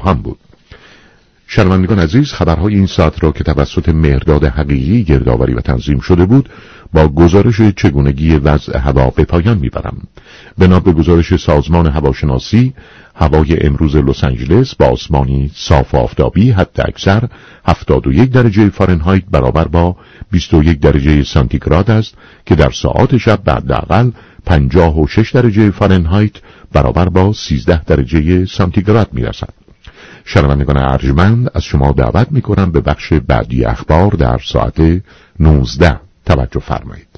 خواهم بود. شنوندگان عزیز، خبرهای این ساعت را که توسط مهرداد حقیقی گردآوری و تنظیم شده بود با گزارش چگونگی وضع هوا به پایان میبرم. بنا به گزارش سازمان هواشناسی، هوای امروز لس آنجلس با آسمانی صاف و آفتابی حد اکثر 71 درجه فارنهایت برابر با 21 درجه سانتیگراد است که در ساعات شب به حداقل 56 درجه فارنهایت برابر با 13 درجه سانتیگراد میرسد. شنوندگان ارجمند، از شما دعوت میکنم به بخش بعدی اخبار در ساعت 19 توجه فرمایید.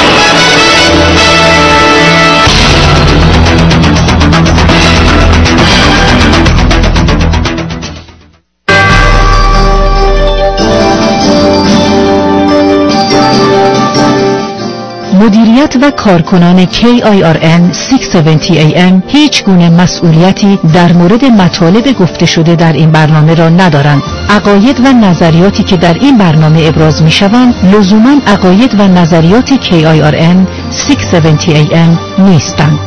مدیریت و کارکنان KIRN 670 AM هیچ گونه مسئولیتی در مورد مطالب گفته شده در این برنامه را ندارند. عقاید و نظریاتی که در این برنامه ابراز می شوند لزوماً عقاید و نظریات KIRN 670 AM نیستند.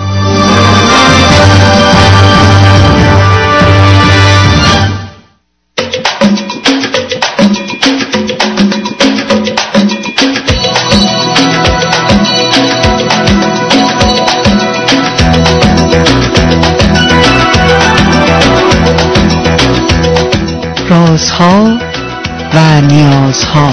رازها و نیازها.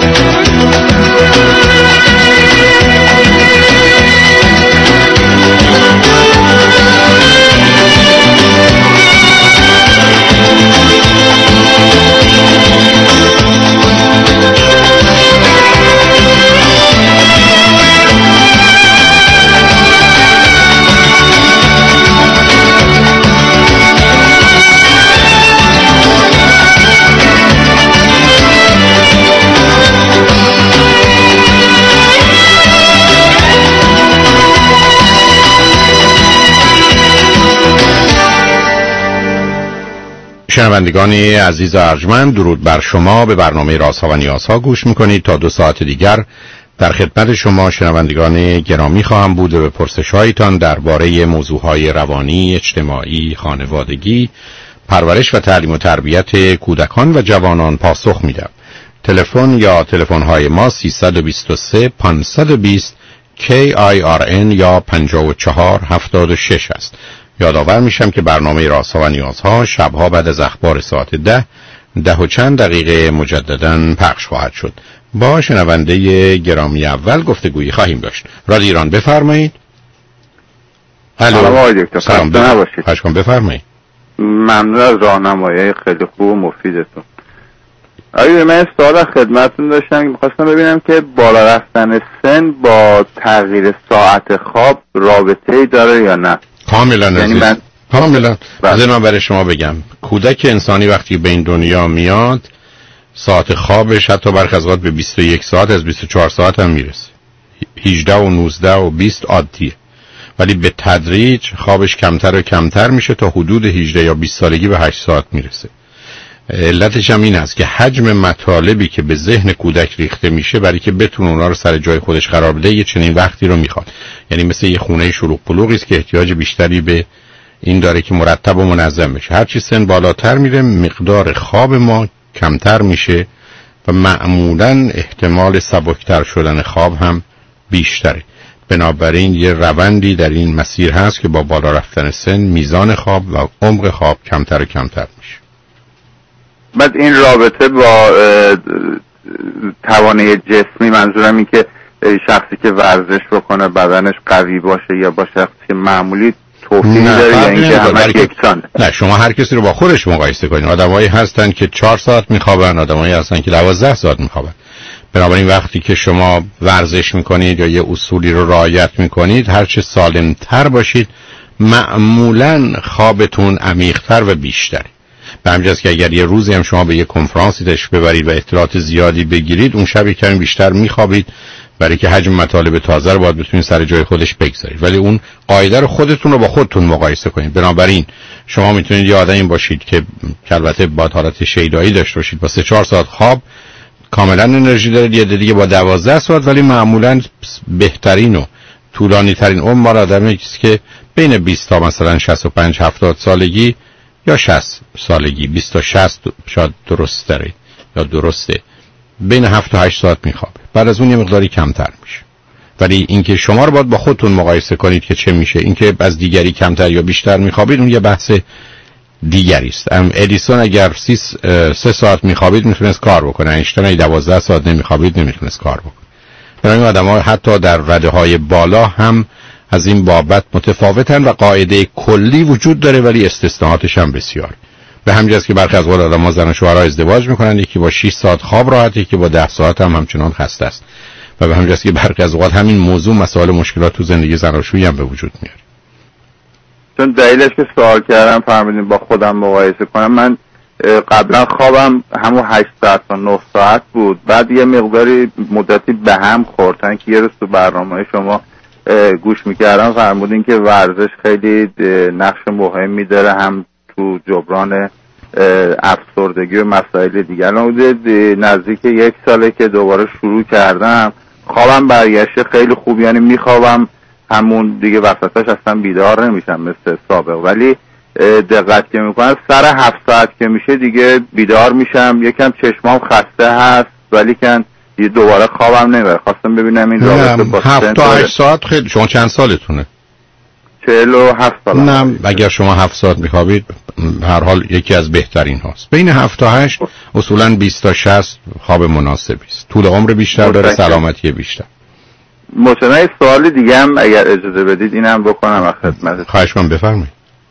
شنوندگان عزیز و ارجمند، درود بر شما. به برنامه رازها و نیازها گوش میکنید. تا 2 ساعت دیگر در خدمت شما شنوندگان گرامی خواهم بود و به پرسش‌هایتان درباره موضوعهای روانی، اجتماعی، خانوادگی، پرورش و تعلیم و تربیت کودکان و جوانان پاسخ میدم. تلفن یا تلفن‌های ما 323 520 KIRN یا 5476 است. یادآور میشم که برنامه رازها و نیازها شبها بعد از اخبار ساعت 10 و چند دقیقه مجدداً پخش خواهد شد. با شنونده گرامی اول گفتگویی خواهیم داشت. رادیو ایران بفرمایید. سلام بفرمایید. خوشم بفرمایید. ممنون از راهنمایی خیلی خوب و مفیدتون. آقای من سوال خدمتتون داشتم که می‌خواستم ببینم که بالا رفتن سن با تغییر ساعت خواب رابطه‌ای داره یا نه؟ کاملا یعنی کاملا. از من برای شما بگم، کودک انسانی وقتی به این دنیا میاد ساعت خوابش حتی برخی از اوقات به 21 ساعت از 24 ساعت هم میرسه. 18 و 19 و 20 عادیه، ولی به تدریج خوابش کمتر و کمتر میشه تا حدود 18 یا 20 سالگی به 8 ساعت میرسه. علتش هم این است که حجم مطالبی که به ذهن کودک ریخته میشه برای که بتونه اونا رو سر جای خودش قرار بده یه چنین وقتی رو میخواد. یعنی مثل یه خونه شلوغ پلوغی است که احتیاج بیشتری به این داره که مرتب و منظم بشه. هرچی سن بالاتر میره مقدار خواب ما کمتر میشه و معمولاً احتمال سبکتر شدن خواب هم بیشتره. بنابراین یه روندی در این مسیر هست که با بالا رفتن سن میزان خواب و عمق خواب کمتر و کمتر میشه. بعد این رابطه با توانایی جسمی، منظورم این که شخصی که ورزش بکنه بدنش قوی باشه یا با شخصی معمولی توفیقی داره یا اینکه همه یکسانه؟ نه، شما هر کسی رو با خودش مقایسه کنید. آدمایی هستن که 4 ساعت میخوابن، آدمایی هستن که 12 ساعت میخوابن. بنابراین وقتی که شما ورزش میکنید یا یه اصولی رو رعایت میکنید، هرچه سالمتر باشید معمولاً خوابتون عمیق‌تر و بیشتره. به همین جاست که اگر یه روزی هم شما به یه کنفرانسی تشریف ببرید و اطلاعات زیادی بگیرید، اون شب کمی بیشتر میخوابید برای که حجم مطالب تازه رو باید بتونید سر جای خودش بگذارید. ولی اون قاعده رو خودتون رو با خودتون مقایسه کنید. بنابراین شما میتونید یه آدمی باشید که البته با حالت شیدایی داشته باشید، با 3-4 ساعت خواب کاملا انرژی دارید، یه دیگه با 12 ساعت، ولی معمولا بهترین و طولانی ترین عمر آدمی است که بین 20 تا مثلا 65-70 سالگی یا 60 سالگی 20 تا 60 شاید درست داره یا درسته بین 7 تا 8 ساعت میخوابه، بعد از اون یه مقداری کمتر میشه. ولی اینکه شما رو باید با خودتون مقایسه کنید که چه میشه، اینکه از دیگری کمتر یا بیشتر میخوابید اون یه بحث دیگری است. ادیسون اگر 3 ساعت میخوابید میتونست کار بکنه، اینشتین اگه 12 ساعت نمیخوابید نمیتونست کار بکنه. برای آدم‌ها حتی در رده‌های بالا هم از این بابت متفاوتن و قاعده کلی وجود داره ولی استثناءاتش هم بسیار. به همین جاست که برخی از وقت آدم‌ها زن و شوهرها ازدواج میکنن، یکی با 6 ساعت خواب راحته، یکی با 10 ساعت هم همچنان خسته است. و به همین جاست که برخی از وقت همین موضوع مسائل مشکلات تو زندگی زناشویی هم به وجود میاره. چون دلیلش که سوال کردم فرمودین با خودم مقایسه کنم، من قبلا خوابم همون 8 ساعت تا 9 ساعت بود، بعد یه مقداری مدتی به هم خوردن که یه روز تو برنامه شما گوش میکردم فرمودین که ورزش خیلی نقش مهمی داره هم تو جبران افسردگی و مسائل دیگر. نزدیک 1 ساله که دوباره شروع کردم، خوابم برگشته خیلی خوب، یعنی میخوابم همون دیگه وسطش اصلا بیدار نمیشم مثل سابق، ولی دقت که میکنم سر 7 ساعت که میشه دیگه بیدار میشم، یکم چشمام خسته هست ولی که دوباره خوابم نمیبره. خواستم ببینم این رابطه با 7 تا 8 ساعت خیلی. شما چند سالتونه؟ 47 سال. نه اگر شما 7 ساعت میخوابید هر حال یکی از بهترین هاست. بین 7 تا 8 اصولا 20 تا 60 خواب مناسبی است. طول عمر بیشتر داره، سلامتی بیشتر. متنای سوال دیگه هم اگر اجازه بدید اینم بکنم از خدمتتون. خواهش من بفرمایید.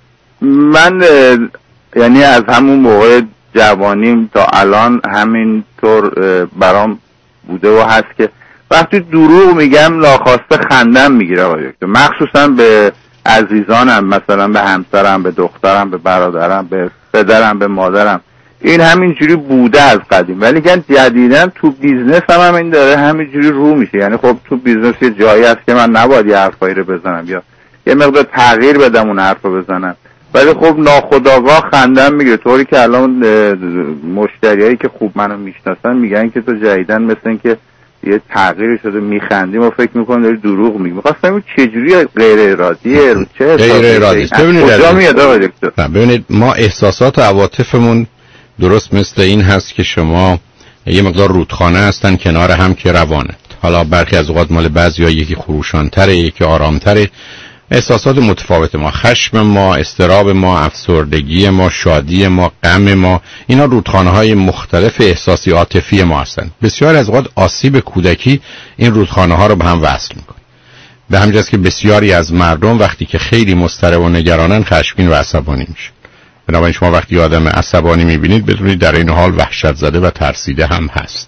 من یعنی از همون موقع جوانیم تا الان همینطور برام بوده و هست که وقتی دروغ میگم ناخواسته خندم میگیره آقای دکتر، مخصوصا به عزیزانم، مثلا به همسرم، به دخترم، به برادرم، به پدرم، به مادرم. این همینجوری بوده از قدیم، ولی که جدیدن تو بیزنس هم این داره همینجوری رو میشه. یعنی خب تو بیزنس یه جایی هست که من نباید یه حرفایی رو بزنم یا یه مقدار تغییر بدم اون حرف رو بزنم، ولی خب ناخودآگاه خندم میگیره، طوری که الان مشتریایی که خوب منو میشناسن میگن که تو جدیدن مثل این که یه تغییری شده میخندیم و فکر میکنم داری دروغ میگی. میخواستم چجوری غیر ارادیه رو چه غیر ارادی است؟ ببینید ما احساسات و عواطفمون درست مثل این هست که شما یه مقدار رودخانه هستن کنار هم که روانه. حالا برخی از اوقات مال بعضیا یکی خروشان‌تره، یکی آرام‌تره. احساسات متفاوت ما، خشم ما، اضطراب ما، افسردگی ما، شادی ما، غم ما، اینا رودخانه‌های مختلف احساسی عاطفی ما هستن. بسیار از اوقات آسیب کودکی این رودخانه‌ها رو به هم وصل می‌کنه. به همین جاست که بسیاری از مردم وقتی که خیلی مضطرب و نگرانن خشمگین و عصبانی میشن. بنابراین شما وقتی آدم عصبانی می‌بینید بدونید در این حال وحشت زده و ترسیده هم هست،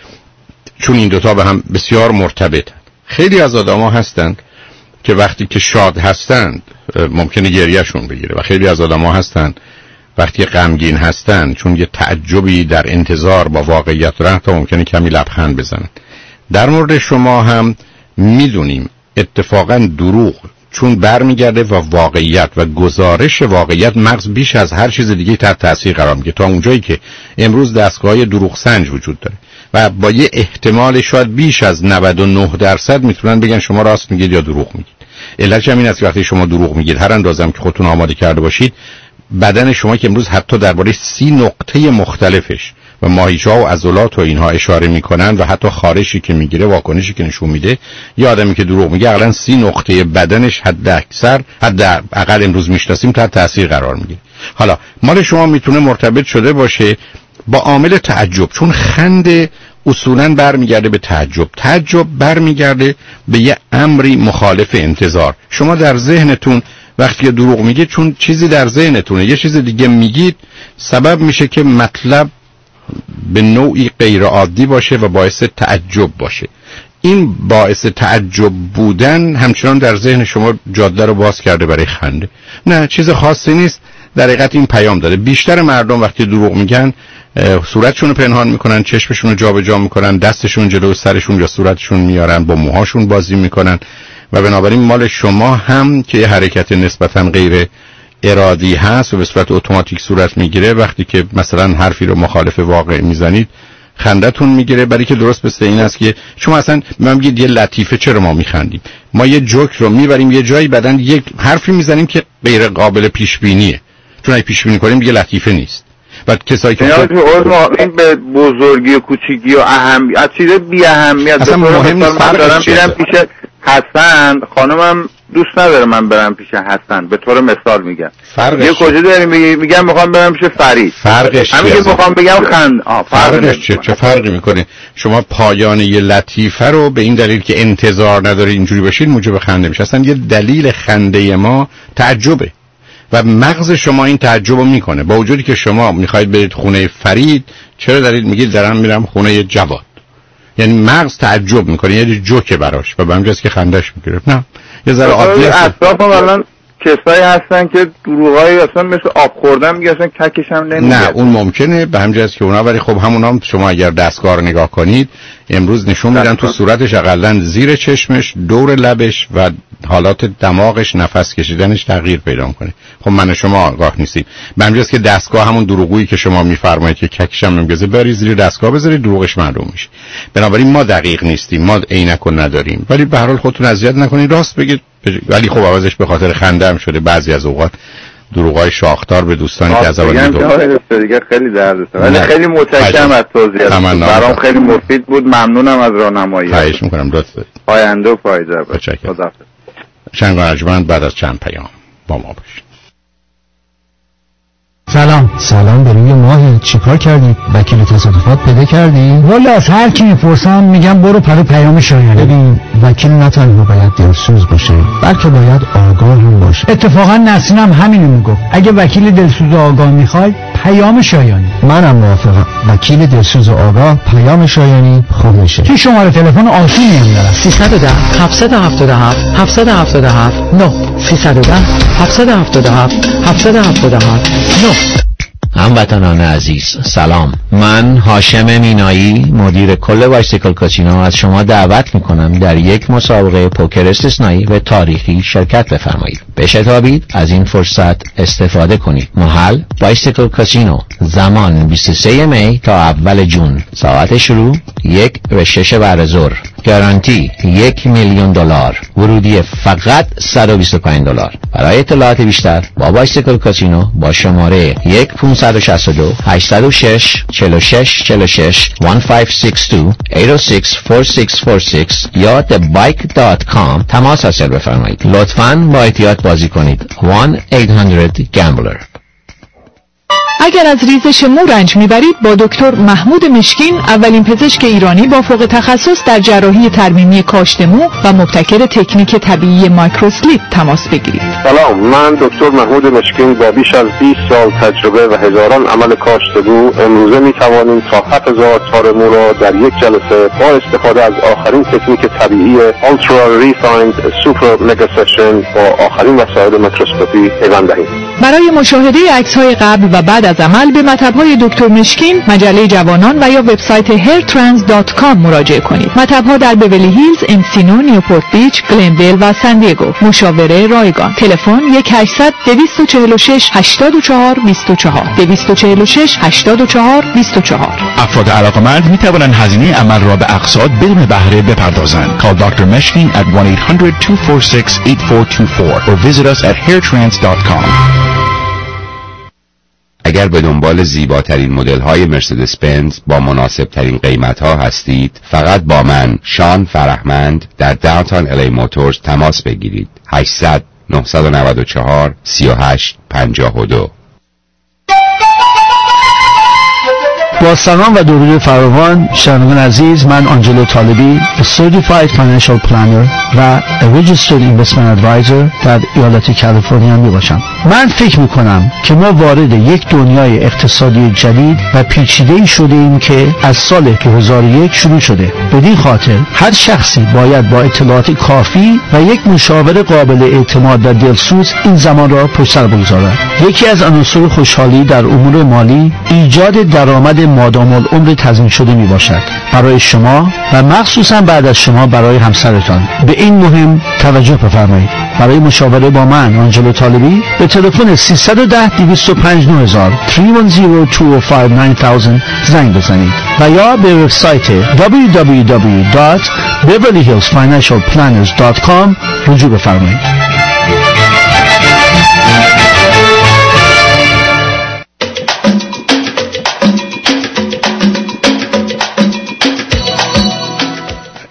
چون این دوتا به هم بسیار مرتبطن. خیلی از آدم‌ها هستند که وقتی که شاد هستند ممکنه گریهشون بگیره و خیلی از آدم‌ها هستند وقتی غمگین هستند چون یه تعجبی در انتظار با واقعیت دارن تا ممکنه کمی لبخند بزنن. در مورد شما هم میدونیم اتفاقا دروغ چون برمیگرده و واقعیت و گزارش واقعیت مغز بیش از هر چیز دیگه تحت تاثیر قرار میگیره، تا اونجایی که امروز دستگاه دروغ سنج وجود داره و با یه احتمال شاید بیش از 99% میتونن بگن شما راست میگید یا دروغ میگید. علتش هم این است که وقتی شما دروغ میگید هر اندازم که خودتون آماده کرده باشید، بدن شما که امروز حتی درباره 30 نقطه مختلفش و ماهیچه‌ها و عضلات و اینها اشاره میکنن و حتی خارشی که میگیره، واکنشی که نشون میده، یه آدمی که دروغ میگه عقلاً 30 نقطه بدنش حد اقل امروز میشناسیم تحت تاثیر قرار میگیره. حالا مال شما میتونه مرتبط شده باشه با عامل تعجب، چون خنده اصولاً برمیگرده به تعجب برمیگرده به یه امری مخالف انتظار. شما در ذهنتون وقتی که دروغ میگید چون چیزی در ذهنتونه یه چیز دیگه میگید، سبب میشه که مطلب به نوعی غیر عادی باشه و باعث تعجب باشه. این باعث تعجب بودن همچنان در ذهن شما جاده رو باز کرده برای خنده. نه چیز خاصی نیست. در حقیقت این پیام داره. بیشتر مردم وقتی دروغ میگن صورتشون رو پنهان میکنن، چشمشون رو جابجا میکنن، دستشون جلو سرشون یا صورتشون میارن، با موهاشون بازی میکنن و بنابراین مال شما هم که یه حرکت نسبتاً غیر ارادی هست و به صورت اتوماتیک صورت میگیره، وقتی که مثلا حرفی رو مخالف واقع میزنید خندتون میگیره، برای که درست مثل این است که شما اصلا من میگید یه لطیفه چرا ما میخندیم، ما یه جوک رو میبریم یه جایی بعدن یک حرفی میزنیم که غیر قابل پیش بینیه، چون اگه پیش بینی کنیم دیگه لطیفه نیست. بعد کسایی که این به بزرگی و کوچیکی و اهمیت چیز بی اهمیت اصلا مهم نیست. من دارم میرم پیش حسن، خانمم دوست نداره من برم پیش حسن، به طور مثال میگم. یه کجا داری میگم میخوام برم پیش فرید، فرقش همین که میخوام بگم فرقش چه فرقی میکنه؟ شما پایان یه لطیفه رو به این دلیل که انتظار نداری اینجوری بشین موجب خنده میشه. اصلا یه دلیل خنده ما تعجبه و مغز شما این تعجب رو میکنه. با وجودی که شما میخواید برید خونه فرید، چرا دارید میگید دارم میرم خونه جواد؟ یعنی مغز تعجب میکنه، یعنی جوکه براش و به همجاست که خندش میگیره. نه یه ذره عادی است. اطراف الان کسایی هستن که دروغای اصلا مثل آب خوردن میگه، اصلا ککش هم نمیگه. نه اون ممکنه به همجاست که اونا، ولی خب همونا شما اگر دستگاه رو نگاه کنید امروز نشون میدن تو صورتش حداقل زیر چشمش، دور لبش و حالات دماغش، نفس کشیدنش تغییر پیدا میکنه. خب من شما آگاه نیستیم. به همجاست که دستگاه همون دروغویی که شما میفرمایید که ککش هم نمیگه، بری زیر دستگاه بذارید دروغش معلوم میشه. بنابراین ما دقیق نیستیم، ما عینک نداریم، ولی به هر حال خودتون اذیت نکنید، راست بگید. ولی خب عوضش به خاطر خنده هم شده بعضی از اوقات دروغای شاخدار به دوستانی که از اول دیگه خیلی دردسر. ولی خیلی متشکرم از توضیحات، برام خیلی مفید بود. ممنونم از راهنمایی. خواهش می‌کنم. لطف دارید. پاینده و پایدار باشید. خداحافظ. چند ارجمند بعد از چند پیام با ما باشید. سلام به روی ماه. چیکار کردی؟ وکیل تصادفات پیدا کردی؟ والا از هر کی میپرسم میگم برو پیام شایانه. ببین وکیل نه تنها باید دلسوز باشه بلکه باید آگاه هم باشه. اتفاقا نسرین هم همینو میگفت، اگه وکیل دلسوز و آگاه میخوای پیام شایانی. منم موافقم. وکیل دلسوز و آگاه پیام شایانی خوب میشه. کی شماره تلفن آسونی هم داره؟ 310 777 777 9 310 777 777 9. هموطنان عزیز سلام، من هاشم مینایی مدیر کل بایسیکل کاسینو از شما دعوت میکنم در یک مسابقه پوکر استثنایی و تاریخی شرکت بفرمایید. بشتابید، از این فرصت استفاده کنید. محل بایسیکل کاسینو، زمان 23 می تا اول جون، ساعت شروع 1 و 6 بعد ظهر، گارانتی $1,000,000، ورودی فقط $125. برای اطلاعات بیشتر با بایسیکل کاسینو با شماره 1-562 806 46 46 1562 806 4646 یا thebike.com تماس حاصل بفرمایید. لطفاً با احتیاط بازی کنید. 1-800-GAMBLER. اگر از ریزش مو رنج میبرید با دکتر محمود مشکین، اولین پزشک ایرانی با فوق تخصص در جراحی ترمیمی کاشت مو و مبتکر تکنیک طبیعی مایکروسلیپ تماس بگیرید. سلام، من دکتر محمود مشکین با بیش از 20 سال تجربه و هزاران عمل کاشت مو امروزه میتوانیم تا 7000 تار مو را در یک جلسه با استفاده از آخرین تکنیک طبیعی Ultra Refined Super Mega Session با آخرین وسایل میکروسکوپی پیوند دهیم. برای مشاهده عکس‌های قبل و بعد از عمل به مطب‌های دکتر مشکین، مجله جوانان و یا وبسایت hairtrans.com مراجعه کنید. مطب‌ها در بیولی هیلز، انسینو، نیوپورت بیچ، گلندل و سن دیگو. مشاوره رایگان. تلفن 1-800-246-84-24 246-84-24. افراد علاقمند می توانند هزینه عمل را به اقساط بدون بهره بپردازند. Call Dr. Meshkin at 1-800-246-8424 or visit us at hairtrans.com. اگر به دنبال زیباترین مدل های مرسدس بنز با مناسب ترین قیمت ها هستید، فقط با من شان فرهمند در داونتاون الی موتورز تماس بگیرید. 800 994 38 52. با سلام و درود فراوان شنوندگان عزیز، من آنجلو طالبی Certified Financial Planner و Registered Investment Advisor در ایالت کالیفرنیا می باشم. من فکر می کنم که ما وارد یک دنیای اقتصادی جدید و پیچیده‌ای شده ایم که از سال 2001 شروع شده. بدین خاطر هر شخصی باید با اطلاعات کافی و یک مشاور قابل اعتماد و دلسوز این زمان را پشت سر بگذارد. یکی از عناصر خوشحالی در امور مالی ایجاد درآمد مادام العمر تضمین شده می باشد برای شما و مخصوصا بعد از شما برای همسرتان. به این مهم توجه بفرمایید. برای مشاوره با من آنجلو طالبی به تلفن 310-205-9000 310-205-9000 زنگ بزنید و یا به وبسایت www.beverlyhillsfinancialplanners.com رجوع بفرمایید.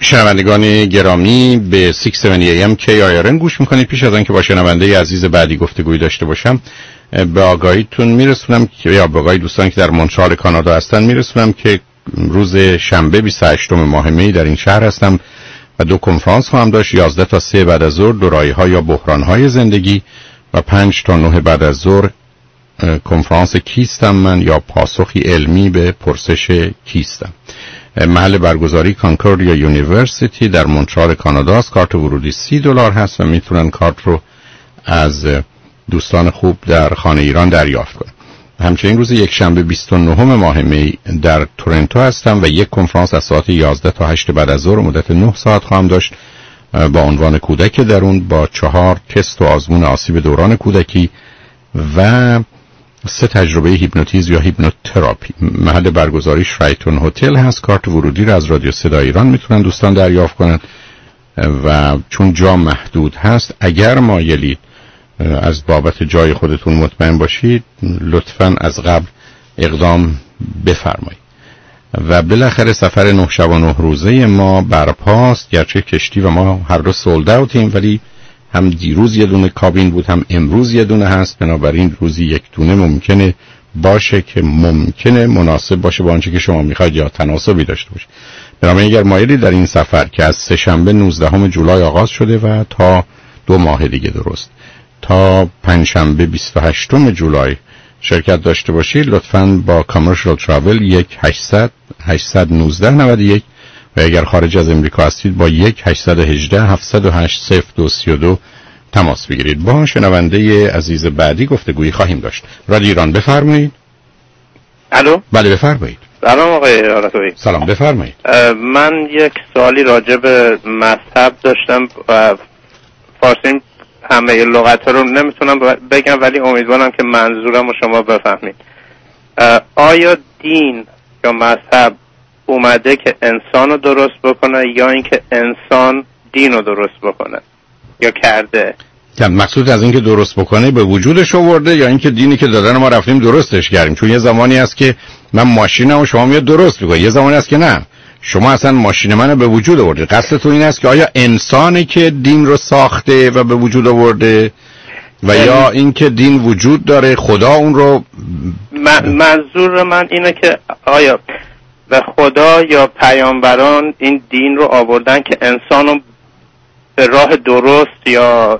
شنوندگان گرامی به 670 AM KIRN گوش میکنید. پیش از آن که با شنونده عزیز بعدی گفتگوی داشته باشم به آگاهیتون میرسونم که یا به آگاهی دوستان که در مونترال کانادا هستن میرسونم که روز شنبه 28 ماه می در این شهر هستم و 2 کنفرانس خواهم داشت. 11 تا 3 بعد از ظهر دورایی‌ها یا بحران‌های زندگی و 5 تا 9 بعد از ظهر کنفرانس کیستم من یا پاسخی علمی به پرسش کیستم. محل برگزاری کانکوردیا یونیورسیتی در مونترال کانادا است. کارت ورودی $30 هست و میتونن کارت رو از دوستان خوب در خانه ایران دریافت کنن. همچنین روز یک شنبه 29 ماه می در تورنتو هستم و یک کنفرانس از ساعت 11 تا 8 بعد از ظهر مدت 9 ساعت خواهم داشت با عنوان کودک درون با 4 تست و آزمون آسیب دوران کودکی و 3 تجربه هیپنوتیزم یا هیپنوتراپی. محل برگزاری شرایتون هتل هست. کارت ورودی را از رادیو صدای ایران میتونن دوستان دریافت کنن و چون جا محدود هست اگر مایلید از بابت جای خودتون مطمئن باشید لطفاً از قبل اقدام بفرمایید. و بالاخره سفر 9 شب و 9 روزه ما برپاست. گرچه کشتی و ما هر دو سولد اوتیم ولی هم دیروز یه دونه کابین بود هم امروز یه دونه هست. بنابراین روزی یک دونه ممکنه باشه که ممکنه مناسب باشه با آنچه که شما میخواید یا تناسبی داشته باشه. بنابراین اگر مایلی در این سفر که از سه‌شنبه 19 جولای آغاز شده و تا 2 ماه دیگه درست تا پنجشنبه 28 جولای شرکت داشته باشید لطفاً با کامرشال تراول 1-800-819-91 و اگر خارج از امریکا هستید با 1-818-708-0232 تماس بگیرید. با شنونده عزیز بعدی گفتگویی خواهیم داشت. رادیو ایران بفرمایید. الو؟ بله بفرمایید. سلام آقای آرتوی. سلام بفرمایید. من یک سوالی راجع به مذهب داشتم و فارسی همه لغت‌ها رو نمیتونم بگم ولی امیدوارم که منظورم رو شما بفهمید. آیا دین یا مذهب اومده که انسان رو درست بکنه یا اینکه انسان دین رو درست بکنه یا کرده؟ مقصود از اینکه درست بکنه به وجودش آورده یا اینکه دینی که دادن ما رفتیم درستش کردیم؟ چون یه زمانی هست که من ماشینم و شما میاد درست میکنه، یه زمانی هست که نه شما اصلا ماشین منو به وجود آورده. قصدتون این است که آیا انسانی که دین رو ساخته و به وجود آورده و یا اینکه دین وجود داره خدا اون رو منظور من اینه که آیا به خدا یا پیامبران این دین رو آوردن که انسان رو به راه درست یا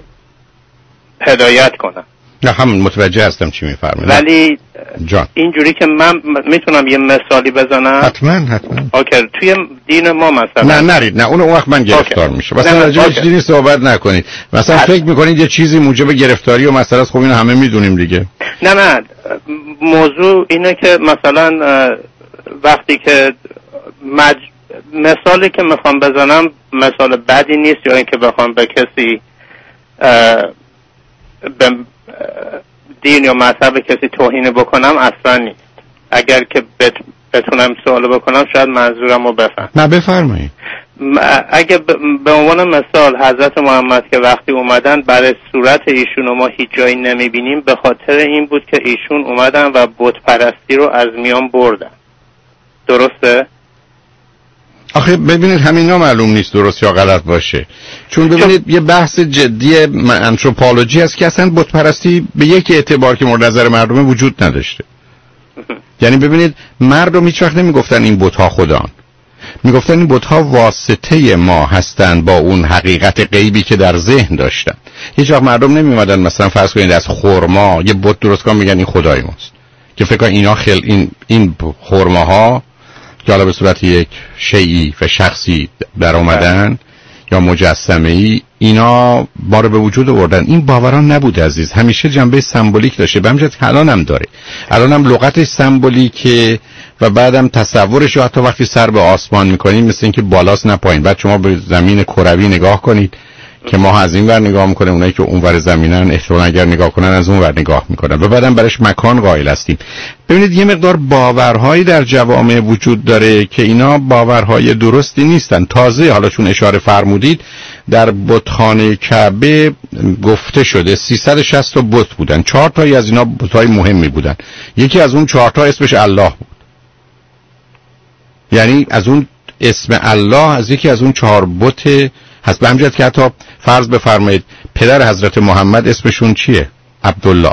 هدایت کنن؟ نه همون متوجه هستم چی میفرمایید ولی جان اینجوری که من میتونم یه مثالی بزنم. حتما اوکی. توی دین ما مثلا نه نرید نه اون وقت من گرفتار میشه مثلا راجع دینی صحبت نکنید مثلا فکر میکنید یه چیزی موجب گرفتاری و مسئله است. خب اینو همه میدونیم دیگه. نه موضوع اینه که مثلا وقتی که مثالی که میخوام بزنم مثال بدی نیست یا اینکه بخوام به کسی به دین یا مذهب کسی توهین بکنم اصلا نیست. اگر که بتونم سوال بکنم شاید منظورم رو بفهم. نه بفرمایید. اگه به عنوان مثال حضرت محمد که وقتی اومدن برای صورت ایشون ما هیچ جایی نمیبینیم به خاطر این بود که ایشون اومدن و بت پرستی رو از میان بردن. درسته؟ آخه ببینید همینا معلوم نیست درست یا غلط باشه. چون ببینید یه بحث جدی انتروپولوژی هست که اصلا بت پرستی به یک اعتبار که مورد نظر مردم وجود نداشته. یعنی ببینید مردم هیچ وقت نمیگفتن این بت‌ها خدان، میگفتن این بت‌ها واسطه ما هستن با اون حقیقت غیبی که در ذهن داشتن. هیچ وقت مردم نمیومدن مثلا فرض کنید از خرما یه بت درست کنن میگن این خدای ماست که فکر کن اینا این خرماها که حالا به صورت یک شیئی و شخصی در اومدن یا مجسمه‌ای اینا بار به وجود آوردن. این باوران نبود عزیز، همیشه جنبه سمبولیک داشته. به همجهت الان هم داره، الان هم لغتش سمبولیکه و بعدم تصورش رو حتی وقتی سر به آسمان میکنید مثل اینکه بالاست نه پایین. بعد شما به زمین کروی نگاه کنید که ما از این ور نگاه میکنیم، اونایی که اون ور زمینن احتمالاً اگر نگاه کنن از اون ور نگاه میکنن و بعدم برش مکان قائل هستیم. ببینید یه مقدار باورهایی در جوامع وجود داره که اینا باورهای درستی نیستن. تازه حالا چون اشاره فرمودید در بتخانه کعبه گفته شده 360 تا بت بودن، 4 تایی از اینا بت‌های مهمی بودن. یکی از اون 4 تا اسمش الله بود. یعنی از اون اسم الله از یکی از اون 4 بت هست. به همجهت که حتی فرض بفرمایید پدر حضرت محمد اسمشون چیه؟ عبدالله.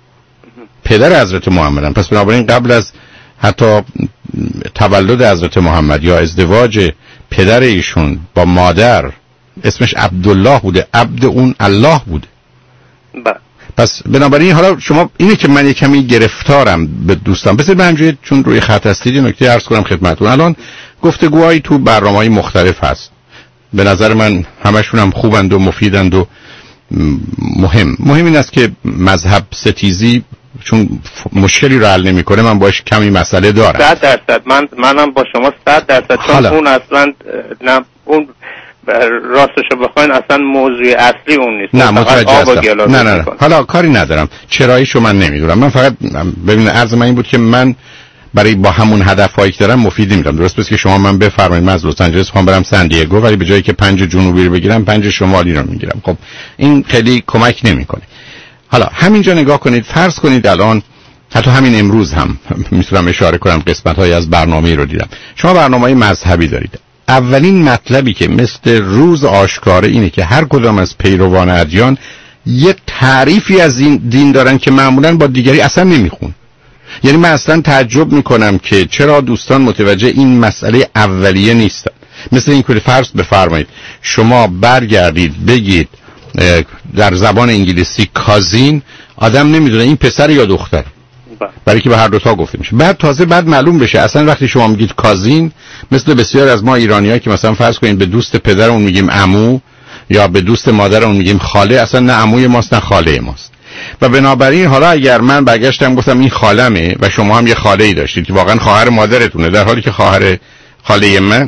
پدر حضرت محمدن. پس بنابراین قبل از حتی تولد حضرت محمد یا ازدواج پدر ایشون با مادر اسمش عبدالله بوده، عبد اون الله بوده. پس بنابراین حالا شما اینه که من کمی گرفتارم به دوستان. بذارید من همجوری چون روی خط هستید نکته عرض کنم خدمتتون. الان گفتگوهایی تو برنامه‌های مختلف هست، به نظر من همشون هم خوبند و مفیدند و مهم این است که مذهب ستیزی چون مشکلی رو حل نمی‌کنه من باش کمی مسئله دارم. 100% منم با شما 100% چون اون اصلا نه اون راستشو بخواین اصلا موضوع اصلی اون نیست. نه متوجه هستم. نه حالا کاری ندارم چراییشو من نمیدونم. من فقط ببین عرض من این بود که من برای با همون هدفایی که دارم مفیدی میدم. درست پس که شما من بفرمایید من از لس آنجلس میخوام برم سن دیگو ولی به جایی که 5 جنوبی رو بگیرم 5 شمالی رو میگیرم. خب این خیلی کمک نمیکنه. حالا همینجا نگاه کنید، فرض کنید الان حتی همین امروز هم میتونم اشاره کنم قسمت‌هایی از برنامه‌ای رو دیدم. شما برنامه‌های مذهبی دارید. اولین مطلبی که مثل روز آشکاره اینه که هر کدام از پیروان ادیان یه تعریفی از این دین دارن که معمولاً با دیگری اصلا نمیخون. یعنی من اصلا تعجب میکنم که چرا دوستان متوجه این مسئله اولیه نیستن. مثل این که فرض بفرمایید شما برگردید بگید در زبان انگلیسی کازین، آدم نمیدونه این پسر یا دختر، برای که به هر دوتا گفته میشه. بعد معلوم بشه اصلا وقتی شما میگید کازین، مثل بسیار از ما ایرانی‌ها که مثلا فرض کنید به دوست پدرمون میگیم عمو یا به دوست مادرمون میگیم خاله، اصلا نه عموی ماست نه خاله ماست. و بنابراین حالا اگر من برگشتم گفتم این خالمه و شما هم یه خاله‌ای داشتید که واقعا خواهر مادرتونه، در حالی که خاله من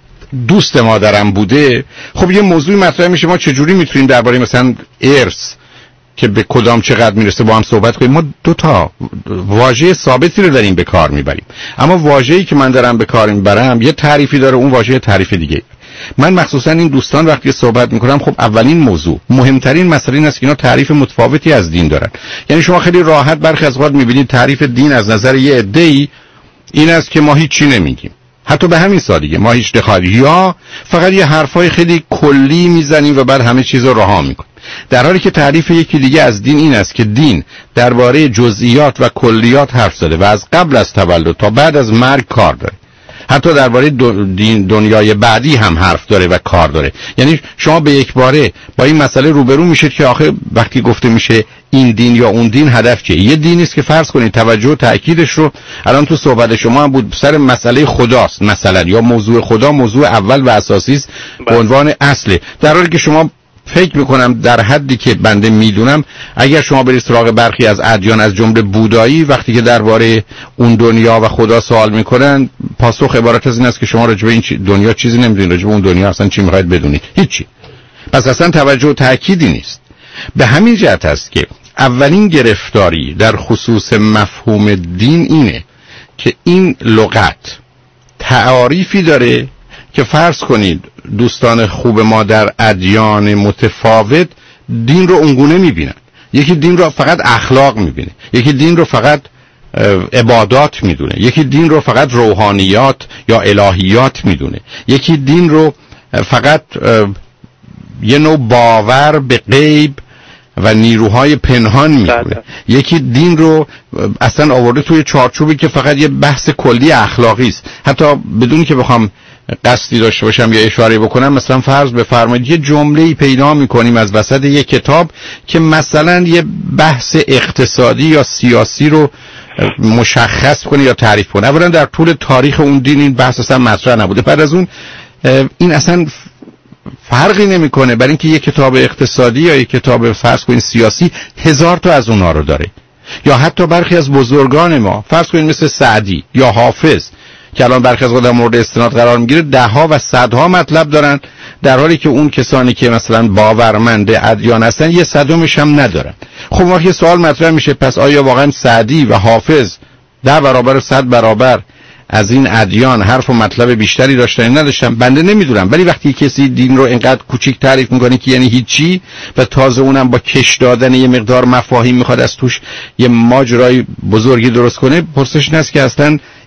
دوست مادرم بوده، خب یه موضوعی مطرح میشه ما چجوری میتونیم درباره مثلا ارث که به کدام چقدر میرسه با هم صحبت کنیم. ما 2 تا واژه ثابتی رو داریم به کار میبریم، اما واژه‌ای که من دارم به کار میبرم یه تعریفی داره، اون واژه تعریف دیگه. من مخصوصا این دوستان وقتی صحبت میکنم خب اولین موضوع مهمترین مسئله این است که اینا تعریف متفاوتی از دین دارن. یعنی شما خیلی راحت برخی از اوقات میبینید تعریف دین از نظر یه عده‌ای این است که ما هیچ چی نمیگیم، حتی به همین سادگی ما هیچ دخالی، یا فقط یه حرفای خیلی کلی میزنیم و بعد همه چیز رو رها میکنیم. در حالی که تعریف یکی دیگه از دین این است که دین درباره جزئیات و کلیات حرف زده و از قبل از تولد تا بعد از مرگ کار داره. حتی درباره دنیای بعدی هم حرف داره و کار داره. یعنی شما به یک باره با این مسئله روبرو میشید که آخه وقتی گفته میشه این دین یا اون دین هدف چیه؟ یه دینی است که فرض کنید توجه و تأکیدش رو الان تو صحبت شما هم بود سر مسئله خداست مثلا، یا موضوع خدا موضوع اول و اساسی است به عنوان اصله، در حالی که شما فکر میکنم در حدی که بنده میدونم اگر شما برید سراغ برخی از ادیان از جمله بودایی وقتی که درباره اون دنیا و خدا سوال میکنن پاسخ عبارت از این است که شما راجع به این دنیا چیزی نمیدونید، راجع به اون دنیا اصلا چی میخواید بدونید؟ هیچی. پس اصلا توجه و تأکیدی نیست. به همین جهت است که اولین گرفتاری در خصوص مفهوم دین اینه که این لغت تعاریفی داره که فرض کنید دوستان خوب ما در ادیان متفاوت دین رو اونگونه میبینن. یکی دین رو فقط اخلاق میبینه، یکی دین رو فقط عبادات میدونه، یکی دین رو فقط روحانیات یا الهیات میدونه، یکی دین رو فقط یه نوع باور به غیب و نیروهای پنهان میدونه، یکی دین رو اصلا آورده توی چارچوبی که فقط یه بحث کلی اخلاقی است. حتی بدون که بخوام قصدی داشته باشم یا اشاره بکنم، مثلا فرض بفرمایید یه جمله‌ای پیدا می‌کنیم از وسط یک کتاب که مثلا یه بحث اقتصادی یا سیاسی رو مشخص کنه یا تعریف کنه. اولا در طول تاریخ اون دین این بحث اصلا مطرح نبوده، بعد از اون این اصلا فرقی نمی‌کنه، برای اینکه یک کتاب اقتصادی یا یک کتاب فرض کنید سیاسی 1000 تا از اونها رو داره. یا حتی برخی از بزرگان ما فرض کنید مثل سعدی یا حافظ که الان برخی از خودم مورد استناد قرار میگیره، 10 ها و 100 ها مطلب دارن، در حالی که اون کسانی که مثلا باورمند ادیان هستن یه صدمش هم ندارن. خب وقتی سوال مطرح میشه پس آیا واقعا سعدی و حافظ 10 برابر و 100 برابر از این ادیان حرف و مطلب بیشتری داشتن نداشتن؟ بنده نمیدونم، ولی وقتی کسی دین رو اینقدر کوچیک تعریف میکنه که یعنی هیچی و تازه اونم با کش دادن یه مقدار مفاهیم میخواد از توش یه ماجرای بزرگی درست کنه، پرسش این است که اصلا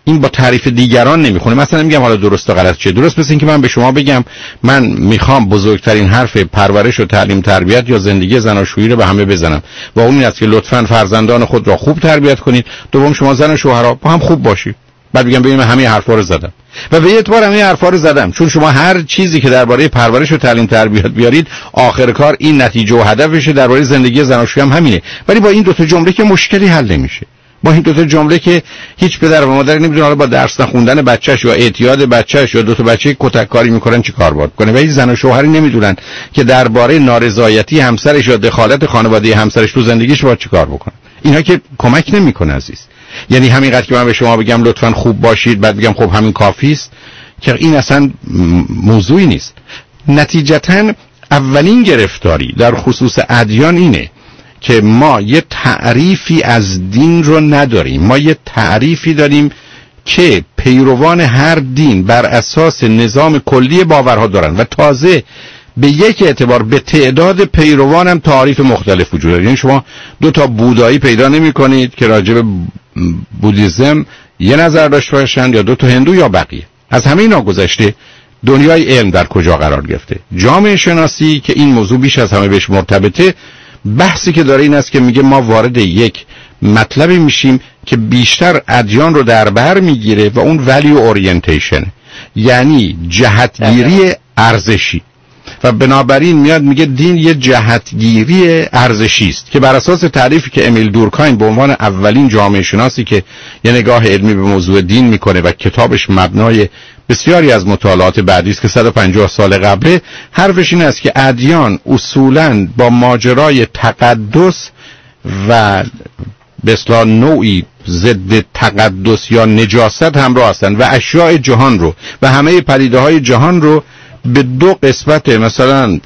این با تعریف دیگران نمیخونه. مثلا میگم حالا درست و غلط چیه. درست مثل این که من به شما بگم من میخوام بزرگترین حرف پرورش و تعلیم تربیت یا زندگی زناشویی رو به همه بزنم و اون این است که لطفاً فرزندان خود را خوب تربیت کنید. دوم شما زن و شوهرها با هم خوب باشید. بعد میگم ببین من همه حرفا رو زدم و به اعتبار همه حرفا رو زدم چون شما هر چیزی که درباره پرورش و تعلیم تربیت بیارید آخر کار این نتیجه و هدفشه درباره زندگی زناشویی هم همینه. ولی با این دو تا جمله که مشکلی حل نمیشه. با این دو تا جمله که هیچ پدر و مادر نمیدونه حالا با درس نخوندن بچه‌ش یا اعتیاد بچه‌ش یا دو تا بچه کتک کاری میکنن چی کار باید کنه و این زن و شوهری نمیدونن که درباره نارضایتی همسرش یا دخالت خانواده همسرش تو زندگیش باید چی کار بکنه. اینا که کمک نمیکنه عزیز. یعنی همینقدر که من به شما بگم لطفاً خوب باشید بعد بگم خب همین کافی است که این اصلا موضوعی نیست. نتیجتاً اولین گرفتاری در خصوص ادیان اینه که ما یه تعریفی از دین رو نداریم. ما یه تعریفی داریم که پیروان هر دین بر اساس نظام کلی باورها دارن و تازه به یک اعتبار به تعداد پیروان هم تعریف مختلف وجود داره. یعنی شما دو تا بودایی پیدا نمی کنید که راجع به بودیسم یه نظر داشته باشن یا دو تا هندو یا بقیه. از همه اینا گذشته دنیای علم در کجا قرار گرفته؟ جامعه شناسی که این موضوع بیش از همه بهش مرتبطه، بحثی که داره این است که میگه ما وارد یک مطلبی میشیم که بیشتر ادیان رو در بر میگیره و اون value orientation، یعنی جهتگیری ارزشی، و بنابراین میاد میگه دین یه جهتگیری ارزشی است که بر اساس تعریفی که امیل دورکایم به عنوان اولین جامعه شناسی که یه نگاه علمی به موضوع دین میکنه و کتابش مبنای بسیاری از مطالعات بعدی است که 150 سال قبله، حرفش این است که ادیان اصولاً با ماجرای تقدس و به اصطلاح نوعی ضد تقدس یا نجاست همراه هستند و اشیاء جهان رو و همه پدیده‌های جهان رو به دو قسمت مثلا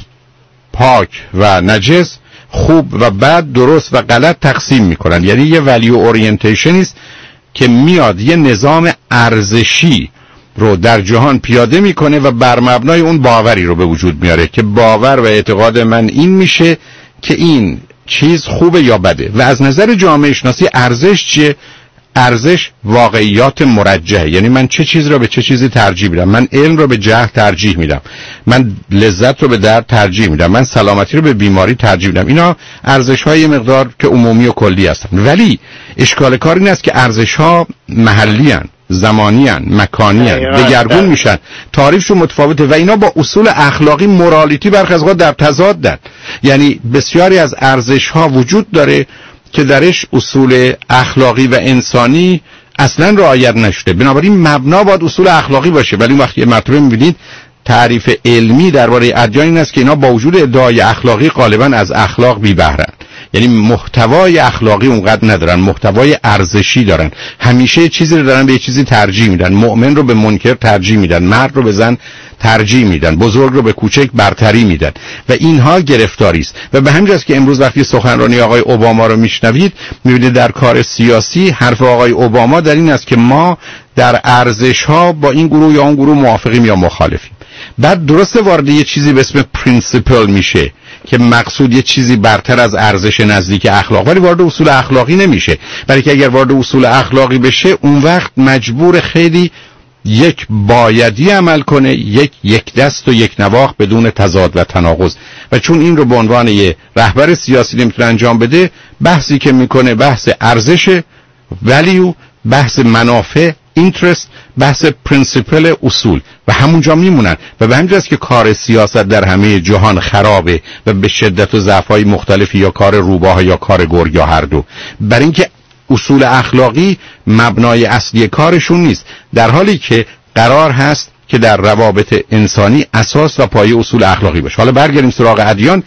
پاک و نجس، خوب و بد، درست و غلط تقسیم میکنن. یعنی یه ولیو اورینتیشن است که میاد یه نظام ارزشی رو در جهان پیاده میکنه و بر مبنای اون باوری رو به وجود میاره که باور و اعتقاد من این میشه که این چیز خوبه یا بده. و از نظر جامعه شناسی ارزش چیه؟ ارزش واقعیات مرجحه. یعنی من چه چیز رو به چه چیزی ترجیح میدم. من علم رو به جهل ترجیح میدم، من لذت رو به درد ترجیح میدم، من سلامتی رو به بیماری ترجیح میدم. اینا ارزش های مقدار که عمومی و کلی هستن. ولی اشکال کار این است که ارزش ها محلی هستند، زمانی هستند، مکانی هستند، دگرگون میشن، تعریفشون متفاوته و اینا با اصول اخلاقی مورالیتی برخی از اوقات در تضادن. یعنی بسیاری از ارزش ها وجود داره که درش اصول اخلاقی و انسانی اصلا رعایت نشده، بنابراین مبنا باید اصول اخلاقی باشه. ولی وقتی مطلب می‌بینید تعریف علمی درباره ادیان این است که اینا با وجود ادعای اخلاقی غالبا از اخلاق بی بهره‌اند. یعنی محتوای اخلاقی اونقدر ندارن، محتوای ارزشی دارن. همیشه چیزی رو دارن به چیزی ترجیح میدن. مؤمن رو به منکر ترجیح میدن، مرد رو به زن ترجیح میدن، بزرگ رو به کوچک برتری میدن و اینها گرفتاری است. و به همین جاست که امروز وقتی سخنرانی آقای اوباما رو میشنوید میبینید در کار سیاسی حرف آقای اوباما در این است که ما در ارزش ها با این گروه یا اون گروه موافقیم یا مخالفیم. بعد درست وارد یه چیزی به اسم پرینسیپل میشه که مقصود یه چیزی برتر از ارزش نزدیک اخلاق، ولی وارد اصول اخلاقی نمیشه. برای که اگر وارد اصول اخلاقی بشه اون وقت مجبور خیلی یک بایدی عمل کنه، یک دست و یک نواخت بدون تضاد و تناقض. و چون این رو به عنوان یه رهبر سیاسی نمیتونه انجام بده، بحثی که میکنه بحث ارزش، ولیو، بحث منافع، اینترست، بحث پرینسیپل، اصول، و همونجا میمونن. و به همین جاست که کار سیاست در همه جهان خرابه و به شدت و ضعف‌های مختلفی، یا کار روباه یا کار گرگ یا هر دو، برای اینکه اصول اخلاقی مبنای اصلی کارشون نیست، در حالی که قرار هست که در روابط انسانی اساس و پایه اصول اخلاقی باشه. حالا برگردیم سراغ ادیان.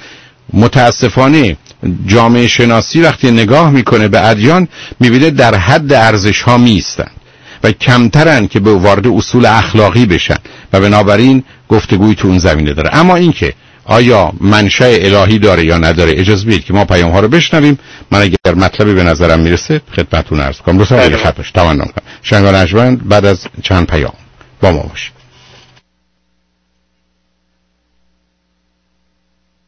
متاسفانه جامعه شناسی وقتی نگاه میکنه به ادیان میبینه در حد ارزش ها میستن و کمترن که به وارد اصول اخلاقی بشن و بنابراین گفتگوی تو اون زمینه داره. اما اینکه آیا منشأ الهی داره یا نداره، اجازه بدید که ما پیام ها رو بشنویم. من اگر مطلبی به نظرم میرسه خدمتتون عرض کنم. لطفاً دیگه خط باش تمام کنم. شنگان اجوند بعد از چند پیام با ما باشید.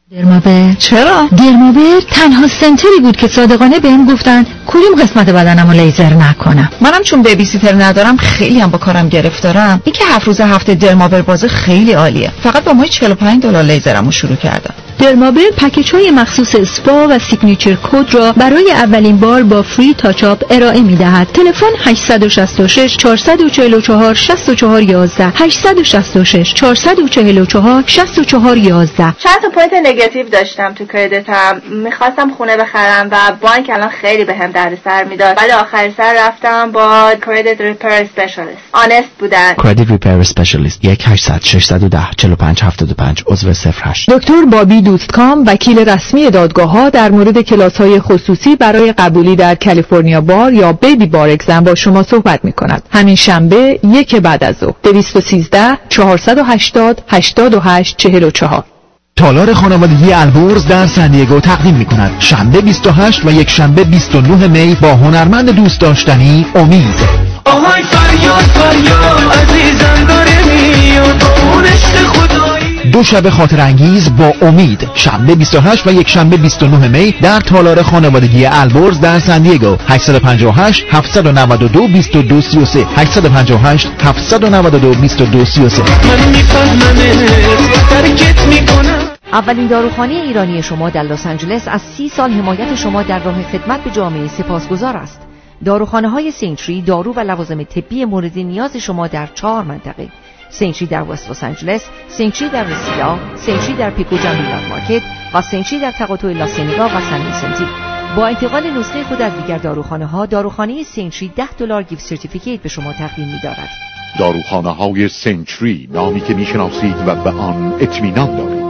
درمابر. چرا؟ درمابر تنها سنتری بود که صادقانه بهم گفتن کدوم قسمت بدنمو لیزر نکنم. منم چون بیبی سیتر ندارم خیلی هم با کارم گرفتارم. این که 7 روز هفته درمابر بازه خیلی عالیه. فقط با مای $45 لیزرمو شروع کردم. درمابر پکیج‌های مخصوص اسپا و سیگنیچر کد را برای اولین بار با فری تاچ آپ ارائه می‌دهد. تلفن 866 444 6411 866 444 6411. چند تا پوینت نگاتیو داشتم تو کردیتم. می‌خواستم خونه بخرم و بانک الان خیلی بهم دردسر میداد. بعد آخر سر رفتم با کردیت ریپر اسپشیالیست. آنست بودن. کردیت ریپر اسپشیالیست 1-800 610 4575 عضو 08. دکتر بابی دوستکام وکیل رسمی دادگاه‌ها در مورد کلاس‌های خصوصی برای قبولی در کالیفرنیا بار یا بیبی بار اگزم با شما صحبت می‌کند. همین شنبه 1 بعد از ظهر 213 480 88 44. تالار خانوادگی البرز در سندیگو تقدیم می‌کند شنبه 28 و یک شنبه 29 می با هنرمند دوست داشتنی امید. آهای فریاد فریاد عزیزم داره میاد اون عشق خدایی. 2 شب خاطر انگیز با امید شنبه 28 و یک شنبه 29 می در تالار خانوادگی البرز در سندیگو. 858 792 2233 858 792 2233. من میفهممت ترکت میکنم. اولین داروخانه ایرانی شما در لس آنجلس از 30 سال حمایت شما در راه خدمت به جامعه سپاسگزار است. داروخانه‌های سینتری دارو و لوازم طبی مورد نیاز شما در 4 منطقه: سینتری در وست لس آنجلس، سینتری در رسیلا، سینتری در پیکو جنگل مارکت و سینتری در تقاطع لاسینیگا و سن ویسنتی. با انتقال نسخه خود از دیگر داروخانه‌ها، داروخانه سینتری $10 گیفت سرتیفیکیت به شما تقدیم می‌دارد. داروخانه‌های سینتری، نامی که می‌شناسید و به آن اطمینان دارید.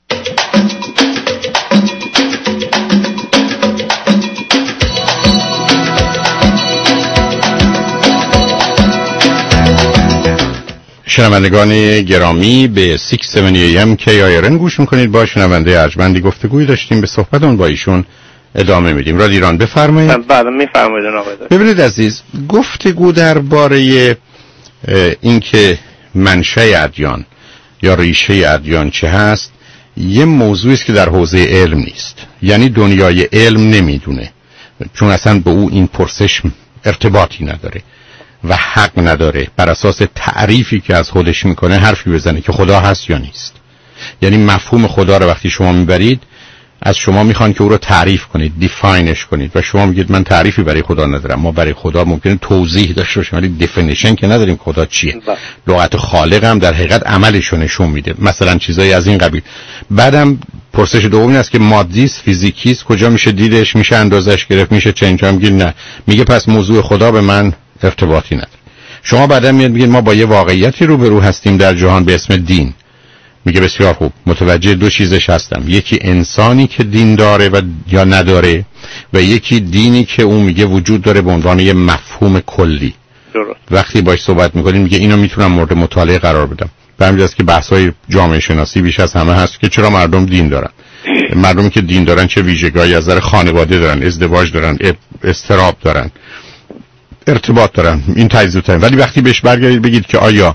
شنوندگان گرامی به 670 AM KIRN گوش میکنید. با شنونده ارجمندی گفتگوی داشتیم، به صحبتون با ایشون ادامه میدیم. رادیو ایران بفرمایید. بله میفرمایید جناب دکتر. ببینید عزیز، گفتگو درباره اینکه منشأ ادیان یا ریشه ادیان چه هست یه موضوعی است که در حوزه علم نیست، یعنی دنیای علم نمیدونه، چون اصلا به او این پرسش ارتباطی نداره و حق نداره بر اساس تعریفی که از خودش میکنه حرفی بزنه که خدا هست یا نیست. یعنی مفهوم خدا رو وقتی شما میبرید از شما میخوان که او رو تعریف کنید، دیفاینش کنید، و شما میگید من تعریفی برای خدا ندارم. ما برای خدا ممکنه توضیح داشته باشیم ولی دیفینیشن که نداریم خدا چیه. لغت خالق هم در حقیقت عملش رو نشون میده، مثلا چیزایی از این قبیل. بعدم پرسش دومی است که مادی است، فیزیکی است، کجا میشه دیدش، میشه اندازش گرفت، میشه چنج هم گیر؟ نه. میگه پس موضوع خدا به من ارتباطی نداره. شما بعدا میگید ما با یه واقعیتی روبرو هستیم در جهان به اسم دین. میگه بسیار خوب، متوجه دو چیزش هستم، یکی انسانی که دین داره و یا نداره، و یکی دینی که اون میگه وجود داره به عنوان یه مفهوم کلی. درست. وقتی باش صحبت میکنین میگه اینو میتونم مورد مطالعه قرار بدم. به همین جاست که بحث‌های جامعه شناسی بیش از همه هست که چرا مردم دین دارن. مردمی که دین دارن چه ویژگی‌هایی از نظر خانواده دارن، ازدواج دارن، اضطراب دارن، ارتباط دارن، این تجزیه دارن. ولی وقتی بهش برگردید بگید که آیا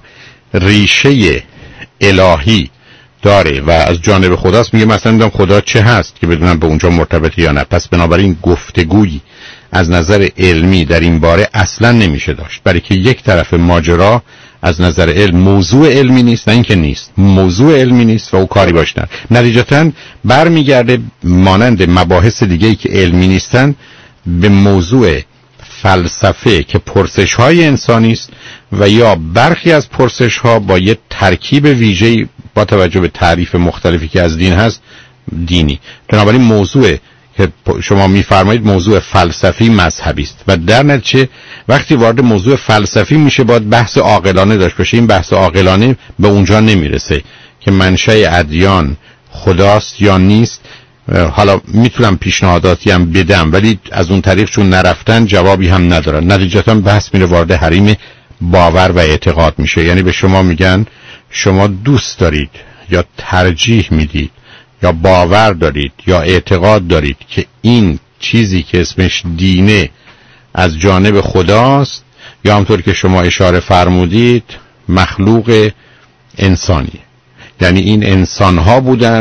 ریشه الهی داره و از جانب خداست، میگه مثلا میگم خدا چه هست که بدونم به اونجا مرتبطه یا نه. پس بنابراین گفتگویی از نظر علمی در این باره اصلا نمیشه داشت، برای که یک طرف ماجرا از نظر علم موضوع علمی نیست، نه اینکه نیست، موضوع علمی نیست و او کاری باش نداره. نتیجتاً برمیگرده مانند مباحث دیگه‌ای که علمی نیستن به موضوع فلسفه که پرسش‌های انسانی است و یا برخی از پرسش‌ها با یه ترکیب ویژه‌ای با توجه به تعریف مختلفی که از دین هست دینی. بنابراین موضوع که شما می‌فرمایید موضوع فلسفی مذهبی است و در نتیجه وقتی وارد موضوع فلسفی میشه باید بحث عاقلانه داشت باشه. این بحث عاقلانه به اونجا نمیرسه که منشأ ادیان خداست یا نیست. حالا میتونم پیشنهاداتی هم بدم ولی از اون طریق چون نرفتن جوابی هم ندارن. نتیجتا بحث میره وارد حریم باور و اعتقاد میشه. یعنی به شما میگن شما دوست دارید یا ترجیح میدید یا باور دارید یا اعتقاد دارید که این چیزی که اسمش دینه از جانب خداست یا همطور که شما اشاره فرمودید مخلوق انسانی. یعنی این انسان‌ها بودن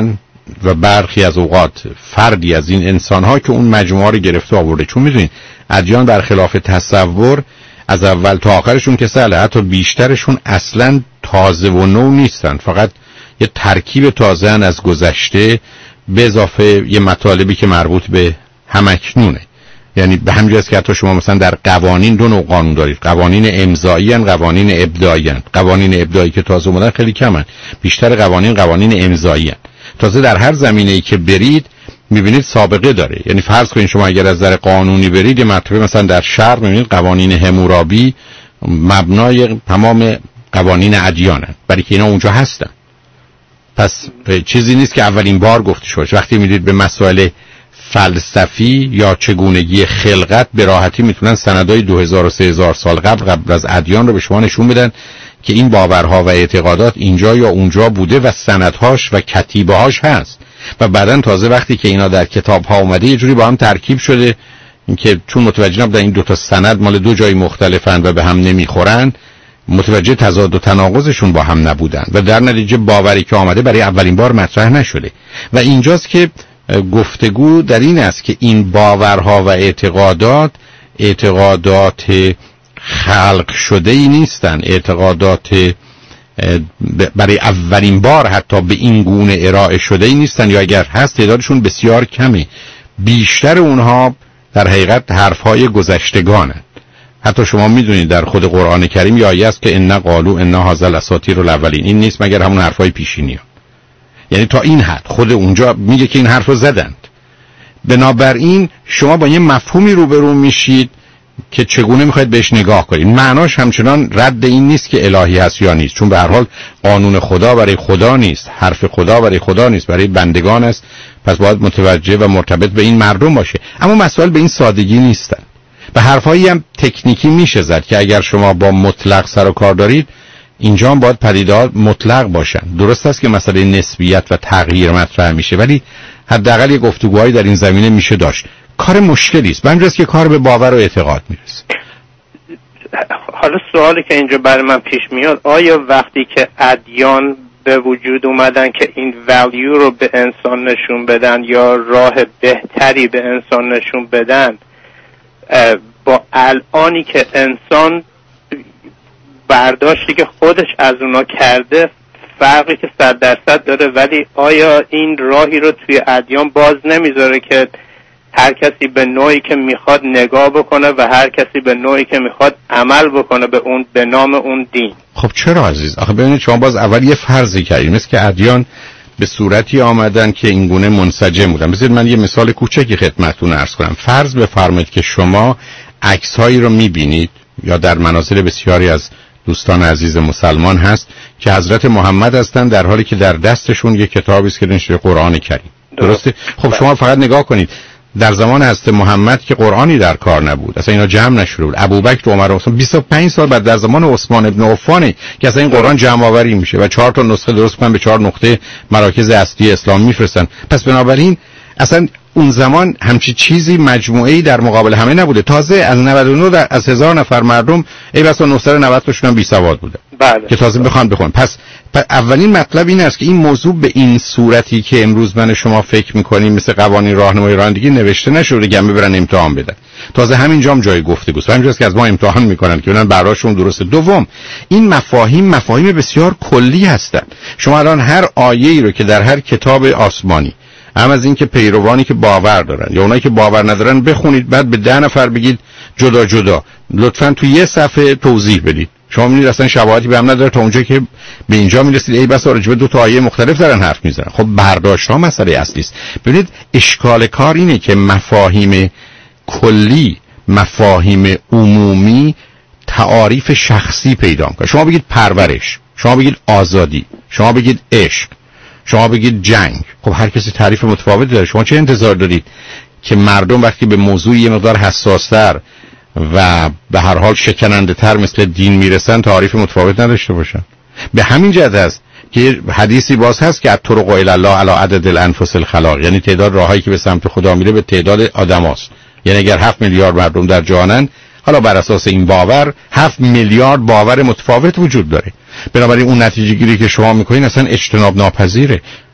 و برخی از اوقات فردی از این انسان‌ها که اون مجموعه رو گرفته آورده. چون می‌دونید ادیان برخلاف تصور از اول تا آخرشون که سهله، حتی بیشترشون اصلاً تازه و نو نیستن، فقط یه ترکیب تازه از گذشته به اضافه یه مطالبی که مربوط به همکنونه. یعنی به همین جاست که حتی شما مثلا در قوانین دو نوع قانون دارید، قوانین امضایی ان، قوانین ابداعی ان. قوانین ابداعی که تازه اومدن خیلی کمن، بیشتر قوانین امضایی ان. تازه در هر زمینه‌ای که برید میبینید سابقه داره. یعنی فرض کنید شما اگر از نظر قانونی برید یه مطلب مثلا در شرق میبینید قوانین حمورابی مبنای تمام قوانین ادیانن، برای که اینا اونجا هستن. پس چیزی نیست که اولین بار گفته شده. وقتی میدید به مسائل فلسفی یا چگونگی خلقت به راحتی میتونن سندای 2000 و 3000 سال قبل از ادیان رو به شما نشون بدن که این باورها و اعتقادات اینجا یا اونجا بوده و سندهاش و کتیبه‌هاش هست. و بعدن تازه وقتی که اینا در کتاب‌ها اومده یه جوری با هم ترکیب شده که چون متوجه نبودن این دو تا سند مال دو جای مختلفن و به هم نمیخورن، متوجه تضاد و تناقضشون با هم نبودن و در نتیجه باوری که آمده برای اولین بار مطرح نشده. و اینجاست که گفتگو در این است که این باورها و اعتقادات خلق شده ای نیستن، اعتقادات برای اولین بار حتی به این گونه ارائه شده ای نیستن، یا اگر هست تعدادشون بسیار کمه. بیشتر اونها در حقیقت حرفهای گذشتگانه. حتی شما میدونید در خود قرآن کریم یه آیه است که ان قالوا ان هذا الاساطیر الاولین، این نیست مگر همون حرفهای پیشینی ها. یعنی تا این حد خود اونجا میگه که این حرف رو زدند. بنابراین شما با یه مفهومی روبرو میشید که چگونه میخواید بهش نگاه کنید. معناش همچنان رد این نیست که الهی هست یا نیست، چون به هر حال قانون خدا برای خدا نیست، حرف خدا برای خدا نیست، برای بندگان است. پس باید متوجه و مرتبط به این مردم باشه. اما مسائل به این سادگی نیستن. به حرفایی هم تکنیکی میشه زد که اگر شما با مطلق سر و کار دارید اینجا هم باید پدیده‌ها مطلق باشن. درست است که مسئله نسبیت و تغییر مطرح میشه، ولی حداقل یه گفتگوهایی در این زمینه میشه داشت. کار مشکلی است، بنجاست که کار به باور و اعتقاد میرسه. حالا سوالی که اینجا برای من پیش میاد، آیا وقتی که ادیان به وجود اومدن که این ولیو رو به انسان نشون بدن یا راه بهتری به انسان نشون بدن، با الانی که انسان برداشتی که خودش از اونا کرده فرقی که 100% داره، ولی آیا این راهی رو توی ادیان باز نمیذاره که هر کسی به نوعی که میخواد نگاه بکنه و هر کسی به نوعی که میخواد عمل بکنه به اون به نام اون دین؟ خب چرا عزیز؟ آخه ببینید شما باز اول یه فرضی کردید، مثل که ادیان به صورتی آمدن که این گونه منسجم بودن. بذارید من یه مثال کوچکی خدمتتون عرض کنم. فرض بفرمایید که شما عکس‌هایی رو می‌بینید یا در منازل بسیاری از دوستان عزیز مسلمان هست که حضرت محمد هستن، در حالی که در دستشون یک کتابی است که نوشته قرآن کریم. درسته؟ خب شما فقط نگاه کنید، در زمان حضرت محمد که قرآنی در کار نبود، اصلا اینا جمع نشده بود. ابوبکر و عمر و عثمان 25 سال بعد در زمان عثمان ابن عفان که اصلا این قرآن جمع آوری میشه و 4 تا نسخه درست کنن به 4 نقطه مراکز اصلی اسلام میفرستن. پس بنابراین اصلا اون زمان همچی چیزی مجموعه‌ای در مقابل همه نبوده. تازه از 99 از 1000 نفر مردم ای بسا 990 تاشون هم بی سواد بوده. بله. که تازه بخوان بخونن. پس اولین مطلب این است که این موضوع به این صورتی که امروز من شما فکر می‌کنیم مثل قوانین راهنمایی رانندگی نوشته نشده که همه برن امتحان بدن. تازه همینجا هم جای گفتگوست. همینجاست که از ما امتحان می‌کنن که ببینن براشون درسته. دوم، این مفاهیم بسیار کلی هستند. شما الان هر آیه‌ای رو که در هر کتاب آسمانی، هم از این که پیروانی که باور دارن یا اونایی که باور ندارن بخونید، بعد به 10 نفر بگید جدا جدا لطفاً تو یه صفحه توضیح بدید. شما می‌بینید اصلا شباهتی به هم نداره تا اونجا که به اینجا میرسید ای بس راجع به 2 تا آیه مختلف دارن حرف میزنن. خب برداشت‌ها مسئله اصلی است. ببینید اشکال کار اینه که مفاهیم کلی، مفاهیم عمومی تعاریف شخصی پیدا می‌کنه. شما بگید پرورش، شما بگید آزادی، شما بگید عشق، شما بگید جنگ. خب هر کسی تعریف متفاوتی داره. شما چه انتظار دارید که مردم وقتی به موضوع یه مقدار حساس‌تر و به هر حال شکننده تر مثل دین میرسن تعریف متفاوت نداشته باشن؟ به همین جهت است که حدیثی باز هست که الطرق الی الله علی عدد الانفس الخلاق، یعنی تعداد راهایی که به سمت خدا میره به تعداد آدماست. یعنی اگر 7 میلیارد مردم در جهانن، حالا بر اساس این باور 7 میلیارد باور متفاوت وجود داره. بنابراین اون نتیجه گیری که شما میکنین اصلا اجتناب ناپذیره.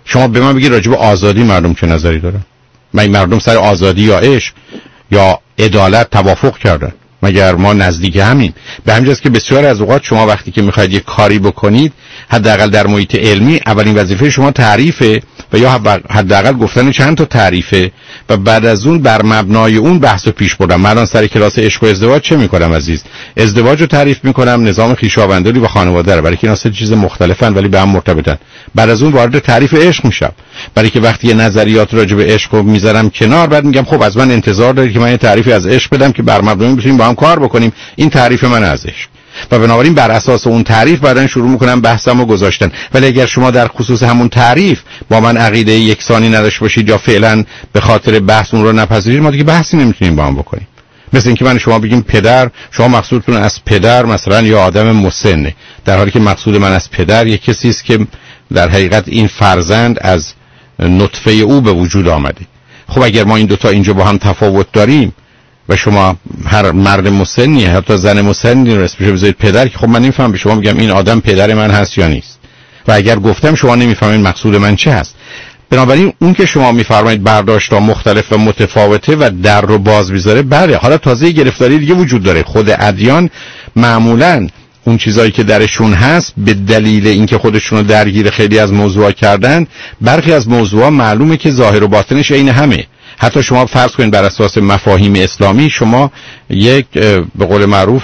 شما به من بگید راجع به آزادی مردم چه نظری دارن؟ مردم سر آزادی یا عشق یا عدالت توافق کردن؟ مگر ما نزدیک همیم؟ به همین جاست که بسیار از اوقات شما وقتی که میخواید یک کاری بکنید، حداقل در محیط علمی، اولین وظیفه شما تعریفه و یا حداقل گفتن چند تا تعریفه و بعد از اون بر مبنای اون بحث رو پیش بردم. من سر کلاس عشق و ازدواج چه میکنم عزیز؟ ازدواج رو تعریف میکنم، نظام خویشاونداری و خانواده رو، برای که اینا سه چیز مختلفن ولی به هم مرتبطن. بعد از اون وارد تعریف عشق میشم، برای که وقتی نظریات راجع به عشق رو میذارم کنار، بعد میگم خب از من انتظار دارید که من یه تعریفی از عشق بدم که بر مبنای بتونیم با هم کار بکنیم. این تعریف من از عشق و بنابراین بر اساس اون تعریف بعدن شروع میکنم بحثمو گذاشتن. ولی اگر شما در خصوص همون تعریف با من عقیده یکسانی نداشته باشید یا فعلا به خاطر بحث اون رو نپذیرید، ما دیگه بحثی نمیتونیم با هم بکنیم. مثل اینکه من شما بگیم پدر، شما مقصودتون از پدر مثلا یا آدم مسنه، در حالی که مقصود من از پدر یک کسی است که در حقیقت این فرزند از نطفه او به وجود آمده. خب اگر ما این دوتا اینجا با هم تفاوت داریم و شما هر مرد مسنی حتی زن مسنی رو اسمش بذارید پدر، که خب من نمیفهم به شما بگم این آدم پدر من هست یا نیست، و اگر گفتم شما نمیفهمید مقصود من چه هست. بنابراین اون که شما میفرمایید برداشت‌ها مختلف و متفاوته و در رو باز میذاره، بله حالا تازه گرفتاری دیگه وجود داره. خود ادیان معمولاً اون چیزایی که درشون هست به دلیل اینکه خودشون رو درگیر خیلی از موضوعا کردن، برخی از موضوعا معلومه که ظاهر و باطنش عین همه. حتی شما فرض کنید بر اساس مفاهیم اسلامی شما یک به قول معروف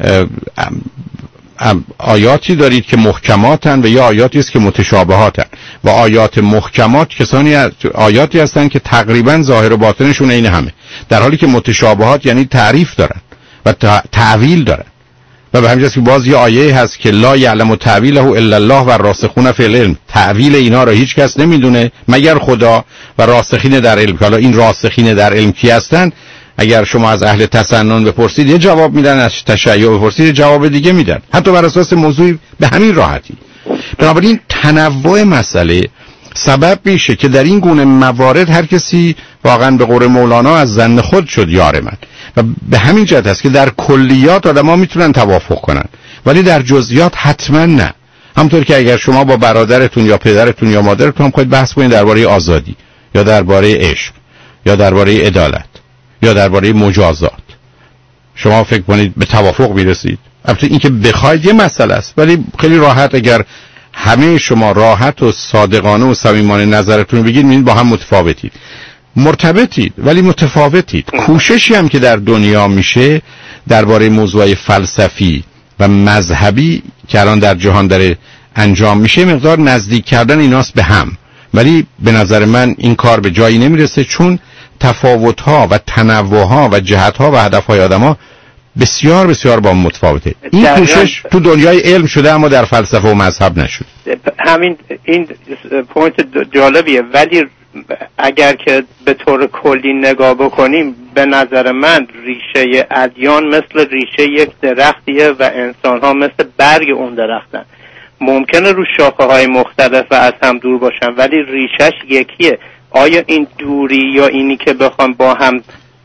آیاتی دارید که محکماتن و یا آیاتی است که متشابهاتن، و آیات محکمات آیاتی هستن که تقریبا ظاهر و باطنشون عین همه، در حالی که متشابهات یعنی تعریف دارن و تعویل دارن. و به همین جاست که باز یه آیه هست که لا یعلم تعویله الا الله و راسخون فی العلم، تعویل اینا رو هیچ کس نمیدونه مگر خدا و راسخین در علم. حالا این راسخین در علم کی هستن؟ اگر شما از اهل تسنن بپرسید یه جواب میدن، از تشیع بپرسید یه جواب دیگه میدن، حتی بر اساس موضوعی به همین راحتی. بنابراین تنوع مسئله سبب میشه که در این گونه موارد هر کسی واقعا به قول مولانا از ظن خود شد یار من. و به همین جهت است که در کلیات آدم‌ها میتونن توافق کنن ولی در جزئیات حتما نه. همونطور که اگر شما با برادرتون یا پدرتون یا مادرتون خواهید بحث کنید درباره آزادی یا درباره عشق یا درباره عدالت یا درباره مجازات، شما فکر کنید به توافق میرسید. البته اینکه بخواید یه مسئله است، ولی خیلی راحت اگر همه شما راحت و صادقانه و صمیمانه نظرتون رو بگید، میبینید با هم متفاوتید. مرتبطید ولی متفاوتید. کوششی هم که در دنیا میشه درباره موضوعات فلسفی و مذهبی که الان در جهان داره انجام میشه، مقدار نزدیک کردن ایناست به هم، ولی به نظر من این کار به جایی نمیرسه، چون تفاوت‌ها و تنوع‌ها و جهت‌ها و هدف‌های آدم‌ها بسیار بسیار با متفاوته. این کوشش تو دنیای علم شده اما در فلسفه و مذهب نشد. همین این پوینت جالبیه، ولی اگر که به طور کلی نگاه بکنیم به نظر من ریشه ادیان مثل ریشه یک درختیه و انسان‌ها مثل برگ اون درختن. ممکنه رو شاخه‌های مختلف از هم دور باشن ولی ریشش یکیه. آیا این دوری یا اینی که بخوام با هم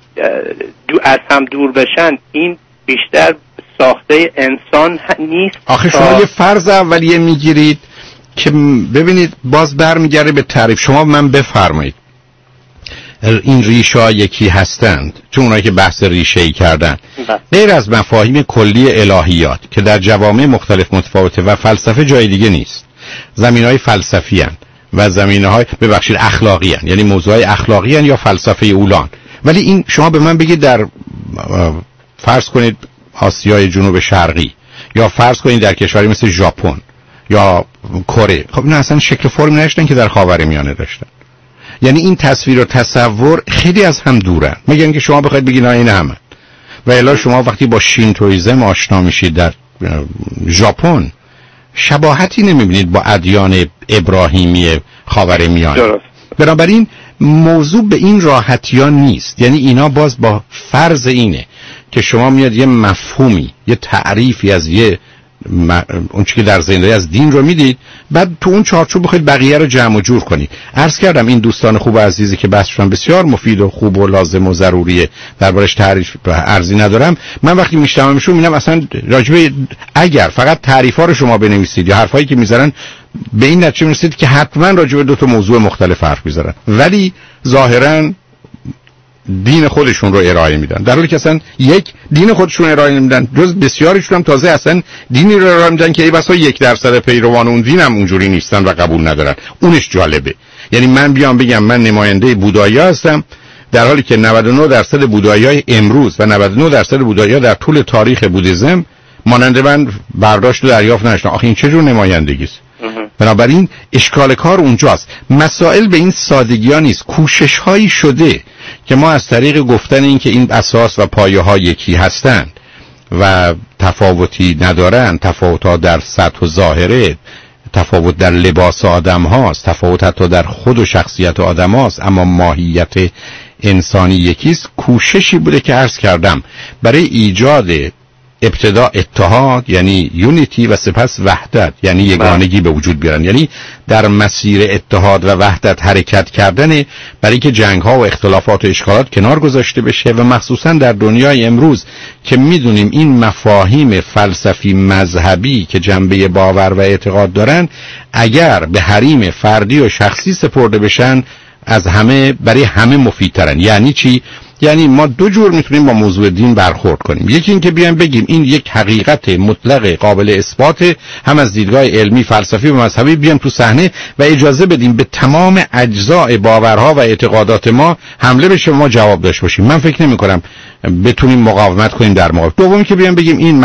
از هم دور بشن، این بیشتر ساخته انسان نیست؟ آخه شما یه فرض اولیه میگیرید که ببینید باز برمیگره به تعریف. شما من بفرمایید این ریشه ها یکی هستند، چون اونایی که بحث ریشه ای کردن غیر از مفاهیم کلی الهیات که در جوامع مختلف متفاوته و فلسفه جای دیگه نیست، زمینهای فلسفی هن و زمینهای ببخشید اخلاقی هن، یعنی موضوعهای اخلاقی هن یا فلسفه اولان. ولی این شما به من بگید در فرض کنید آسیای جنوب شرقی یا فرض کنید در کشوری مثل ژاپن یا کره، خب این اصلا شکل فرم نداشتن که در خاورمیانه داشتن. یعنی این تصویر و تصور خیلی از هم دورن، مگر اینکه شما بخواید بگید نه این همه. و الا شما وقتی با شینتویزم آشنا میشید در ژاپن شباهتی نمیبینید با ادیان ابراهیمی خاورمیانه. بنابراین موضوع به این راحتی ها نیست. یعنی اینا باز با فرض اینه که شما میاد یه مفهومی، یه تعریفی از یه اون چیزی که در زندگی از دین رو میدید، بعد تو اون چارچوب بخواید بقیه رو جمع و جور کنید. عرض کردم این دوستان خوب و عزیزی که بحثشون بسیار مفید و خوب و لازم و ضروریه، دربارش تعریف ارزی ندارم. من وقتی میشنومشون میبینم اصلا راجبه اگر فقط تعریفا رو شما بنویسید یا حرفایی که میذارن به این نتیجه میرسید که حتما راجبه دو تا موضوع مختلف حرف میذارن، ولی ظاهرا دین خودشون رو ارائه میدن، در حالی که اصلا یک دین خودشون ارائه نمیدن، جز بسیاریشون هم تازه اصلا دینی رو ارائه میدن که ای بسا 1% پیروان اون دین هم اونجوری نیستن و قبول ندارن. اونش جالبه. یعنی من بیام بگم من نماینده بودایی هستم، در حالی که 99% بودایی‌های امروز و 99% بودایی‌ها در طول تاریخ بودیسم مانند من برداشت و دریافت نشدن. آخه این چه جور نمایندگی است؟ بنابراین اشکال کار اونجاست. مسائل به این سادگی ها نیست. کوشش هایی شده که ما از طریق گفتن این که این اساس و پایه ها یکی هستند و تفاوتی ندارن، تفاوت ها در سطح و ظاهره، تفاوت در لباس آدم هاست، تفاوت حتی در خود و شخصیت آدم هاست، اما ماهیت انسانی یکیست. کوششی بوده که عرض کردم برای ایجاد ابتدا اتحاد یعنی یونیتی و سپس وحدت یعنی یگانگی به وجود بیارن، یعنی در مسیر اتحاد و وحدت حرکت کردن برای که جنگ ها و اختلافات و اشکالات کنار گذاشته بشه. و مخصوصا در دنیای امروز که میدونیم این مفاهیم فلسفی مذهبی که جنبه باور و اعتقاد دارن اگر به حریم فردی و شخصی سپرده بشن از همه برای همه مفیدترن. یعنی چی؟ یعنی ما دو جور میتونیم با موضوع دین برخورد کنیم. یکی این که بیایم بگیم این یک حقیقت مطلق قابل اثبات، هم از دیدگاه علمی، فلسفی و مذهبی بیایم تو صحنه و اجازه بدیم به تمام اجزاء باورها و اعتقادات ما حمله بشه و ما جواب داشته باشیم. من فکر نمی کنم بتونیم مقاومت کنیم در مقابل. دومی که بیایم بگیم این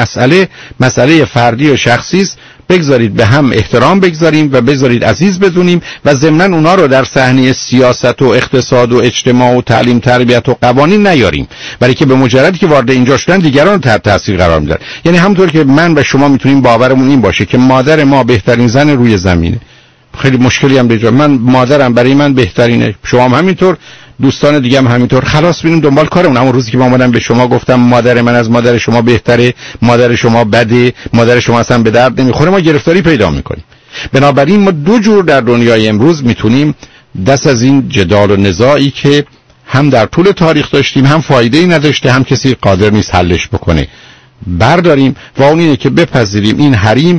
مسئله فردی و شخصی است، بگذارید به هم احترام بگذاریم و بگذارید عزیز بدونیم و ضمناً اونا رو در صحنه سیاست و اقتصاد و اجتماع و تعلیم تربیت و قوانین نیاریم، برای که به مجردی که وارد اینجا شدن دیگران رو تحت تاثیر قرار میدن. یعنی همونطور که من و شما میتونیم باورمون این باشه که مادر ما بهترین زن روی زمینه، خیلی مشکلی هم دیگه، من مادرم برای من بهترینه، شما هم همینطور، دوستان دیگه هم همینطور، خلاص ببینیم دنبال کارمون. اما روزی که من اومدم به شما گفتم مادر من از مادر شما بهتره، مادر شما بده، مادر شما اصلا به درد نمیخوره، ما گرفتاری پیدا میکنیم. بنابراین ما دو جور در دنیای امروز میتونیم دست از این جدال و نزاعی که هم در طول تاریخ داشتیم هم فایده‌ای نداشته هم کسی قادر نیست حلش بکنه برداریم، و اون اینه که بپذیریم این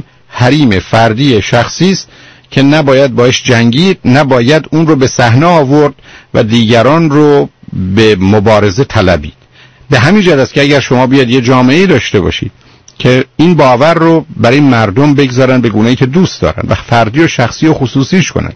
حریم فردی شخصی است که نباید باش جنگید، نباید اون رو به صحنه آورد و دیگران رو به مبارزه طلبید. به همین جهت است که اگر شما بیاد یه جامعه داشته باشید که این باور رو برای مردم بگذارن به گونه‌ای که دوست دارن و فردی و شخصی و خصوصیش کنن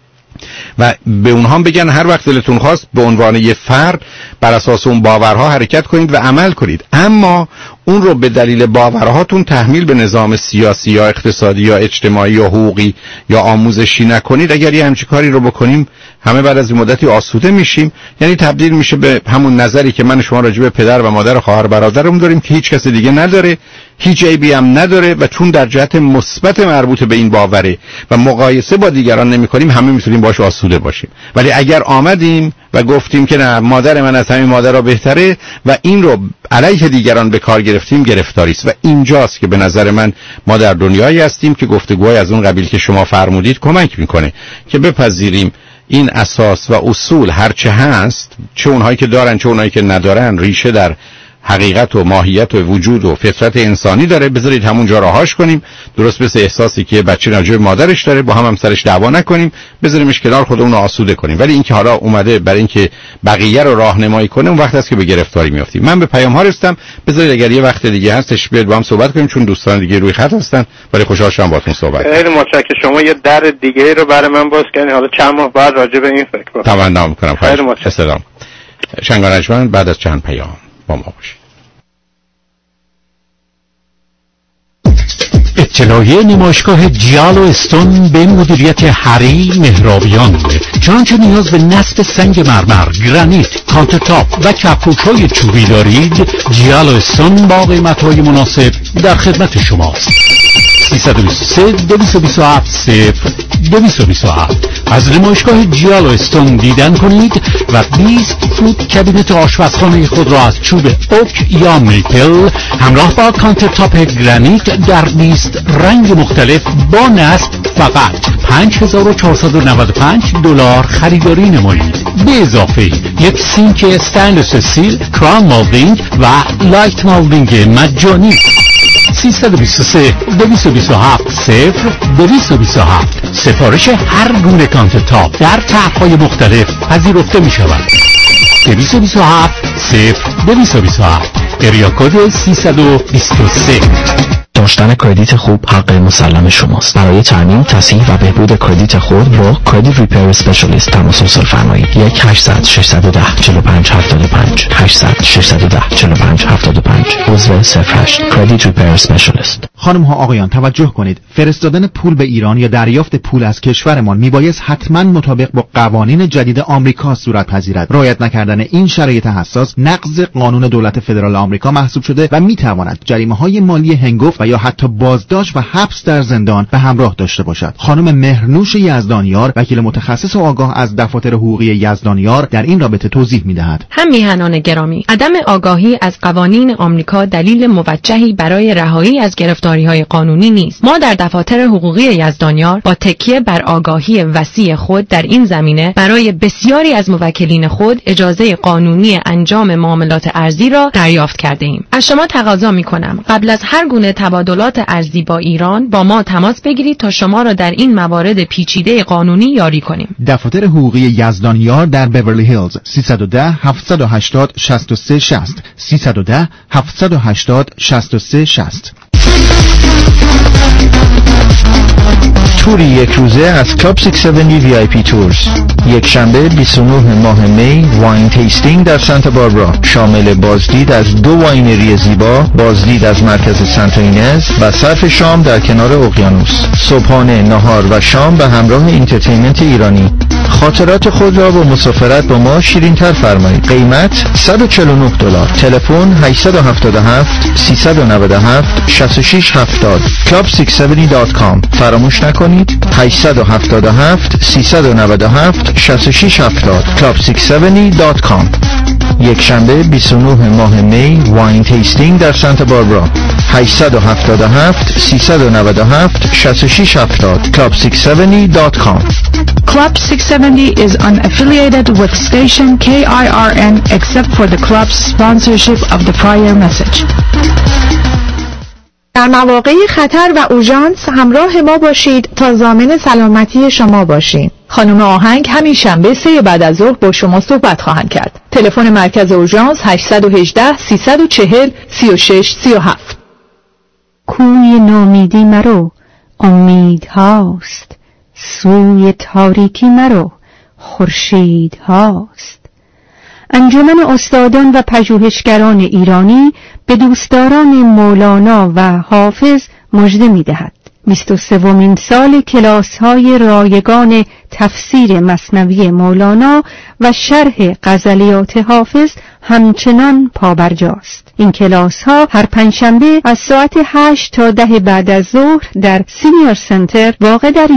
و به اونها بگن هر وقت دلتون خواست به عنوان یه فرد بر اساس اون باورها حرکت کنید و عمل کنید، اما اون رو به دلیل باورهاتون تحمیل به نظام سیاسی یا اقتصادی یا اجتماعی یا حقوقی یا آموزشی نکنید. اگر یه همچین کاری رو بکنیم همه بعد از این مدتی آسوده میشیم، یعنی تبدیل میشه به همون نظری که من شما راجع به پدر و مادر و خواهر برادرمون داریم که هیچ کس دیگه نداره، هیچ عیبی هم نداره و چون در جهت مثبت مربوط به این باوره و مقایسه با دیگران نمی‌کنیم همه میتونیم باش آسوده باشیم. ولی اگر آمدیم و گفتیم که نه مادر من از همین مادرها بهتره و این رو علیه دیگران به کار گرفتیم، گرفتاری است. و اینجاست که به نظر من ما در دنیایی هستیم که گفتگوهای از اون قبیل که شما فرمودید کمک میکنه که بپذیریم این اساس و اصول هرچه هست، چه اونهایی که دارن چه اونهایی که ندارن، ریشه در حقیقت و ماهیت و وجود و فطرت انسانی داره. بذارید همونجا راهاش کنیم، درست مثل احساسی که بچه راجع به مادرش داره، با هم سرش دعوا نکنیم، بذاریمش کنار، خودمون رو آسوده کنیم. ولی اینکه حالا اومده برای اینکه بقیه رو راهنمایی کنه، اون وقت است که به گرفتاری میافتیم. من به پیام ها رسیدم، بذارید اگر یه وقت دیگه هستش بیاد با هم صحبت کنیم، چون دوستان دیگه روی خط هستن، ولی خوشحال شدم باهاتون صحبت کنم. خیلی متشکرم. شما یه در دیگه رو برای من باز کردین، حالا چند ماه بعد راجع به این فکر کنم. تمنا می‌کنم. خیلی متشکرم. شنگانجمن بعد از چند پیام با ما باشید. اطلاعیه نمایشگاه جیال و استون به مدیریت هری مهرابیان. چنانچه نیاز به نصب سنگ مرمر، گرانیت، کانترتاپ و کپوچ‌های چوبی دارید، جیال و استون با قیمت‌های مناسب در خدمت شماست. 323 227 227 از نمایشگاه جیال و استون دیدن کنید و 20 فوت کابینت آشپزخانه خود را از چوب اوک یا میپل همراه با کانتر تاپ گرانیت در 20 رنگ مختلف با نصب فقط $5,495 خریداری نمایید. به اضافه یک سینک استنلس استیل، کران مالدینگ و لایت مالدینگ مجانی. 323 227 0227 سفارش هر گونه کانتر تاپ در طرح‌های مختلف پذیرفته می شود. 227 0227 اریا کد 323. داشتن کردیت خوب حق مسلم شماست. برای ترمیم، تصحیح و بهبود کردیت خود با کردیت ریپیر اسپشیالیست تماس حاصل فرمایید. 1-800-610-4575 800-610-4575 عضو 08 کردیت ریپیر اسپشیالیست. خانم ها آقایان توجه کنید، فرستادن پول به ایران یا دریافت پول از کشورمان میبایست حتما مطابق با قوانین جدید آمریکا صورت پذیرد. رعایت نکردن این شرایط حساس نقض قانون دولت فدرال آمریکا محسوب شده و میتواند جریمه‌های مالی هنگفت و یا حتی بازداشت و حبس در زندان به همراه داشته باشد. خانم مهرنوش یزدانیار، وکیل متخصص و آگاه از دفاتر حقوقی یزدانیار، در این رابطه توضیح می‌دهد. هم میهنان گرامی، عدم آگاهی از قوانین آمریکا دلیل موجهی برای رهایی از گرفتاری‌های قانونی نیست. ما در دفاتر حقوقی یزدانیار با تکیه بر آگاهی وسیع خود در این زمینه برای بسیاری از موکلین خود اجازه قانونی انجام معاملات ارزی را دریافت کرده‌ایم. از شما تقاضا می‌کنم قبل از هر گونه تبادلات ارزی با ایران با ما تماس بگیرید تا شما را در این موارد پیچیده قانونی یاری کنیم. دفاتر حقوقی یزدانیار در بیورلی هیلز 310 780 63 60 310 780 63 60. توری یک روزه از کلاب 670 VIP تورز، یک شنبه 29 ماه می، واین تیستینگ در سانتا باربرا، شامل بازدید از 2 واینری زیبا، بازدید از مرکز سانتا اینز و صرف شام در کنار اقیانوس. صبحانه، نهار و شام به همراه اینترتینمنت ایرانی. خاطرات خود را با مسافرت با ما شیرین‌تر فرمایید. قیمت $149. تلفن 877 397 6670 club670.com. فراموش نکنید 877 397 6670 club670.com. یک شنبه 29 ماه می، واین تیستینگ در سانتا باربرا، 877 397 6670 club670.com. Club 670 is unaffiliated with station KIRN except for the club's sponsorship of the prior message. در مواقع خطر و اورژانس همراه ما باشید تا ضامن سلامتی شما باشیم. خانم آهنگ همین شنبه 3 بعد از ظهر با شما صحبت خواهند کرد. تلفن مرکز اورژانس 818 340 36 37. کوی نامیدی مرو، امید هاست، سوی تاریکی مرو، خورشید هاست. انجمن استادان و پژوهشگران ایرانی به دوستداران مولانا و حافظ مژده می‌دهد. 23مین سال کلاس‌های رایگان تفسیر مثنوی مولانا و شرح غزلیات حافظ همچنان پابرجاست. این کلاس‌ها هر پنجشنبه از ساعت 8 تا 10 بعد از ظهر در سینیور سنتر واقع در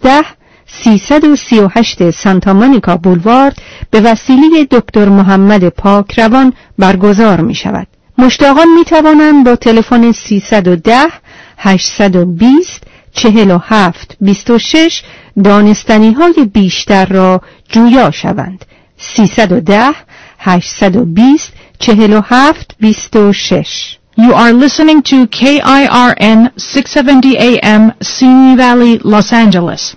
11338 سانتا مونیکا بولوارد به وسیله دکتر محمد پاکروان برگزار می شود. مشتاقان می توانند با تلفن 310 820 47 26 دانستنی های بیشتر را جویا شوند. 310 820 47 26. You are listening to KIRN 670 AM, Simi Valley, Los Angeles.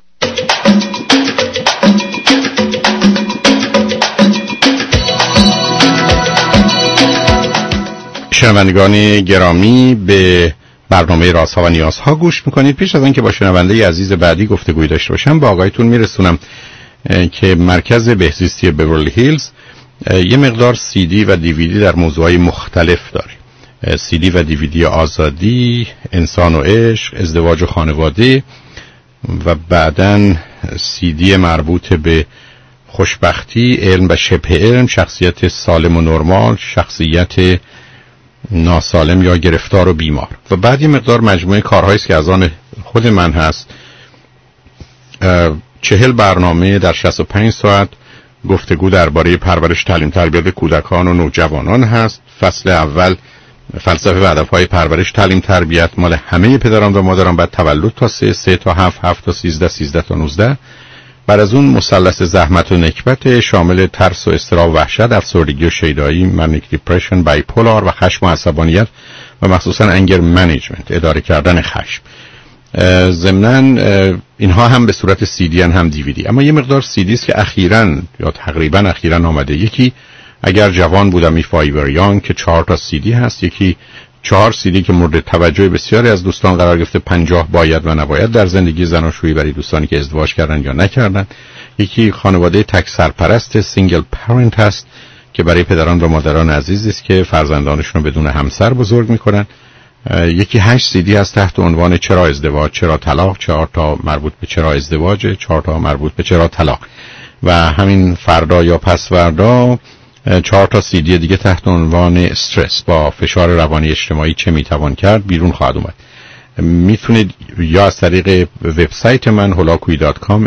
شنوندگان گرامی، به برنامه رازها و نیازها گوش میکنید. پیش از آنکه با شنونده عزیز بعدی گفتگوی داشته باشم، با آقایتون میرسونم که مرکز بهزیستی بیورلی هیلز یه مقدار CD و DVD در موضوعات مختلف داره. CD و DVD آزادی، انسان و عشق، ازدواج و خانواده، و بعداً CD مربوط به خوشبختی، علم و شبه علم، شخصیت سالم و نرمال، شخصیت ناسالم یا گرفتار و بیمار، و بعد یه مقدار مجموعه کارهایی است که از آن خود من هست 40 برنامه در 65 ساعت گفتگو درباره پرورش، تعلیم، تربیت کودکان و نوجوانان هست. فصل اول فلسفه و هدف‌های پرورش، تعلیم، تربیت مال همه پدران و مادران، بعد تولد تا 3 تا 7، 7 تا 13، 13 تا 19. بعد از اون مثلث زحمت و نکبت شامل ترس و اضطراب و وحشت، افسردگی و شیدایی، منیک دیپرشن، بایپولار و خشم و عصبانیت و مخصوصا انگر منیجمنت، اداره کردن خشم. ضمناً اینها هم به صورت CD هم DVD. اما یه مقدار CD است که اخیراً یا تقریباً اخیراً آمده. یکی اگر جوان بودم می فایور یانگ که 4 تا CD هست، یکی 4 CD که مورد توجه بسیاری از دوستان قرار گرفته، 50 باید و نباید در زندگی زناشویی برای دوستانی که ازدواج کردن یا نکردن. یکی خانواده تک سرپرست سینگل پرنت هست که برای پدران و مادران عزیزی است که فرزندانشون رو بدون همسر بزرگ میکنن. یکی 8 CD هست تحت عنوان چرا ازدواج، چرا طلاق، 4 تا مربوط به چرا ازدواج، 4 تا مربوط به چرا طلاق. و همین فردا یا پس فردا 4 تا CD دیگه تحت عنوان استرس، با فشار روانی اجتماعی چه میتوان کرد، بیرون خواهد اومد. میتونید یا از طریق وبسایت من holakoui.com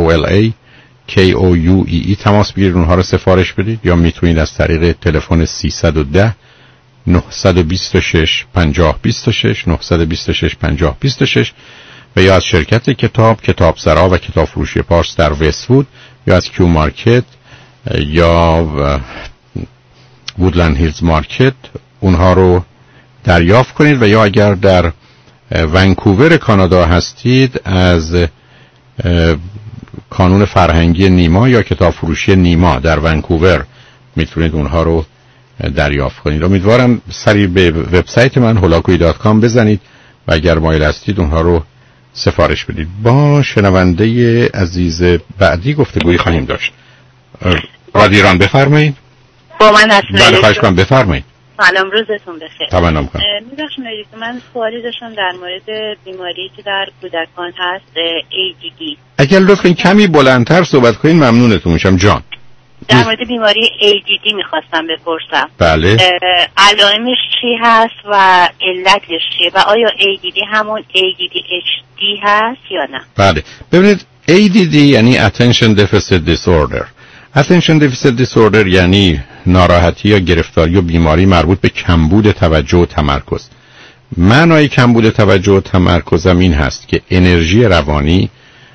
HOLAKOUEE تماس بگیرید، اونها رو سفارش بدید، یا میتونید از طریق تلفن 310 926 5026 926 5026 و یا از شرکت کتاب سرا و کتاب فروشی پارس در وست‌وود یا از کیو مارکت یا وودلند هیلز مارکت اونها رو دریافت کنید. و یا اگر در ونکوور کانادا هستید از کانون فرهنگی نیما یا کتاب فروشی نیما در ونکوور میتونید اونها رو دریافت کنید. امیدوارم سریع به وبسایت من holakoui.com بزنید و اگر مایل هستید اونها رو سفارش بدید. با شنونده عزیز بعدی گفتگویی خواهیم داشت. رادیو ایران بفرمایید. با من هستم. بله خواهش کنم بفرمایید. سلام، روزتون بخیر. تمام کنم. می‌خواستم من سوالی داشتم در مورد بیماری که در کودکان هست، ADD. اگر لطفاً کمی بلندتر صحبت کنید ممنونتون میشم جان. در مورد بیماری ADD میخواستم بپرسم. بله. علائمش چی هست و علتش چیه و آیا ADD همون ADHD هست یا نه؟ بله. ببینید ADD یعنی Attention Deficit Disorder. Attention Deficit Disorder یعنی ناراحتی یا گرفتاری و بیماری مربوط به کمبود توجه و تمرکز. معنای کمبود توجه و تمرکزم این هست که انرژی روانی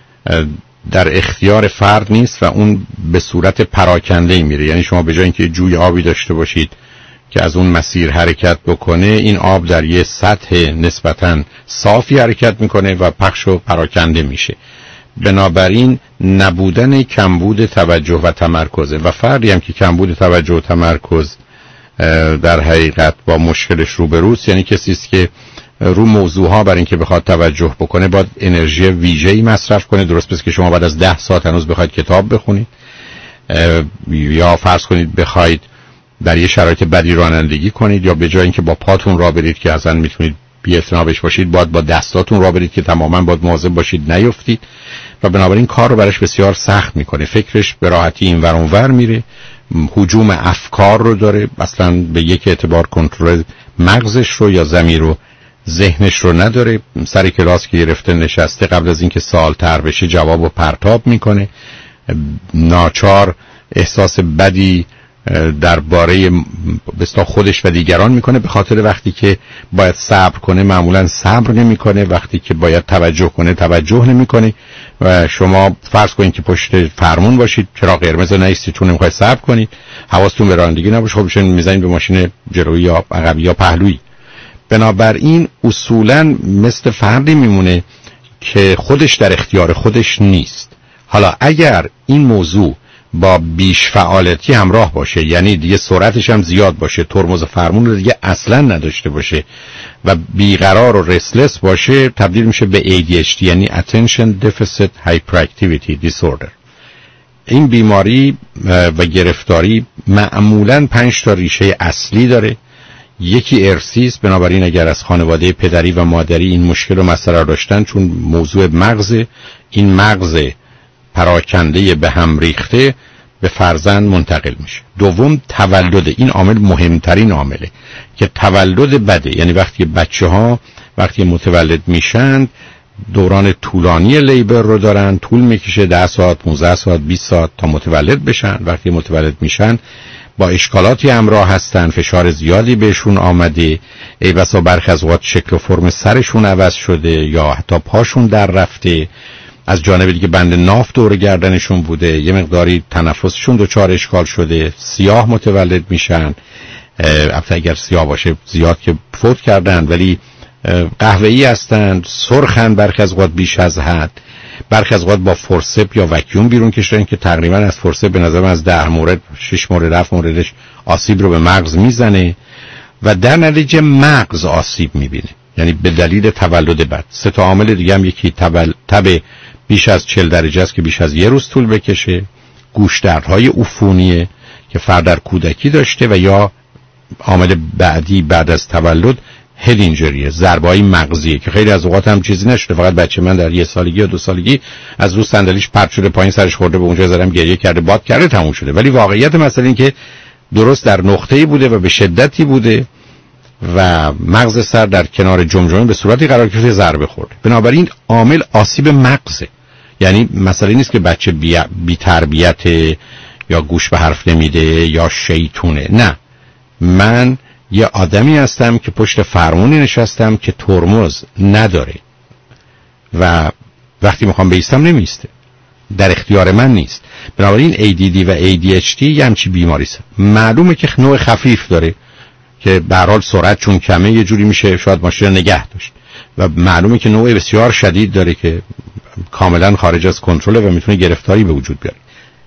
در اختیار فرد نیست و اون به صورت پراکنده میره. یعنی شما به جای اینکه جوی آبی داشته باشید که از اون مسیر حرکت بکنه، این آب در یه سطح نسبتاً صافی حرکت میکنه و پخش و پراکنده میشه. بنابراین نبودن کمبود توجه و تمرکزه و فردی هم که کمبود توجه و تمرکز در حقیقت با مشکلش روبروست، یعنی کسی است که رو موضوعها برای اینکه بخواد توجه بکنه باید انرژی ویژه‌ای مصرف کنه. درست پس که شما بعد از 10 ساعت هنوز بخواید کتاب بخونید یا فرض کنید بخواید در یه شرایط بدی رانندگی کنید یا به جای اینکه با پاتون راه برید که اصلا میتونید بی‌اعتنابش باشید باید با دستاتون راه برید که تماما باید مواظب باشید نیفتید و بنابراین کار رو براش بسیار سخت میکنه. فکرش به راحتی این ور اون ور میره، هجوم افکار رو داره، اصلا به یک اعتبار کنترل مغزش رو یا ضمیر رو ذهنش رو نداره. سر کلاس که گرفته نشسته قبل از اینکه سوال طرح بشه جوابو پرتاب میکنه، ناچار احساس بدی درباره بسیار خودش و دیگران میکنه به خاطر وقتی که باید صبر کنه معمولا صبر نمیکنه، وقتی که باید توجه کنه توجه نمیکنه و شما فرض کنید که پشت فرمون باشید، چراغ قرمز نیستی چون نمیخواید صبر کنید، حواستون به رانندگی نباشه، خب بشین میزنید به ماشین جلویی یا عقبی یا پهلویی. بنابراین اصولا مثل فردی میمونه که خودش در اختیار خودش نیست. حالا اگر این موضوع با بیش فعالیتی همراه باشه، یعنی دیگه سرعتش هم زیاد باشه، ترمز فرمون رو دیگه اصلا نداشته باشه و بیقرار و رسلس باشه، تبدیل میشه به ADHD یعنی Attention Deficit Hyperactivity Disorder. این بیماری و گرفتاری معمولاً 5 تا ریشه اصلی داره. یکی ارثی است، بنابراین اگر از خانواده پدری و مادری این مشکل و مسئله داشتن، چون موضوع مغز، این مغز پراکنده به هم ریخته به فرزند منتقل میشه. دوم تولد، این عامل مهمترین عامله که تولد بده، یعنی وقتی بچه ها وقتی متولد میشن دوران طولانی لیبر رو دارن، طول میکشه 10 ساعت 15 ساعت 20 ساعت تا متولد بشن. وقتی متولد میشن با اشکالاتی همراه هستن، فشار زیادی بهشون آمده، ای بسا برخی از اوقات شکل و فرم سرشون عوض شده یا حتی پاشون در رفته، از جانب دیگه بند ناف دور گردنشون بوده، یه مقداری تنفسشون دچار اشکال شده، سیاه متولد میشن. البته اگر سیاه باشه زیاد که فوت کردن، ولی قهوه‌ای هستن، سرخن برخی از اوقات بیش از حد، برخی از اوقات با فورسپ یا وکیوم بیرون کشیدن که تقریبا از فورسپ به نظر من از 10 مورد 6 مورد 7 موردش آسیب رو به مغز میزنه و در نتیجه مغز آسیب میبینه، یعنی به دلیل تولد بد. 3 تا عامل دیگه هم، یکی تب بیش از 40 درجه است که بیش از 1 روز طول بکشه، گوشدردهای عفونیه که فرد در کودکی داشته، و یا عامل بعدی بعد از تولد هد اینجریه، ضربه‌های مغزیه که خیلی از اوقات هم چیزی نشده، فقط بچه من در 1 سالگی یا 2 سالگی از رو صندلیش پرت شده پایین، سرش خورده به اونجا، زدم گریه کرده، باد کرده، تموم شده. ولی واقعیت مسئله این که درست در نقطه‌ای بوده و به شدتی بوده و مغز سر در کنار جمجمه به صورتی قرار گرفته ضربه خورده. بنابراین عامل آسیب مغزه. یعنی مسئله نیست که بچه بی تربیت یا گوش به حرف نمیده یا شیطونه، نه، من یه آدمی هستم که پشت فرمونی نشستم که ترمز نداره و وقتی میخوام بیستم نمیسته، در اختیار من نیست. بنابراین ADD و ADHD یه همچی بیماری است. معلومه که نوع خفیف داره که به هر حال سرعت چون کمه یه جوری میشه شاید ماشین نگه داشت، و معلومه که نوع بسیار شدید داره که کاملا خارج از کنترله و میتونه گرفتاری به وجود بیاره.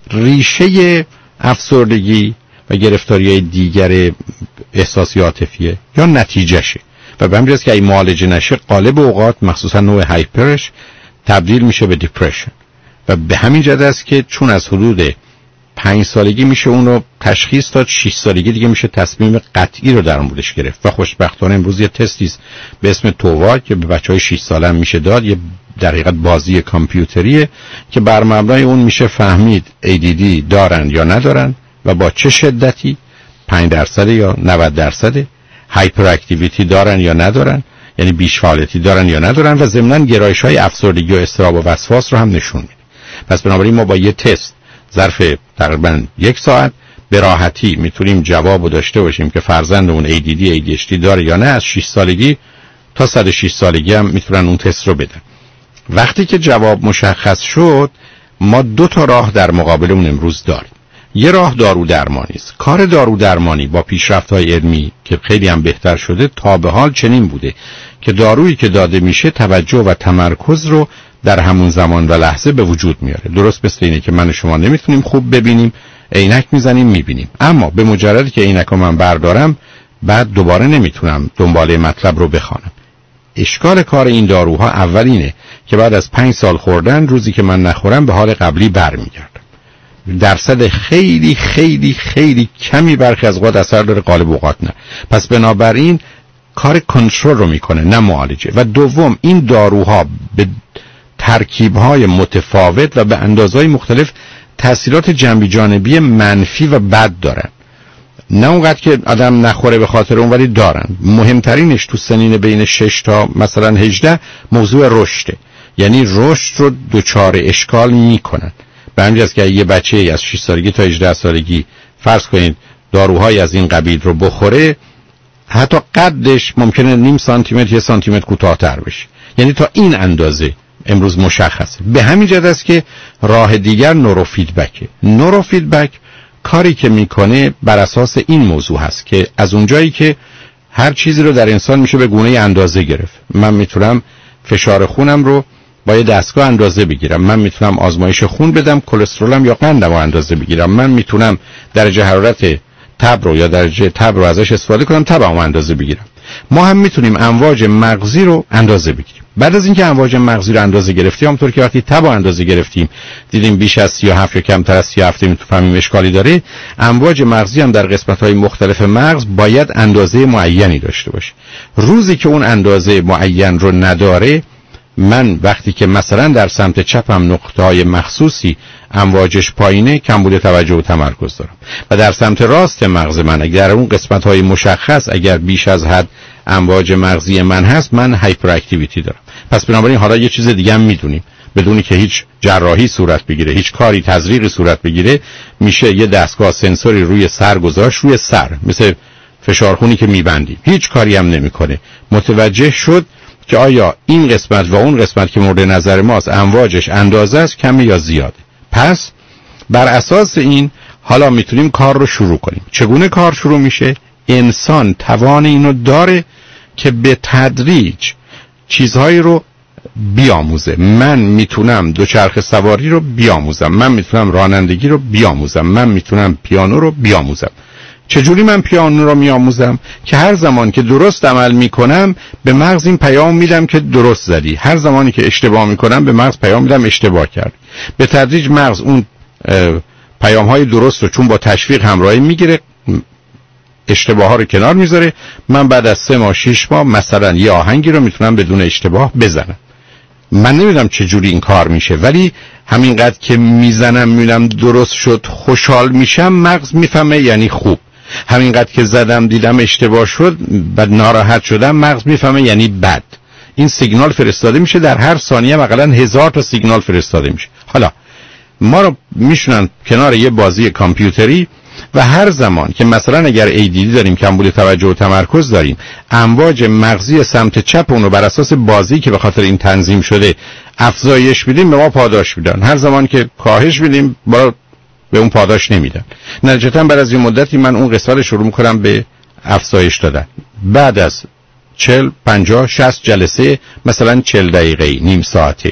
ریشه افسردگی و گرفتاری‌های دیگر احساسی عاطفیه یا نتیجهشه، و به همین جاست که این معالجه نشه غالب اوقات مخصوصا نوع هایپرش تبدیل میشه به دیپرشن، و به همین جهت است که چون از حدود 5 سالگی میشه اون رو تشخیص داد، 6 سالگی دیگه میشه تصمیم قطعی رو در موردش گرفت. و خوشبختانه امروز یه تستی به اسم تووا که به بچهای 6 ساله هم میشه داد، یه در حقیقت بازی کامپیوتریه که بر مبنای اون میشه فهمید ADD دارن یا ندارن و با چه شدتی، 5% یا 90%، هایپر اکتیویتی دارن یا ندارن، یعنی بیش فعالیتی دارن یا ندارن، و ضمناً گرایش‌های افسردگی و اضطراب و وسواس رو هم نشون میده. پس بنابراین ما با یه تست ظرف تقریباً 1 ساعت به راحتی میتونیم جوابو داشته باشیم که فرزندمون ADD ADHD داره یا نه. از 6 سالگی تا 106 سالگی هم میتونن اون تست رو بدن. وقتی که جواب مشخص شد، ما 2 تا راه در مقابل اون امروز داریم. یه راه دارو درمانی است. کار دارو درمانی با پیشرفت‌های علمی که خیلی هم بهتر شده تا به حال چنین بوده که دارویی که داده میشه توجه و تمرکز رو در همون زمان و لحظه به وجود میاره. درست مثل اینه که من و شما نمیتونیم خوب ببینیم، عینک میزنیم میبینیم، اما به مجردی که عینکو من بردارم بعد دوباره نمیتونم دنباله مطلب رو بخوانم. اشکال کار این داروها اول اینه که بعد از 5 سال خوردن روزی که من نخورم به حال قبلی برمیگردم. درصد خیلی خیلی خیلی کمی برخی از اوقات اثر داره، غالب اوقات نه. پس بنابراین کار کنترل رو میکنه نه معالجه. و دوم، این داروها به ترکیب‌های متفاوت و به اندازه‌های مختلف تأثیرات جنبی جانبی منفی و بد دارن. نه اونقدر که آدم نخوره به خاطر اون، ولی دارن. مهمترینش تو سنین بین 6 تا مثلا 18 موضوع رشده، یعنی رشد رو دچار اشکال میکنن. به همین جاست که یه بچه از 6 سالگی تا 18 سالگی فرض کنید داروهای از این قبیل رو بخوره، حتی قدش ممکنه 0.5 سانتی متر 1 سانتی متر کوتاه‌تر بشه، یعنی تا این اندازه امروز مشخصه. به همین جهت است که راه دیگر نوروفیدبکه. نوروفیدبک کاری که میکنه بر اساس این موضوع هست که از اونجایی که هر چیزی رو در انسان میشه به گونه اندازه گرفت. من میتونم فشار خونم رو با یه دستگاه اندازه بگیرم، من میتونم آزمایش خون بدم، کلسترولم یا قندم رو اندازه بگیرم، من میتونم درجه حرارت تب رو یا درجه تب رو ازش استفاده کنم، تبمو اندازه بگیرم. ما هم میتونیم امواج مغزی رو اندازه بگیریم. بعد از اینکه امواج مغزی رو اندازه گرفتیم، همونطور که وقتی تب رو اندازه گرفتیم دیدیم بیش از 37 یا کمتر از 37 میتونیم اشکالی داره، امواج مغزی هم در قسمت‌های مختلف مغز باید اندازه معینی داشته باشه. روزی که اون اندازه معین رو نداره، من وقتی که مثلا در سمت چپم نقطه‌های مخصوصی امواجش پایینه، کمبود توجه و تمرکز دارم، و در سمت راست مغز من اگر اون قسمت‌های مشخص اگر بیش از حد امواج مغزی من هست، من هایپر اکتیویتی دارم. پس بنابراین حالا یه چیز دیگه هم میدونیم، بدونی که هیچ جراحی صورت بگیره، هیچ کاری تزریقی صورت بگیره، میشه یه دستگاه سنسوری روی سر گذاشت، روی سر مثل فشارخونی که میبندیم، هیچ کاری هم نمیکنه. متوجه شد که آیا این قسمت و اون قسمت که مورد نظر ماست امواجش اندازه است کمی یا زیاده. پس بر اساس این حالا میتونیم کار رو شروع کنیم. چگونه کار شروع میشه؟ انسان توان اینو داره که به تدریج چیزهایی رو بیاموزه. من میتونم دوچرخه سواری رو بیاموزم، من میتونم رانندگی رو بیاموزم، من میتونم پیانو رو بیاموزم. چجوری من پیانو رو میاموزم؟ که هر زمان که درست عمل میکنم به مغز این پیام میدم که درست زدی، هر زمانی که اشتباه میکنم به مغز پیام میدم اشتباه کرد. به تدریج مغز اون پیام های درست رو چون با تشویق همراهی میگیره، اشتباه ها رو کنار میذاره. من بعد از 3 ماه 6 ماه مثلا یه آهنگی رو میتونم بدون اشتباه بزنم. من نمیدونم چجوری این کار میشه، ولی همینقدر که میزنم میبینم درست شد خوشحال میشم، مغز میفهمه یعنی خوب. همینقدر که زدم دیدم اشتباه شد بعد ناراحت شدم، مغز میفهمه یعنی بد. این سیگنال فرستاده میشه، در هر ثانیه حداقل 1000 تا سیگنال فرستاده میشه. حالا ما رو میشونن کنار یه بازی کامپیوتری و هر زمان که مثلا اگر ADD داریم، کمبود توجه و تمرکز داریم، امواج مغزی سمت چپ اون رو بر اساس بازی که به خاطر این تنظیم شده افزایش بدیم، به ما پاداش میدن. هر زمان که کاهش بدیم به اون پاداش نمیدن. نتیجتا بعد از این مدتی من اون قسمت شروع میکنم به افزایش دادن. بعد از 40 50 60 جلسه مثلا 40 دقیقه نیم ساعته،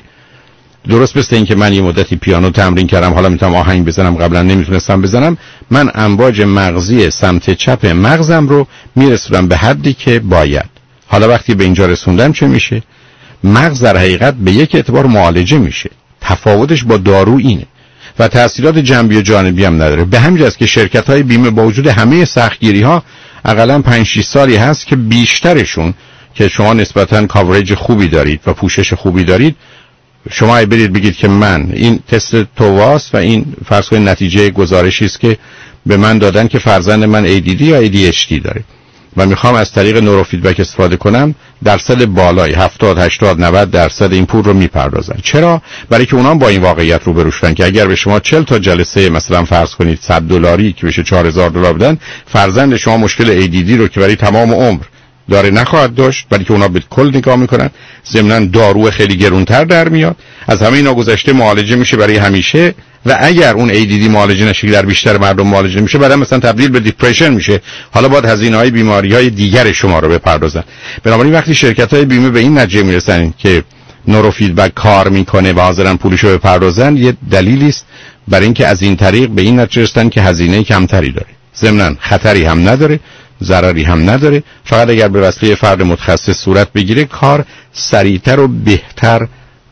درست مثل این که من یه مدتی پیانو تمرین کردم، حالا میتونم آهنگ بزنم، قبلا نمیتونستم بزنم، من امواج مغزی سمت چپ مغزم رو میرسونم به حدی که باید. حالا وقتی به اینجا رسوندم چه میشه؟ مغز در حقیقت به یک اعتبار معالجه میشه. تفاوتش با دارو اینه و تأثیرات جنبی و جانبی هم نداره. به همین جاست که شرکت‌های بیمه با وجود همه سختگیری‌ها حداقل 5-6 سالی هست که بیشترشون که شما نسبتاً کاورج خوبی دارید و پوشش خوبی دارید، شما برید بگید که من این تست تواس و این فرض کنید نتیجه گزارشی است که به من دادن که فرزند من ADD یا ADHD داره و میخوام از طریق نوروفیدبک استفاده کنم، درصد بالای 70 80 90% این پول رو میپردازن. چرا؟ برای که اونام با این واقعیت روبرو شدن که اگر به شما 40 تا جلسه مثلا فرض کنید $100 که بشه $4000 بدن، فرزند شما مشکل ADD رو که برای تمام عمر داره نخواهد داشت، برای که اونا به کل نگاه میکنن. ضمناً دارو خیلی گرونتر در میاد، از همه اینا گذشته معالجه میشه برای همیشه و اگر اون ADD معالجه نشه، در بیشتر مردم معالجه میشه، بعدا مثلا تبدیل به دیپرشن میشه، حالا باید هزینه‌های بیماری‌های دیگر شما رو بپردازن. بنابراین وقتی شرکت‌های بیمه به این نتیجه میرسن که نوروفیدبک کار میکنه و حاضرن پولشو بپردازن، یه دلیلی است برای اینکه از این طریق به این نتیجه رسیدن که هزینه کمتری داره، ضمناً خطری هم نداره، ضرری هم نداره. فقط اگر به وسیله فرد متخصص صورت بگیره کار سریعتر و بهتر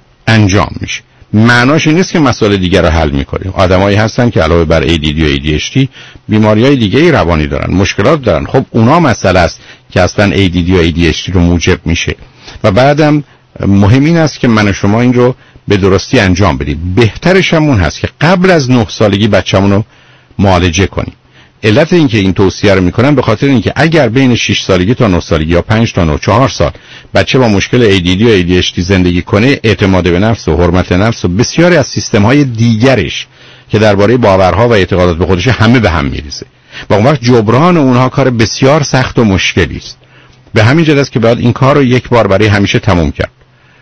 انجام میشه. معناش این نیست که مسائل دیگر رو حل میکنیم. آدمایی هستن که علاوه بر ADD و ADHD بیماریهای دیگه روانی دارن، مشکلات دارن. خب اونا مسئله است که اصلا ADD و ADHD رو موجب میشه و بعدم مهم این است که من و شما این رو به درستی انجام بدیم. بهترش همون هست که قبل از 9 سالگی بچه‌مون رو معالجه کنیم. علت این که این توصیه رو میکنم به خاطر اینکه اگر بین 6 سالگی تا 9 سالگی یا 5 تا 9 4 سال بچه با مشکل ADD و ADHD زندگی کنه، اعتماد به نفس و حرمت نفس و بسیاری از سیستم‌های دیگرش که درباره باورها و اعتقادات به خودش همه به هم میریزه و اون وقت جبران اونها کار بسیار سخت و مشکلی است. به همین جهت است که باید این کار رو یک بار برای همیشه تموم کرد.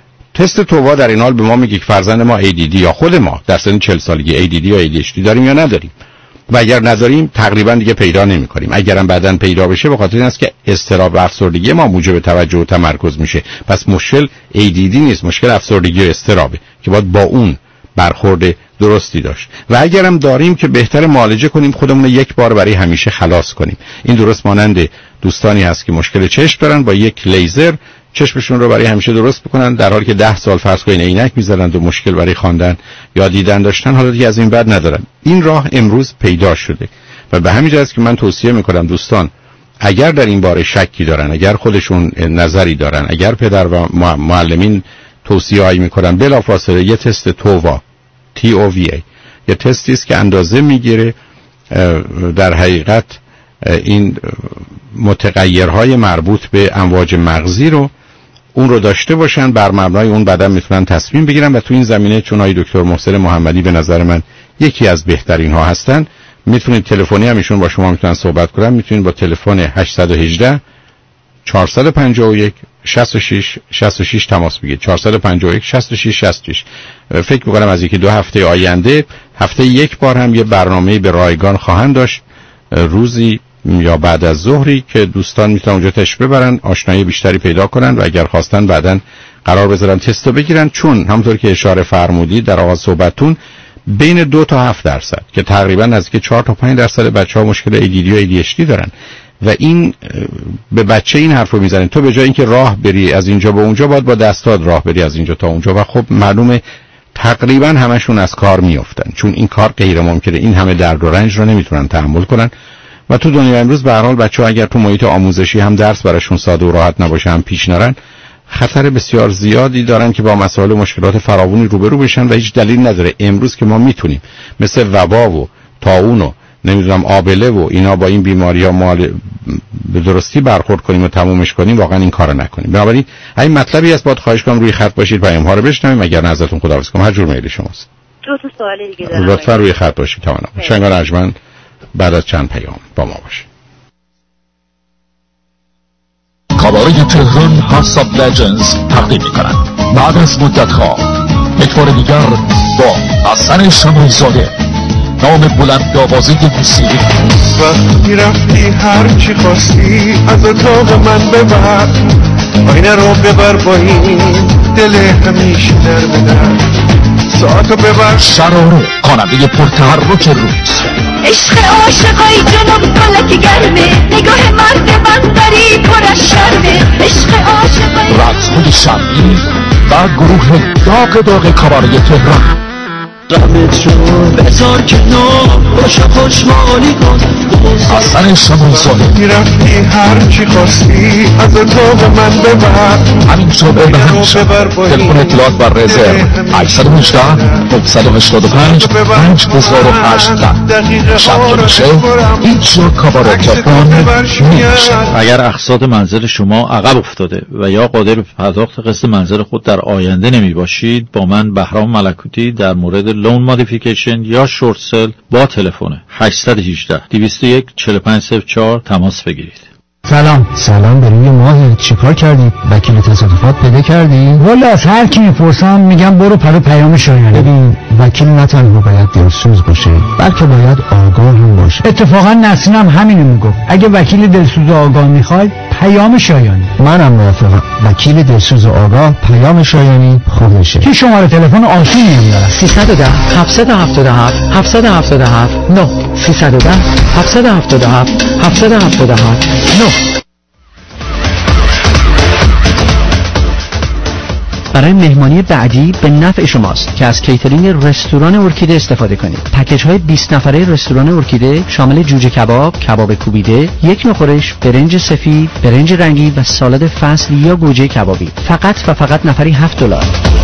تست تووا در این حال به ما میگه که فرزند ما ADD یا خود ما در سن 40 سالگی ADD یا ADHD داریم یا نداریم و اگر نداریم تقریبا دیگه پیدا نمی‌کنیم. اگرم بعداً پیدا بشه به خاطر این است که اضطراب و افسردگی ما موجب توجه و تمرکز میشه. پس مشکل ADD نیست، مشکل افسردگی و اضطرابه که باید با اون برخورد درستی داشت. و اگرم داریم که بهتر معالجه کنیم، خودمون رو یک بار برای همیشه خلاص کنیم. این درست مانند دوستانی هست که مشکل چشم دارن، با یک لیزر چشمشون رو برای همیشه درست بکنن، در حالی که 10 سال فرض کنین عینک می‌زدن و مشکل برای خواندن یا دیدن داشتن، حالا دیگه از این بعد ندارن. این راه امروز پیدا شده و به همین جهت است که من توصیه می‌کنم دوستان اگر در این باره شکی دارن، اگر خودشون نظری دارن، اگر پدر و معلمین توصیه‌ای می‌کنن، بلافاصله یه تست تووا TOVA، یه تستی است که اندازه میگیره در حقیقت این متغیرهای مربوط به امواج مغزی رو، اون رو داشته باشن، بر مبنای اون بعداً میتونن تصمیم بگیرن. و تو این زمینه چون آقای دکتر محسن محمدی به نظر من یکی از بهترین ها هستن، میتونید تلفنی هم ایشون با شما میتونن صحبت کنن. میتونید با تلفن 818 451 66 66 تماس بگیرید. 451 66 66. فکر می‌کنم از یکی دو هفته آینده هفته یک بار هم یه برنامه به رایگان خواهند داشت، روزی یا بعد از ظهری، که دوستان میتونن اونجا تشریف ببرن، آشنایی بیشتری پیدا کنن و اگر خواستن بعداً قرار بذارن تستو بگیرن. چون همونطور که اشاره فرمودید در آغاز صحبتتون، بین 2 تا 7% که تقریبا نزدیک 4 تا 5% بچه‌ها مشکل ADD و ADHD دارن و این به بچه این حرفو میزنه تو به جای اینکه راه بری از اینجا به اونجا باید با دستات راه بری از اینجا تا اونجا. و خب معلومه تقریبا همشون از کار میافتن، چون این کار غیر ممکنه، این همه درد و رنج رو نمیتونن تحمل کنن. و تو دنیای امروز به هر حال بچه‌ها اگر تو محیط آموزشی هم درس براشون ساده و راحت نباشه، هم پیش نرن، خطر بسیار زیادی دارن که با مسائل و مشکلات فراوانی روبرو بشن و هیچ دلیل نداره امروز که ما میتونیم مثل وبا و طاعون و نمیدونم آبله و اینا با این بیماری‌ها به درستی برخورد کنیم و تمومش کنیم، واقعا این کارو نکنیم. بنابراین این مطلبی است، باید خواهش کنم روی خط باشید، پیام‌ها رو بشنویم. اگر نه ازتون خداحافظی کنم، هر جور میل شماست. دو تا سوال دیگه دارم، لطفا روی خط باشید. تمام. شنگان ارجمند بعد از چند پیام با ما باشید. کاباره تهران هاوس آف لجنز تقدیم می‌کند بعد از مدت‌ها یک بار دیگر با حسن شمایزاده، نام بلند آوازه موسیقی. وقتی رفتی هر چی خواستی از اتاق من ببر، آینه رو ببر با این دل همیشه در بدر، ساعتو ببر. شرارو خواننده پرتحرک روز. عشق عاشقای جنوب فلک گرمه، نگاه مرد من داری پر از شرمه. عشق عاشقای رقص‌های شرمی و گروه داغ کاباره تهران. غمت رو بذار کنار، باشه خوشحالی کن. حسن شمایزاده. میرفتی هر چی خواستی از اتاق من ببر، همین شبه به همیشه. تلفن اطلاعات و رزرو 818 985 5018. شب که میشه هیچ جا کاباره تهران نمیشه. اگر اقساط منزل شما عقب افتاده و یا قادر به پرداخت قسط منزل خود در آینده نمی باشید، با من بهرام ملکوتی در مورد لون مودیفیکیشن یا شورت سل با تلفن 818 201 4504 تماس بگیرید. سلام به روی ماهت. چیکار کردی؟ وکیل تصادفات پیدا کردی؟ والا از هر کی میپرسم میگم برو پرو پیام شایانی. ببین وکیل نه تنها باید دلسوز باشه، بلکه باید آگاه هم باشه. اتفاقا نسرین هم همینو میگفت، اگه وکیل دلسوز و آگاه میخوای پیام شایانی. منم موافقم. وکیل دلسوز و آگاه پیام شایانی خودشه. کی شماره تلفن آسونی هم داره؟ 310 777 777 9 310 777 777 9. برای مهمانی بعدی به نفع شماست که از کیترینگ رستوران ارکیده استفاده کنید. پکیج های 20 نفره رستوران ارکیده شامل جوجه کباب، کباب کوبیده، یک نخورش، برنج سفید، برنج رنگی و سالاد فصل یا گوجه کبابی. فقط و فقط نفری $7.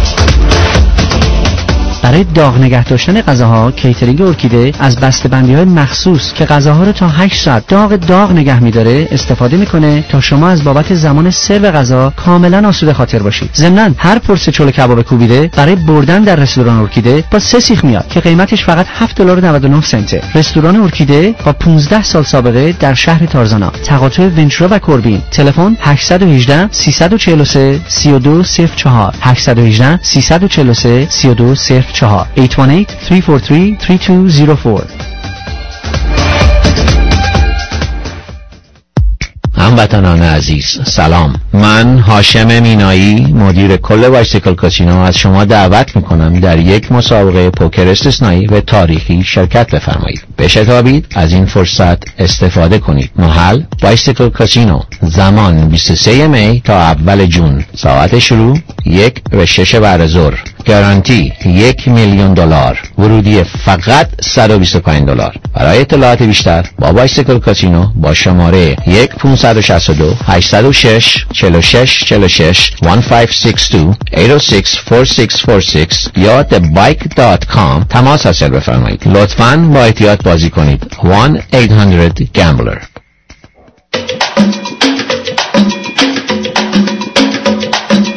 برای داغ نگه داشتن غذاها کیترینگ ارکیده از بسته‌بندی‌های مخصوص که غذاها رو تا 8 ساعت داغ نگه می‌داره استفاده می‌کنه تا شما از بابت زمان سرو غذا کاملا آسوده خاطر باشید. ضمناً هر پرسه چلو کباب کوبیده برای بردن در رستوران ارکیده با 3 سیخ میاد که قیمتش فقط $7.99. رستوران ارکیده با 15 سال سابقه در شهر تارزانا، تقاطع ونچورا و کوربین. تلفن 818 343 3204 818 343 3204 818-343-3204. هموطنان عزیز سلام، من هاشم مینایی مدیر کل بایسیکل کاسینو از شما دعوت میکنم در یک مسابقه پوکر استثنایی و تاریخی شرکت بفرمایید. بشتابید، از این فرصت استفاده کنید. محل بایسیکل کاسینو، زمان 23 می تا اول جون، ساعت شروع 1 و 6 بعد ظهر. گارانتی $1,000,000. ورودی فقط $125. برای اطلاعات بیشتر با بایسیکل کاسینو با شماره 1-562-806-4646 1562-806-4646 یا thebike.com تماس حاصل بفرمایید. لطفاً با احتیاط بازی کنید. 1-800-GAMBLER.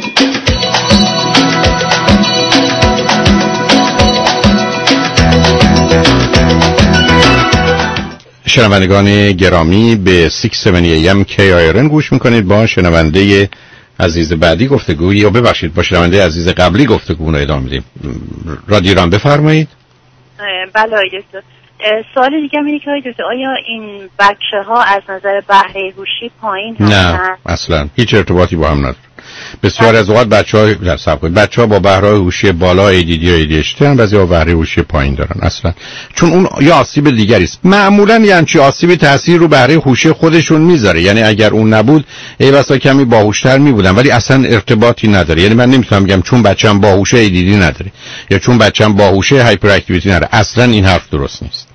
شنوندگان گرامی به 670 AM KIRN گوش میکنید. با شنونده عزیز بعدی گفتگویی یا ببخشید با شنونده عزیز قبلی گفتگو رو ادامه میدیم. رادیو ایران بفرمایید. بله دکتر، سوال دیگه اینه که دکتر آیا این بچه ها از نظر بهره هوشی پایین هستن؟ نه اصلا هیچ ارتباطی با هم نداره. بسیار از اوقات بچه‌ها با بهره هوشی بالا ADD یا ADHD هستن، بعضی‌ها بهره هوشی پایین دارن اصلا، چون اون یا آسیب دیگری است. معمولا یعنی چی آسیبی تاثیر رو بهره هوشی خودشون میذاره، یعنی اگر اون نبود ای بسا کمی باهوشتر میبودن، ولی اصلا ارتباطی نداره. یعنی من نمیتونم بگم چون بچه‌م باهوشه ADD نداره یا چون بچه‌م باهوشه هایپر اکتیویتی نداره. اصلا این حرف درست نیست.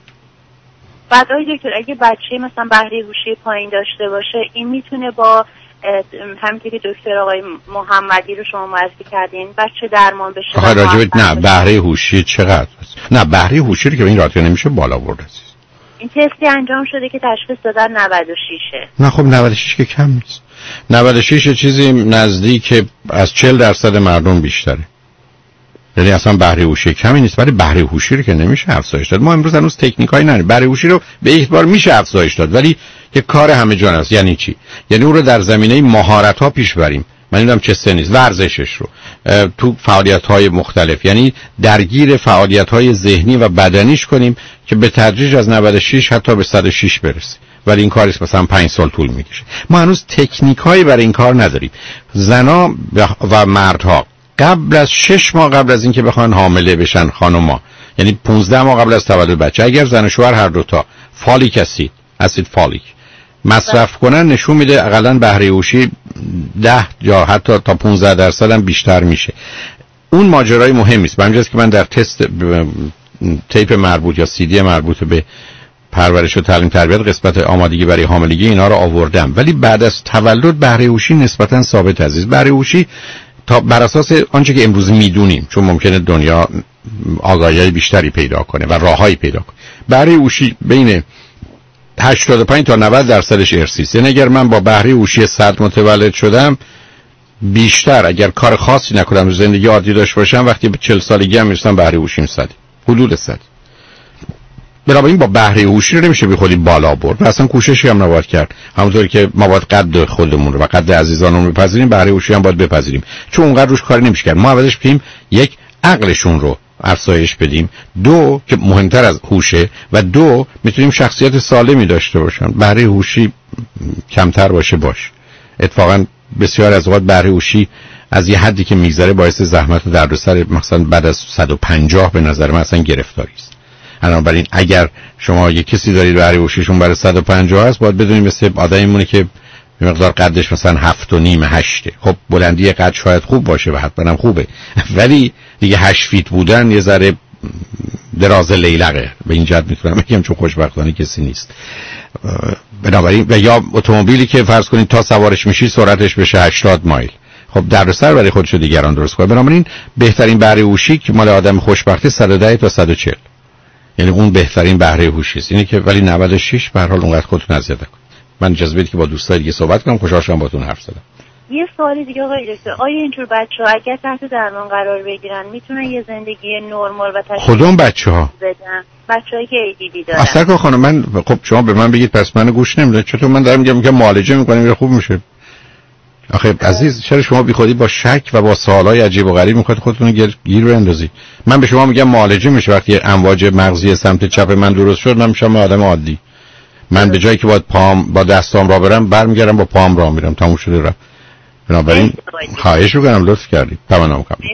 بعد دکتر اگه بچه مثلا بهره هوشی پایین داشته باشه، این میتونه با همینطوری که دکتر آقای محمدی رو شما معرفی کردین بچه درمان بشه؟ آخه راجبت نه بهره هوشی چقدر است؟ نه بهره هوشی رو که این رادیو نمیشه بالا برد. این تستی انجام شده که تشخیص دادن 96. نه خب 96 که کم نیست. 96 چیزی نزدیک از 40% مردم بیشتره. یعنی اصلا بهره هوشی کمی نیست، ولی بهره هوشی رو که نمیشه افزایش داد. ما امروز هنوز تکنیکایی نداریم. بهره هوشی رو به یک بار میشه افزایش داد، ولی یک کار همه جان است. یعنی چی؟ یعنی اون رو در زمینه مهارت‌ها پیش بریم. من نمیدونم چه سنی است، ورزشش رو تو فعالیت‌های مختلف، یعنی درگیر فعالیت‌های ذهنی و بدنیش کنیم که به تدریج از 96 حتی به 106 برسه. ولی این کاریست مثلا 5 سال طول میکشه. ما هنوز تکنیکایی برای این کار نداریم. زنا و مردها قبل از 6 ماه قبل از اینکه بخوان حامله بشن، خانوما یعنی 15 ماه قبل از تولد بچه، اگر زن و شوهر هر دوتا فالیک اسید فالیک مصرف کنن، نشون میده حداقل بهره هوشی 10 یا حتی تا 15% هم بیشتر میشه. اون ماجرای مهمی است. همینجاست که من در تست تیپ مربوط یا CD مربوط به پرورش و تعلیم تربیت قسمت آمادگی برای حاملگی اینا رو آوردم. ولی بعد از تولد بهره هوشی نسبتا ثابت عزیز. بهره هوشی تا بر اساس آنچه که امروز میدونیم، چون ممکنه دنیا آگاهی بیشتری پیدا کنه و راههایی پیدا کنه، بهره هوشی بین 85 تا 90% ارثی است. یعنی اگر من با بهره هوشی 100 متولد شدم، بیشتر اگر کار خاصی نکنم، زندگی عادی داشته باشم، وقتی به 40 سالگی هم میرسم بهره هوشیم 100 حدود 100. بنابراین با بهره هوشی رو نمیشه بی خودی بالا برد و اصلا کوششی هم نباید کرد. همونطوری که ما باید قد خودمون رو و قد عزیزانمون رو بپذیریم، بهره هوشی هم باید بپذیریم، چون اونقدر روش کاری نمیشه کرد. ما اولش بدیم یک عقلشون رو افزایش بدیم، دو که مهمتر از هوشه، و دو میتونیم شخصیت سالمی داشته باشن. بهره هوشی کمتر باشه اتفاقا بسیار از اوقات بهره هوشی از یه حدی که میگذره باعث زحمت و دردسر، مثلا بعد از 150 به نظر من اصلا گرفتاری است. بنابراین اگر شما یه کسی دارید بهره هوشیشون برای 150 هست، باید بدونید مثل آدمی مونه که به مقدار قدش مثلا 7.5 8. خب بلندی قد شاید خوب باشه و حتما هم خوبه، ولی دیگه 8 فیت بودن یه ذره دراز لیلقه. به این جهت میتونم بگم، چون خوشبختانه کسی نیست. بنابراین و یا اتومبیلی که فرض کنید تا سوارش میشی سرعتش بشه 80 مایل، خب دردسر برای خودش و دیگران درست کنه. بنابراین بهترین بهره هوشی که مال آدم خوشبخته 110 تا 140، یعنی اون بهترین بهره هوشی است. اینه که ولی 96 به هر حال اونقدر خودتون اذیت نکنید. من اجازه بدید که با دوستای دیگه صحبت کنم. خوشحال شدم باهاتون حرف زدم. یه سوالی دیگه آقای دکتر، آیا اینجور بچه‌ها اگر تحت درمان قرار بگیرن میتونن یه زندگی نرمال و تشخیص کدوم بچه‌ها؟ بچه‌ای که ADD دارن. اصلا خانم من خب شما به من بگید پس من گوش نمیدم. چطور من دارم میگم که معالجه میکنیم میره خوب میشه؟ آخه عزیز چرا شما بیخودی با شک و با سوالای عجیب و غریب میخواید خودتون رو گیر بندازید؟ من به شما میگم معالجه میشه وقتی امواج مغزی سمت چپ من درست شد، من میشم آدم عادی. من به جایی که با دستام راه برم برمیگردم با پام راه میرم، تموم شده رفت. بنابراین خواهش می‌کنم لطف کردید. تمام کنم.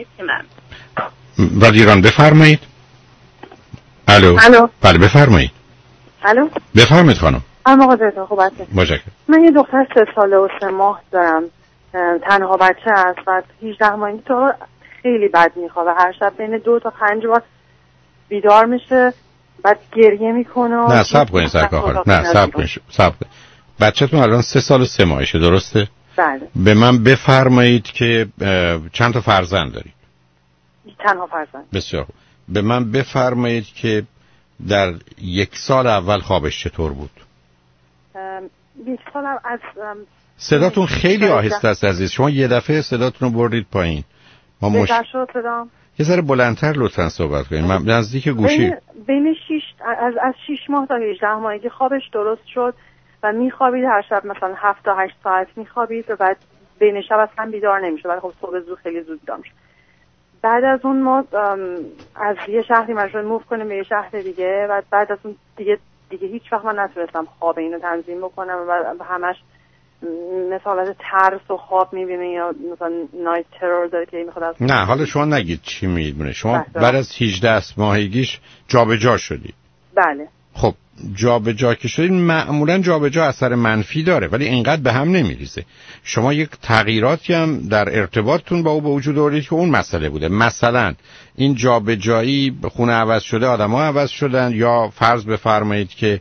رادیو ایران بفرمایید. الو. بله بفرمایید. الو. بفرمایید خانم. آقا دکتر خوب هستید؟ متشکرم. من یه دختر 3 ساله و 3 ماه دارم. تنها بچه است و 18 ماهگی تو خیلی بد میخوابه. هر شب بین 2 تا 5 بار بیدار میشه، بعد گریه میکنه. نه صبر کنید سرکار. نه صبر کنید. بچه‌تون الان 3 سال و 3 ماهشه درسته؟ بله. به من بفرمایید که چند تا فرزند دارید؟ تنها فرزند. بسیار. به من بفرمایید که در 1 سال اول خوابش چطور بود؟ 1 سال از صداتون خیلی آهسته است عزیز. شما یه دفعه صداتون رو بردید پایین. بهتر شد صدام؟ یه ذره بلندتر لطفاً صحبت کنید. من نزدیک گوشی. بین 6 ماه تا 18 ماهگی خوابش درست شد و میخوابید هر شب مثلا 7 تا 8 ساعت میخوابید و بعد بین شب اصلا بیدار نمیشه، ولی خب صبح زود خیلی زود بیدار میشه. بعد از اون ما از یه شهری مجبور موو کنیم به یه شهر دیگه و بعد از اون دیگه هیچ وقت من نتونستم خواب اینو تنظیم بکنم و همش مثلا از ترس و خواب میبینه یا مثلا نایت ترور داره که میخواد. نه حالا شما نگید چی میدونه. شما بعد از 18 ماهگیش جابجا شدی. بله. خب جابجا که شدید معمولا جابجا اثر منفی داره ولی اینقدر به هم نمیریزه. شما یک تغییراتی هم در ارتباطتون با او به وجود آورید که اون مسئله بوده. مثلا این جابجایی خونه عوض شده، آدم‌ها عوض شدن، یا فرض بفرمایید که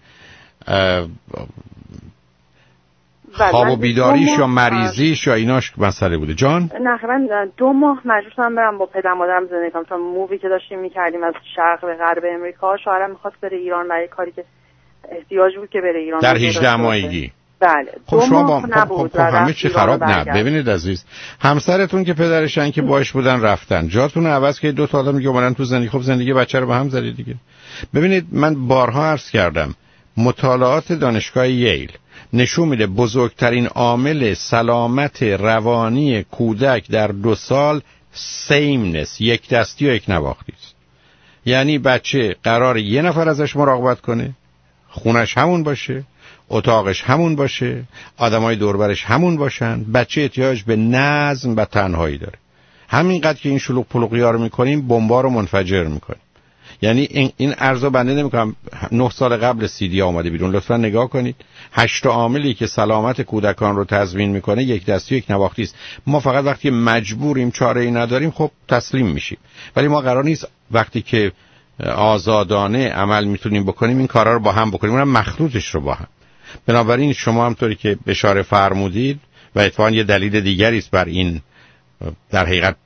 خواب و بیداریش یا مریضیش یا ایناش مسئله بوده. جان؟ نه 2 ماه مجبور شدم برم با پدر مادرم زندگی کنم چون مووی که داشتیم می‌کردیم از شرق به غرب امریکا. شوهرم می‌خواست بره ایران برای کاری که احتیاج بود که بره ایران. در 18 ماهگی. بله. خب شما با همه چی خراب نه. ببینید عزیز، همسرتون که پدرشن که باش بودن رفتن، جاتون عوض که 2 تا آدم دیگه اومدن تو زندگی. خب زندگی بچه رو به هم زدید دیگه. ببینید من بارها عرض کردم مطالعات دانشگاه ییل نشون میده بزرگترین عامل سلامت روانی کودک در 2 سال سیمنس، یک دستی و یک نواختی است. یعنی بچه قرار یه نفر ازش مراقبت کنه، خونش همون باشه، اتاقش همون باشه، آدمای دور برش همون باشن. بچه احتیاج به نظم و تنهایی داره. همینقدر که این شلوغ پلوغی‌ها رو میکنیم بمبا رو منفجر میکنیم. یعنی این ارزو بنده نمیکنم. 9 سال قبل CD اومده بیرون، لطفا نگاه کنید. 8 عاملی که سلامت کودکان رو تضمین میکنه یک دستی و یک نواختی است. ما فقط وقتی مجبوریم چاره ای نداریم خب تسلیم میشیم، ولی ما قرار نیست وقتی که آزادانه عمل میتونیم بکنیم این کارا رو با هم بکنیم، اونم مخلوطش رو با هم. بنابراین شما همطوری که اشاره فرمودید و اتفاقا یه دلیل دیگری است بر این در حقیقت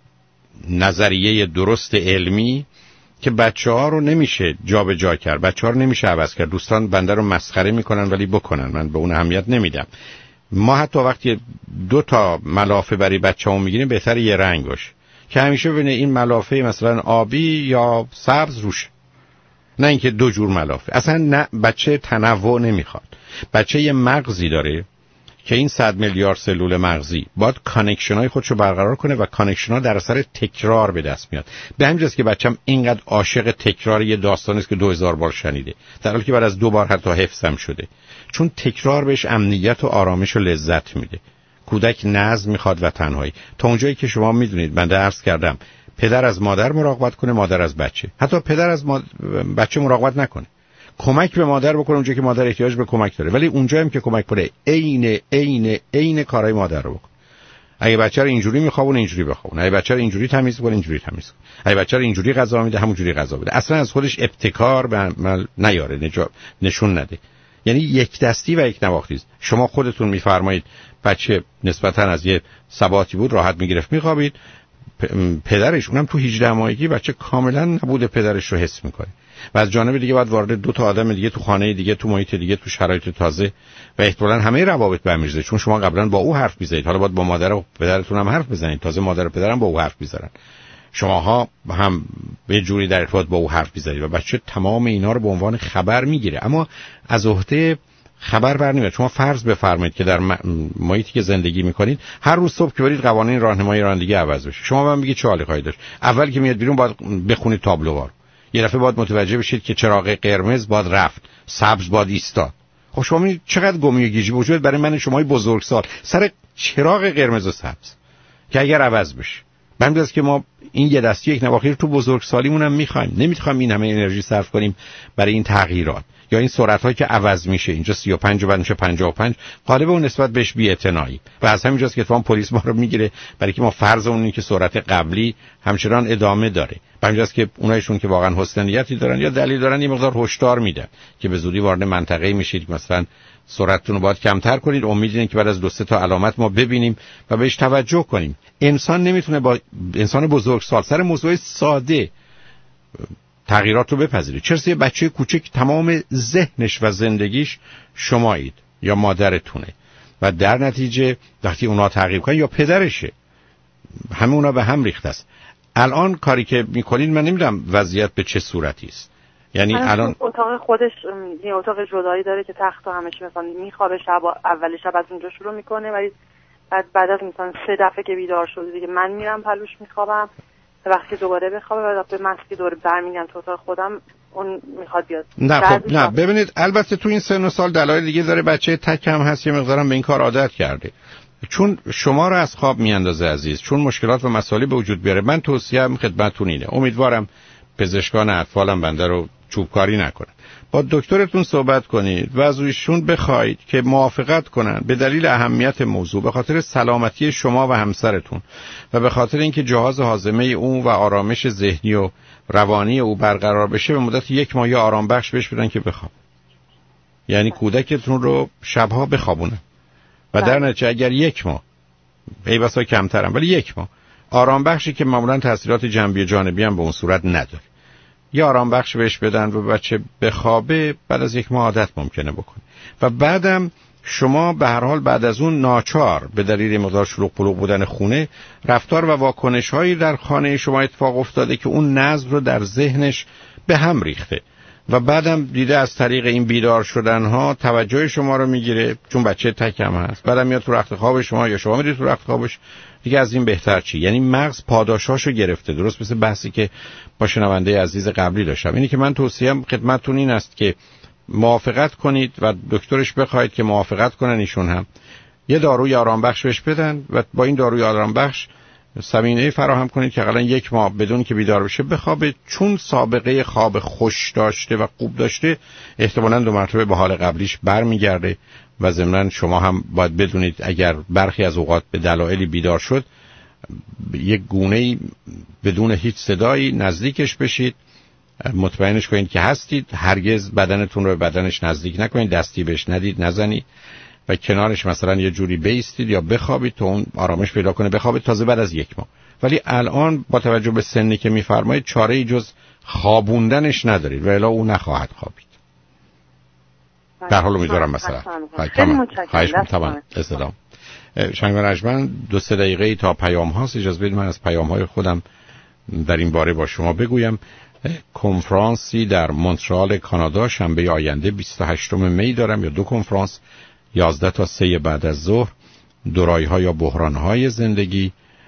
نظریه درست علمی که بچه‌ها رو نمیشه جابجا کرد، بچه‌ها رو نمیشه عوض کرد. دوستان بنده رو مسخره میکنن ولی بکنن، من به اون اهمیت نمیدم. ما حتی وقتی 2 تا ملافه برای بچه‌مون میگیریم بهتره یه رنگ باشه که همیشه ببینه این ملافه مثلا آبی یا سبز روشه، نه اینکه 2 جور ملافه. اصلا نه، بچه تنوع نمیخواد. بچه یه مغزی داره که این 100 میلیارد سلول مغزی باید کانکشن‌های خودشو برقرار کنه و کانکشن‌ها در اثر تکرار به دست میاد. به همین جاست که بچه‌م اینقدر عاشق تکرار یه داستانی است که 2000 بار شنیده، در حالی که بعد از 2 بار حتی حفظم شده. چون تکرار بهش امنیت و آرامش و لذت میده. کودک نظم میخواد و تنهایی. تا اونجایی که شما میدونید من عرض کردم پدر از مادر مراقبت کنه، مادر از بچه. حتی پدر از بچه مراقبت نکنه، کمک به مادر بکنه اونجا که مادر احتیاج به کمک داره، ولی اونجا هم که کمک کنه عین کارهای مادر رو بکنه. اگه بچه رو اینجوری میخوابونه اینجوری بخوابونه، اگه بچه رو اینجوری تمیز کنه اینجوری تمیز کنه، اگه بچه رو اینجوری غذا میده همونجوری غذا بده. اصلا از خودش ابتکار به عمل نیاره، نشون نده. یعنی یک دستی و یک نواختی است. شما خودتون میفرمایید بچه نسبتاً از یه ثباتی بود، راحت میگرفت میخوابید. پدرش اونم تو 18 ماهگی بچه کاملا نبود پدرش رو حس میکنه و از جانب دیگه باید وارد 2 تا آدم دیگه تو خانه دیگه، تو محیط دیگه، تو شرایط تازه و احتمالاً همه روابط به هم میریزه. چون شما قبلا با او حرف میزنید، حالا باید با مادر و پدرتون هم حرف بزنید، تازه مادر و پدرم با او حرف میزنن، شماها هم به جوری در ارتباط با او حرف میزنید و بچه تمام اینا رو به عنوان خبر میگیره. اما از عهده خبر برنمیاد. شما فرض بفرمایید که در محیطی که زندگی میکنید هر روز صبح که برید قوانین راهنمایی رانندگی عوض بشه. شما من میگید چه حالی خواهید داشت؟ اول که میاد بیرون باید بخونید تابلوها، یه دفعه باید متوجه بشید که چراغ قرمز باید رفت، سبز باید ایستاد. خب شما میگید چقدر گمی و گیجی وجود برای من شمای بزرگسال سر چراغ قرمز و سبز که اگر عوض بشه. من میگم که ما این یه دستی یک نواختی تو بزرگسالیمون هم میخوایم. نمیخوایم این همه انرژی صرف کنیم برای این تغییرات یا این سرعت‌هایی که عوض میشه. اینجا 35 و بعد میشه 55. غالبا اون نسبت بهش بی‌اعتنایی و از همینجاست که اتفاقا پلیس ما رو میگیره، برای که ما فرض اون اینه که سرعت قبلی همچنان ادامه داره. همینجاست که اونایشون که واقعا حسن نیتی دارن یا دلیل دارن یه مقدار هشدار میدن که به زودی وارد منطقه‌ای میشید مثلا سرعتتون رو باید کمتر کنید. امید اینه که بعد از 2-3 تا علامت ما ببینیم و بهش توجه کنیم. انسان نمیتونه با انسان بزرگسال سر موضوع ساده تغییرات رو بپذیره. چرا یه بچه کوچک تمام ذهنش و زندگیش شمایید یا مادرتونه و در نتیجه وقتی اونا تغییر کنن یا پدرشه، همه اونا به هم ریخته است. الان کاری که میکنید من نمیدونم وضعیت به چه صورتی است. یعنی الان اتاق خودش یه اتاق جدایی داره که تخت و همش مثلا میخوابه، شب اول شب از اونجا شروع میکنه، ولی بعد از مثلا 3 دفعه که بیدار شده دیگه من میرم پلوش میخوابم، وقتی دوباره بخوابه بعد به مسکی دوباره برمیگردم تو اتاق خودم، اون میخواد بیاد. نه خب نه ببینید، البته تو این سن و سال دلایل دیگه داره، بچه تک هم هست، یه مقدارم به این کار عادت کرده، چون شما رو از خواب میاندازه عزیز، چون مشکلات و مسائلی به وجود بیاره. من توصیه‌ام خدمتتون اینه، امیدوارم پزشکان اطفالم بنده رو چوبکاری نکنن. با دکترتون صحبت کنید و از ایشون بخواید که موافقت کنن به دلیل اهمیت موضوع، به خاطر سلامتی شما و همسرتون و به خاطر اینکه جهاز هاضمه او و آرامش ذهنی و روانی او برقرار بشه، به مدت 1 ماه آرام بخش بهش بدن که بخواب. یعنی کودکتون رو شبها بخوابونن و در نتیجه اگر 1 ماه، ای بسا کمترم، ولی 1 ماه آرام بخشی که معمولا تاثیرات جنبی جانبی هم به اون صورت نداره، یا آرام بخش بهش بدن و بچه بخوابه، بعد از 1 ماه عادت ممکنه بکنه. و بعدم شما به هر حال بعد از اون ناچار به دلیل مقدار شلوغ پلوغ بودن خونه، رفتار و واکنش هایی در خانه شما اتفاق افتاده که اون نظم رو در ذهنش به هم ریخته و بعدم دیده از طریق این بیدار شدن ها توجه شما رو میگیره، چون بچه تک هم هست، بعدم میاد تو رخت خواب شما یا شما میرید تو رخت خوابش. دیگه از این بهتر چی؟ یعنی مغز پاداشاشو گرفته. درست مثل بحثی که با شنونده عزیز قبلی داشتم. اینی که من توصیه‌ام خدمتتون این است که موافقت کنید و دکترش بخواید که موافقت کنن ایشون هم یه داروی آرام بخش بهش بدن و با این داروی آرام بخش زمینه فراهم کنید که حداقل 1 ماه بدون که بیدار بشه بخوابه. چون سابقه خواب خوش داشته و خوب داشته، احتمالاً 2 مرتبه به حال قبلیش برمیگرده و ضمناً شما هم باید بدونید اگر برخی از اوقات به دلایلی بیدار شد، یک گونه‌ای بدون هیچ صدایی نزدیکش بشید، مطمئنش کنید که هستید، هرگز بدنتون رو به بدنش نزدیک نکنید، دستی بهش ندید، نزنید و کنارش مثلا یه جوری بیستید یا بخوابید تا اون آرامش پیدا کنه بخوابید، تازه بعد از 1 ماه. ولی الان با توجه به سنی که میفرمایید چاره‌ای جز خوابوندنش ندارید و الا او نخواهد خوابید. در حال امیدوارم مثلا خواهش می‌کنم. اسلام شنگان اجمن 2-3 دقیقه تا پیام هاست، اجازه بدید من از پیام های خودم در این باره با شما بگویم. کنفرانسی در مونترال کانادا شنبه آینده 28 می دارم، یا 2 کنفرانس 11 تا 3 بعد از ظهر. دورایی‌ها یا بحران‌های زندگی.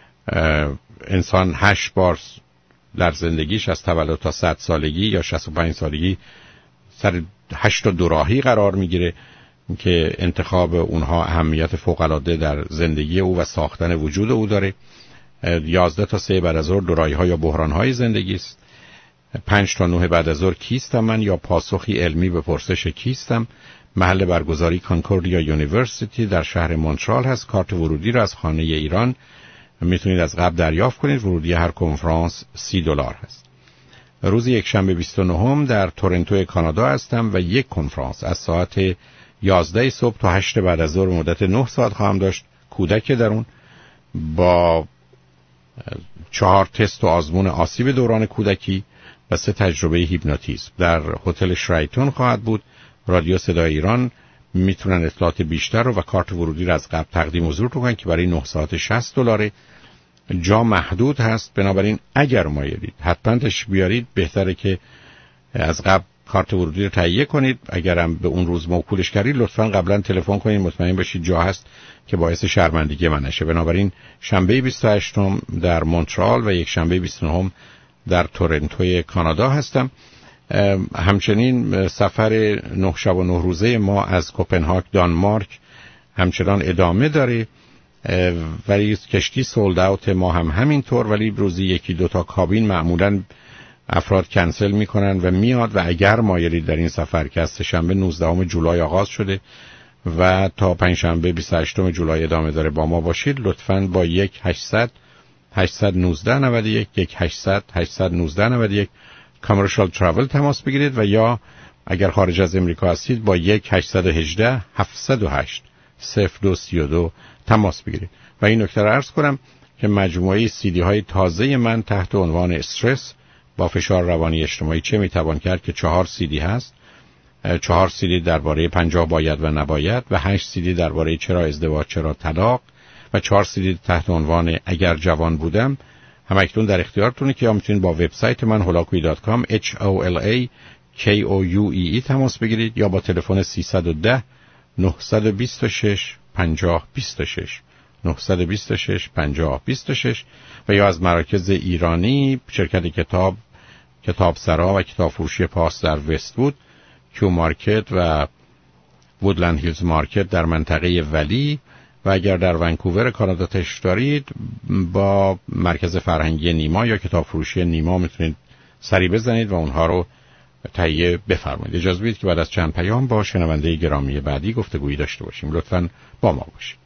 انسان 8 بار در زندگیش از تولد تا 100 سالگی یا 65 سالگی سر 8 تا دوراهی قرار میگیره که انتخاب اونها اهمیت فوق‌العاده در زندگی او و ساختن وجود او داره. 11 تا 3 بعد از ظهر دورایی‌ها یا بحران‌های زندگی است. 5 تا 9 بعد از ظهر کیستم من یا پاسخی علمی به پرسش کیستم. محل برگزاری کانکوردیا یونیورسیتی در شهر مونترال هست. کارت ورودی را از خانه ایران میتونید از قبل دریافت کنید. ورودی هر کنفرانس $30 هست. روز یکشنبه 29 در تورنتو کانادا هستم و 1 کنفرانس از ساعت 11 صبح تا 8 بعد از ظهر مدت 9 ساعت خواهم داشت. کودک درون با 4 تست و آزمون آسیب دوران کودکی و 3 تجربه هیپنوتیزم در هتل شرایتون خواهد بود. رادیو صدای ایران میتونن اطلاعات بیشتر رو و کارت ورودی رو از قبل تقدیم حضور کنن که برای 9 ساعت $60. جا محدود هست، بنابراین اگر مایلید حتما تشریف بیارید. بهتره که از قبل کارت ورودی رو تهیه کنید. اگرم به اون روز موکولش کردید لطفاً قبلا تلفن کنید، مطمئن باشید جا هست که باعث شرمندگی من نشه. بنابراین شنبه 28 در مونترال و یک شنبه 29 در تورنتو کانادا هستم. همچنین سفر 9 شب و 9 روزه ما از کوپنهاگ دانمارک همچنان ادامه داره، ولی کشتی سولد اوت ما هم همینطور، ولی روزی 1-2 تا کابین معمولاً افراد کنسل میکنن و میاد. و اگر مایلید در این سفر که از سه‌شنبه 19 جولای آغاز شده و تا پنجشنبه 28 جولای ادامه داره با ما باشید، لطفاً با 1-800-819-91 کامرشال تراول تماس بگیرید و یا اگر خارج از امریکا هستید با 1-818-708-0232 تماس بگیرید. و این نکته را عرض کنم که مجموعه CD های تازه من تحت عنوان استرس با فشار روانی اجتماعی چه میتوان کرد که 4 CD هست. 4 CD درباره 50 باید و نباید و 8 CD درباره چرا ازدواج چرا طلاق و 4 CD تحت عنوان اگر جوان بودم همکنون در اختیارتونه که یا میتونید با وبسایت من holakoui.com HOLAKOUEE تماس بگیرید یا با تلفن 310 926 5026 926 5026 و یا از مراکز ایرانی شرکت کتابسرا و کتاب فروشی پاس در وست‌وود، کیو مارکت و وودلند هیلز مارکت در منطقه ولی، و اگر در ونکوور کانادا تشریف دارید با مرکز فرهنگی نیما یا کتاب فروشی نیما میتونید سری بزنید و اونها رو تهیه بفرمایید. اجازه بدید که بعد از چند پیام با شنونده گرامی بعدی گفتگویی داشته باشیم. لطفاً با ما باشید.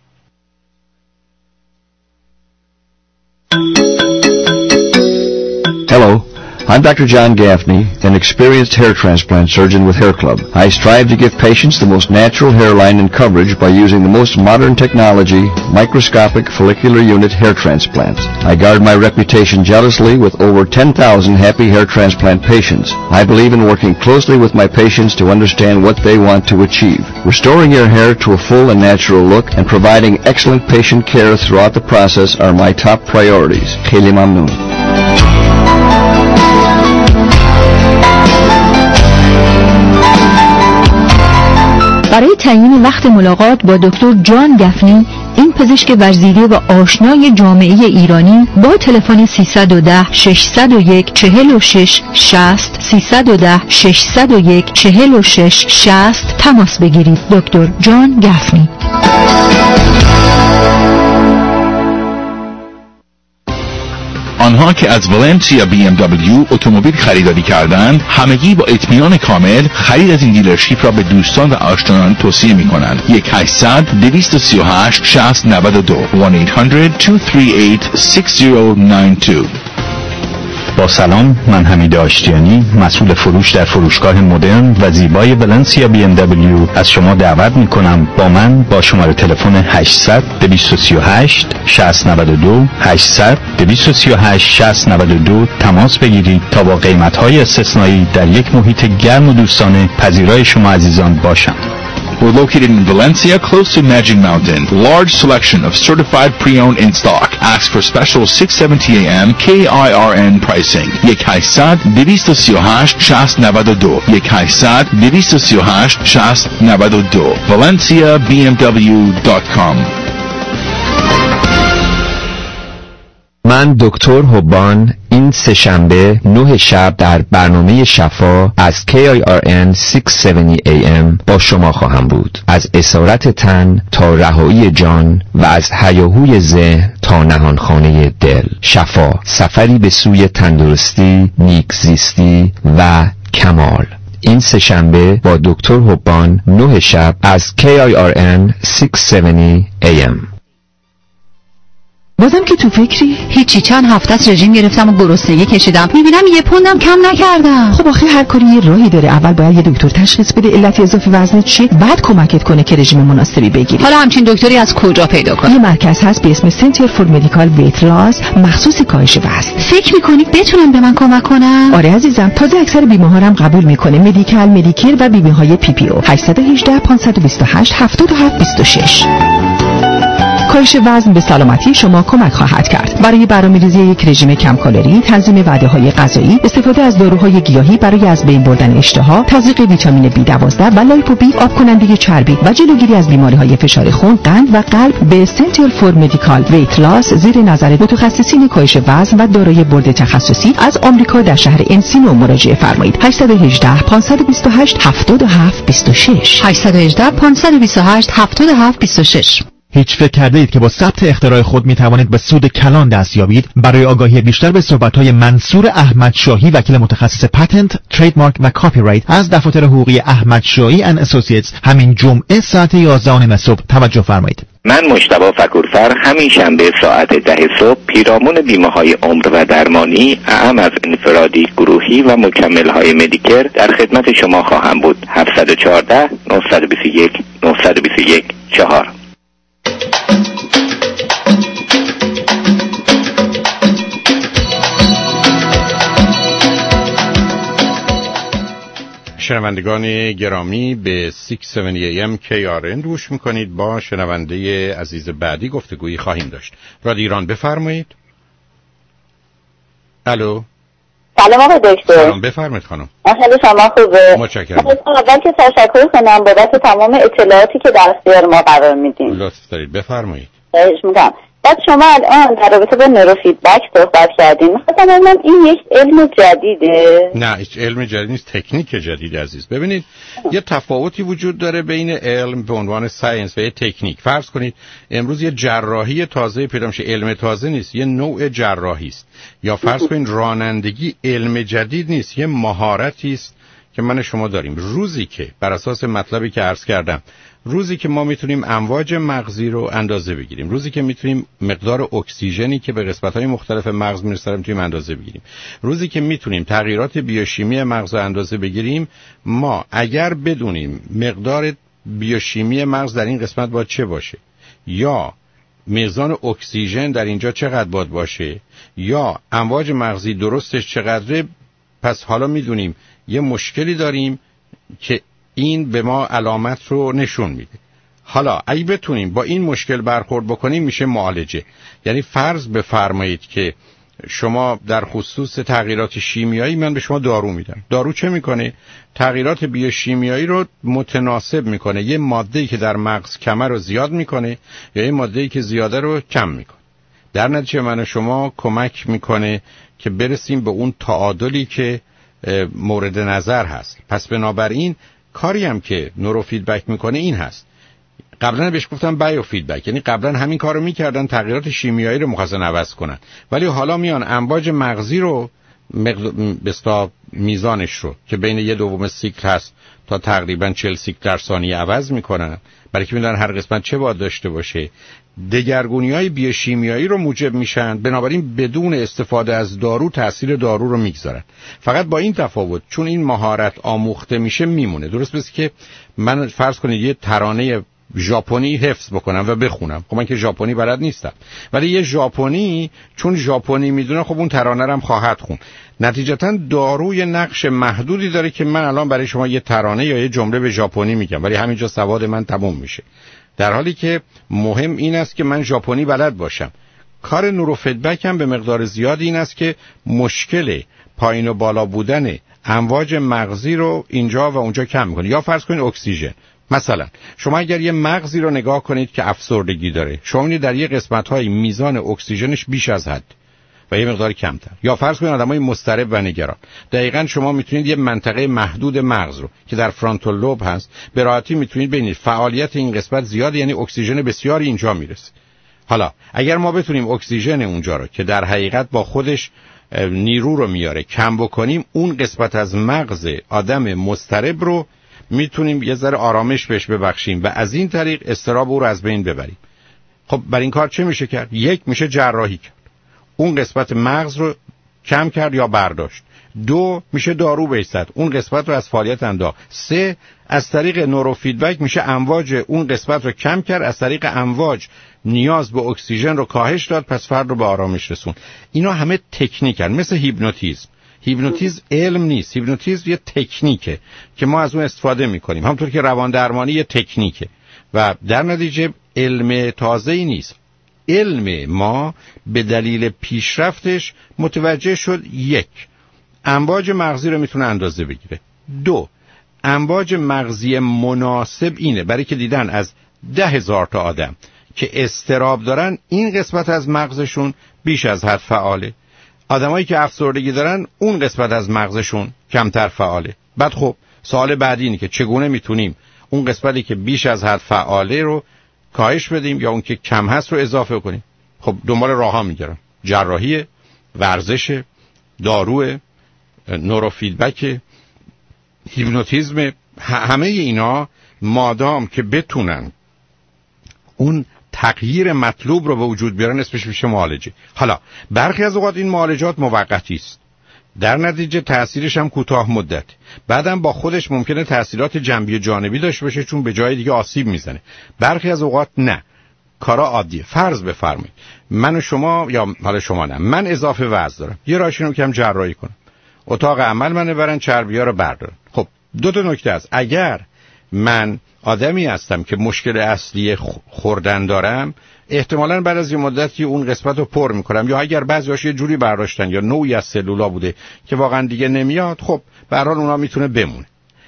Hello, I'm Dr. John Gaffney, an experienced hair transplant surgeon with Hair Club. I strive to give patients the most natural hairline and coverage by using the most modern technology, microscopic follicular unit hair transplants. I guard my reputation jealously with over 10,000 happy hair transplant patients. I believe in working closely with my patients to understand what they want to achieve. Restoring your hair to a full and natural look and providing excellent patient care throughout the process are my top priorities. Kheli Mamnoon. برای تعیین وقت ملاقات با دکتر جان گفنی، این پزشک ورزیده و آشنای جامعه ایرانی، با تلفن 310 601 46 60 310 601 46 60 تماس بگیرید. دکتر جان گفنی. آنها که از ولنسیا BMW اتومبیل خریداری کردند، همگی با اطمینان کامل خرید از این دیلرشیپ را به دوستان و آشنایان توصیه می‌کنند. 1-800-238-6092 1-800-238-6092. با سلام، من حمید آشتیانی، مسئول فروش در فروشگاه مدرن و زیبای ولنسیا BMW از شما دعوت میکنم با من با شماره تلفن 800-238-6092 800-238-6092 تماس بگیرید تا با قیمت‌های استثنایی در یک محیط گرم و دوستانه پذیرای شما عزیزان باشم. We're located in Valencia, close to Magic Mountain. Large selection of certified pre-owned in stock. Ask for special 670 AM KIRN pricing. 1-800-238-6092 1-800-238-6092 ValenciaBMW.com. من دکتر حبان این سه‌شنبه 9 شب در برنامه شفا از KIRN 670 AM با شما خواهم بود. از اسارت تن تا رهایی جان و از هیاهوی ذهن تا نهانخانه دل. شفا، سفری به سوی تندرستی، نیکزیستی و کمال. این سه‌شنبه با دکتر حبان 9 شب از KIRN 670 AM. بازم که تو فکری؟ هیچی، چند هفته از رژیم گرفتم و گرسنگی کشیدم، میبینم 1 پوندم کم نکردم. خب آخه هر کاری یه راهی داره. اول باید یه دکتر تشخیص بده علت اضافی وزنت چیه، بعد کمکت کنه که رژیم مناسبی بگیری. حالا همچین دکتری از کجا پیدا کنم؟ یه مرکز هست به اسم سنتر فور مدیکال ویت لاس، مخصوص کاهش وزن. فکر میکنی بتونن به من کمک کنن؟ آره عزیزم، تازه اکثر بیمه‌ها هم قبول میکنه، مدیکال، مدیکر و بیمه‌های PPO. 818 528 7726. کاهش وزن به سلامتی شما کمک خواهد کرد. برای برنامه‌ریزی یک رژیم کم کالری، تنظیم وعده‌های غذایی، استفاده از داروهای گیاهی برای از بین بردن اشتها، تزریق ویتامین B12 و لایپوبی، آب کننده چربی و جلوگیری از بیماری‌های فشار خون، قند و قلب، به سنتر فور مدیکال ویت لاس زیر نظر متخصصین کاهش وزن و دارای بورد تخصصی از آمریکا در شهر انسینو مراجعه فرمایید. 818 528 7726 818 528 7726. هیچ فکر کرده اید که با ثبت اختراع خود می توانید به سود کلان دست یابید؟ برای آگاهی بیشتر به صحبت‌های منصور احمد شاهی، وکیل متخصص پتنت، تریدمارک و کپی رایت از دفاتر حقوقی احمد شاهی اند اسوسییتس، همین جمعه ساعت 11 صبح توجه فرمایید. من مجتبی فکورفر همین شنبه ساعت 10 صبح پیرامون بیمه‌های عمر و درمانی، اعم از انفرادی، گروهی و مکمل‌های مدیکر در خدمت شما خواهم بود. 714 921 921 4. شنوندگان گرامی، به 670 AM KRN گوش میکنید. با شنونده عزیز بعدی گفتگویی خواهیم داشت. رادیو ایران بفرمایید. الو. سلام آقای دکتر. سلام، بفرمایید خانم. حال شما خوبه؟ متشکرم. اول که تشکر کنم بابت تمام اطلاعاتی که در اختیار ما قرار میدین. لطف دارید، بفرمایید. خواهش می‌کنم. بعد شما الان در رابطه با نوروفیدبک صحبت کردین. می‌خواستم ببینم این یک علم جدیده؟ نه، هیچ علم جدید نیست، تکنیک جدید عزیز. ببینید یه تفاوتی وجود داره بین علم به عنوان ساینس و یه تکنیک. فرض کنید امروز یه جراحی تازه پیدا میشه، علم تازه نیست، یه نوع جراحی است. یا فرض کنید رانندگی علم جدید نیست، یه مهارتی است که من شما داریم. روزی که بر اساس مطلبی که عرض کردم، روزی که ما میتونیم امواج مغزی رو اندازه بگیریم، روزی که میتونیم مقدار اکسیژنی که به قسمت‌های مختلف مغز میرسه رو میتونیم اندازه بگیریم، روزی که میتونیم تغییرات بیوشیمی مغز رو اندازه بگیریم، ما اگر بدونیم مقدار بیوشیمی مغز در این قسمت باید چه باشه، یا میزان اکسیژن در اینجا چقدر باید باشه، یا امواج مغزی درستش چقدره، پس حالا میدونیم یه مشکلی داریم که این به ما علامت رو نشون میده. حالا اگه بتونیم با این مشکل برخورد بکنیم میشه معالجه. یعنی فرض بفرمایید که شما در خصوص تغییرات شیمیایی من به شما دارو میدم. دارو چه میکنه؟ تغییرات بیوشیمیایی رو متناسب میکنه. یه ماده‌ای که در مغز کمه رو زیاد میکنه یا یه ماده‌ای که زیاده رو کم میکنه. در نتیجه من شما کمک میکنه که برسیم به اون تعادلی که مورد نظر هست. پس بنابراین کاری هم که نوروفیدبک میکنه این هست. قبلا بهش گفتم بایو فیدبک، یعنی قبلا همین کارو میکردن، تغییرات شیمیایی رو مخواستن عوض کنن، ولی حالا میان امواج مغزی رو بستا میزانش رو که بین 1/2 سیکل هست تا تقریبا 40 سیکل در ثانیه عوض میکنن، برای که میدونن هر قسمت چه باید داشته باشه. دگرگونی‌های بیوشیمیایی رو موجب میشن، بنابراین بدون استفاده از دارو تاثیر دارو رو میگذارن. فقط با این تفاوت چون این مهارت آموخته میشه میمونه. درست مثل که من فرض کنید یه ترانه ژاپنی حفظ بکنم و بخونم، خب من که ژاپنی بلد نیستم، ولی یه ژاپنی چون ژاپنی میدونه خب اون ترانه رو هم خواهد خوند. نتیجتا داروی نقش محدودی داره که من الان برای شما یه ترانه یا یه جمله به ژاپنی میگم ولی همینجا سواد من تموم میشه، در حالی که مهم این است که من ژاپنی بلد باشم. کار نوروفیدبک هم به مقدار زیادی این است که مشکل پایین و بالا بودن امواج مغزی رو اینجا و اونجا کم میکنه. یا فرض کنید اکسیژن، مثلا شما اگر یه مغزی رو نگاه کنید که افسردگی داره، شما می‌بینید در یه قسمت‌های میزان اکسیژنش بیش از حد و یه مقدار کمتر. یا فرض کنید آدمای مضطرب و نگران، دقیقاً شما میتونید یه منطقه محدود مغز رو که در فرانتال لوب هست به راحتی میتونید ببینید فعالیت این قسمت زیاد، یعنی اکسیژن بسیاری اینجا میرسه. حالا اگر ما بتونیم اکسیژن اونجا رو که در حقیقت با خودش نیرو رو میاره کم بکنیم، اون قسمت از مغز آدم مضطرب رو میتونیم یه ذره آرامش بهش ببخشیم و از این طریق اضطراب او رو از بین ببریم. خب برای این کار چه میشه کرد؟ یک، میشه جراحی کرد، اون قسمت مغز رو کم کرد یا برداشت. دو، میشه دارو بهش زد، اون قسمت رو از فعالیت انداخت. سه، از طریق نوروفیدبک میشه امواج اون قسمت رو کم کرد، از طریق امواج نیاز به اکسیژن رو کاهش داد، پس فرد رو به آرامش رسون. اینا همه تکنیکن، مثل هیپنوتیزم. هیپنوتیزم علم نیست، هیپنوتیزم یه تکنیکه که ما از اون استفاده میکنیم، همونطور که روان درمانی یه تکنیکه و در نتیجه علم تازه‌ای نیست. علم ما به دلیل پیشرفتش متوجه شد یک، امواج مغزی رو میتونه اندازه بگیره. دو، امواج مغزی مناسب اینه، برای که دیدن از 10,000 تا آدم که اضطراب دارن این قسمت از مغزشون بیش از حد فعاله، آدمایی که افسردگی دارن اون قسمت از مغزشون کمتر فعاله. بعد خب سوال بعدی اینه که چگونه میتونیم اون قسمتی که بیش از حد فعاله رو کاهش بدیم یا اون که کم هست رو اضافه کنیم. خب دنبال راه‌ها میگردم، جراحی، ورزش، دارو، نوروفیدبک، هیپنوتیزم، همه اینا مادام که بتونن اون تغییر مطلوب رو به وجود بیارن اسمش میشه معالجه. حالا برخی از اوقات این معالجات موقتی است، در نتیجه تأثیرش هم کوتاه مدت، بعدم با خودش ممکنه تأثیرات جنبی جانبی داشته باشه چون به جای دیگه آسیب میزنه. برخی از اوقات نه، کارا عادیه. فرض بفرمایید من و شما، یا حالا شما نه، من اضافه وزن دارم، یه راهش اینه که هم جراحی کنم، اتاق عمل منو برن چربی‌ها رو بردارن. خب دو تا نکته است، اگر من آدمی هستم که مشکل اصلی خوردن دارم، احتمالاً بعد از یه مدتی اون قسمت رو پر میکنم، یا اگر بعضی‌هاش یه جوری برداشتن یا نوعی از سلولا بوده که واقعا دیگه نمیاد، خب به هر حال اونا میتونه بمونه.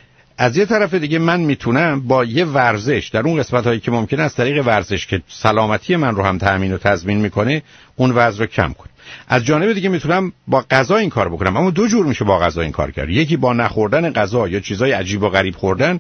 از یه طرف دیگه من میتونم با یه ورزش در اون قسمت‌هایی که ممکنه از طریق ورزش که سلامتی من رو هم تأمین و تضمین میکنه اون وزن رو کم کنم. از جانب دیگه میتونم با غذا این کار بکنم، اما دو جور میشه با غذا این کار کرد. یکی با نخوردن غذا یا چیزای عجیب و غریب خوردن،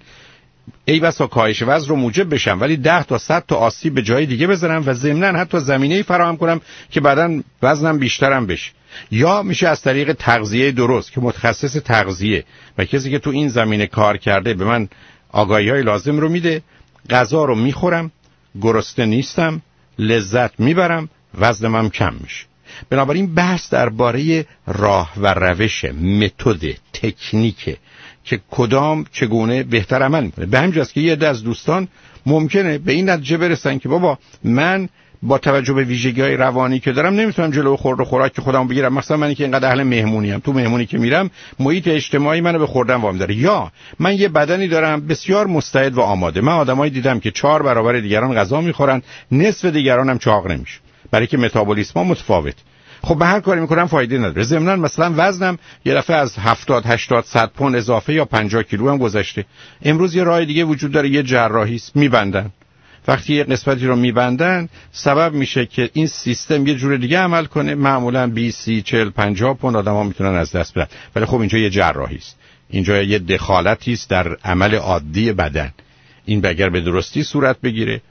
ای بسا کاهش وزن رو موجب بشم ولی 10 تا 100 تا آسیب به جای دیگه بزنم و ضمناً حتی زمینه‌ای فراهم کنم که بعداً وزنم بیشترم بشه. یا میشه از طریق تغذیه درست که متخصص تغذیه و کسی که تو این زمینه کار کرده به من آگاهی‌های لازم رو میده، غذا رو میخورم، گرسنه نیستم، لذت میبرم، وزنم کم میشه. بنابراین بحث درباره راه و روش، متد، تکنیک که کدام چگونه بهتر عمل میکنه. به همین جاست که یه عده از دوستان ممکنه به این نتیجه برسن که بابا من با توجه به ویژگی‌های روانی که دارم نمیتونم جلو خورد و خوراک که خودم بگیرم. مثلا من که اینقدر اهل مهمونی ام، تو مهمونی که میرم محیط اجتماعی منو به خوردن وام داره، یا من یه بدنی دارم بسیار مستعد و آماده. من آدمایی دیدم که 4 برابر دیگران غذا میخورن، نصف دیگران هم چاق نمیشه، برای که متابولیسم متفاوت. خب به هر کاری میکنم فایده نداره. ضمناً مثلا وزنم یه دفعه از 70 80 100 پوند اضافه یا 50 کیلو هم گذشته. امروز یه راه دیگه وجود داره، یه جراحی است، میبندن. وقتی یه قسمتی رو میبندن سبب میشه که این سیستم یه جور دیگه عمل کنه. معمولا 20 30 40 50 پوند آدما میتونن از دست بدن، ولی خب اینجا یه جراحی است، اینجا یه دخالتی است در عمل عادی بدن. این اگر به درستی صورت بگیره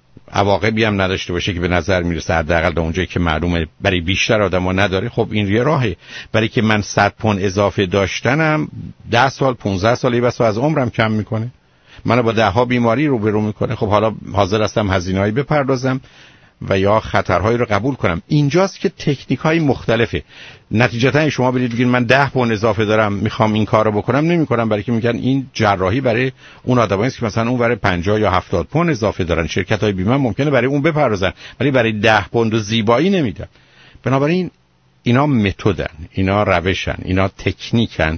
عواقبی هم نداشته باشه که به نظر میرسه حداقل تا اونجایی که معلومه برای بیشتر آدما نداره، خب این یه راهه. برای که من 100 پوند اضافه داشتنم 10 سال 15 سالی بس از عمرم کم میکنه، منو با 10 بیماری روبرو میکنه. خب حالا حاضر هستم هزینه‌ای بپردازم و یا خطرهایی رو قبول کنم. اینجاست که تکنیک‌های مختلفه. نتیجتا شما برید بگید من 10 پوند اضافه دارم میخوام این کارو بکنم، نمیکنم، برای که میگن این جراحی برای اون آدمایی است که مثلا اون برای 50 یا 70 پوند اضافه دارن. شرکت‌های بیمه ممکنه برای اون بپردازن ولی برای 10 پوند زیبایی نمیدن. بنابراین اینا متدن، اینا روشن، اینا تکنیکن،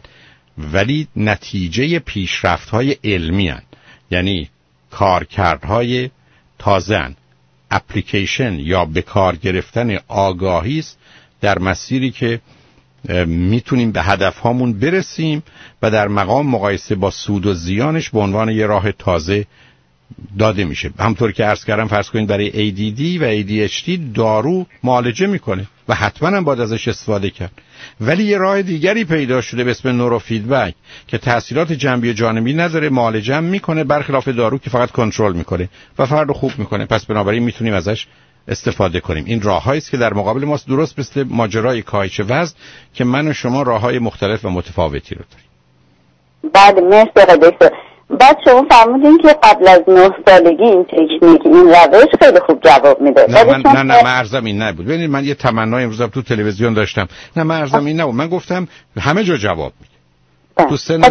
ولی نتیجه پیشرفت‌های علمی هن. یعنی کارکردهای تازه‌ن، اپلیکیشن یا به کار گرفتن آگاهی است در مسیری که میتونیم به هدفهامون برسیم و در مقام مقایسه با سود و زیانش به عنوان یه راه تازه داده میشه. همونطور که عرض کردم فرض کنید برای ADD و ADHD دارو معالجه میکنه و حتما هم باید ازش استفاده کرد، ولی یه راه دیگری پیدا شده به اسم نورو فیدبک که تأثیرات جنبی و جانبی نداره، معالجه هم میکنه، برخلاف دارو که فقط کنترل میکنه و فرد خوب میکنه. پس بنابراین میتونیم ازش استفاده کنیم. این راههایی است که در مقابل ماست، درست مثل ماجرای کاهش وزن که من و شما راههای مختلف و متفاوتی رو داریم. بعد مرسی. بعد شما فرمودین که قبل از 9 سالگی این تکنیک، این روش خیلی خوب جواب میده. نه من عرضم این نبود. ببینید من یه تمنای امروز تو تلویزیون داشتم. نه من عرضم این نبود. من گفتم همه جا جواب میده. تو سن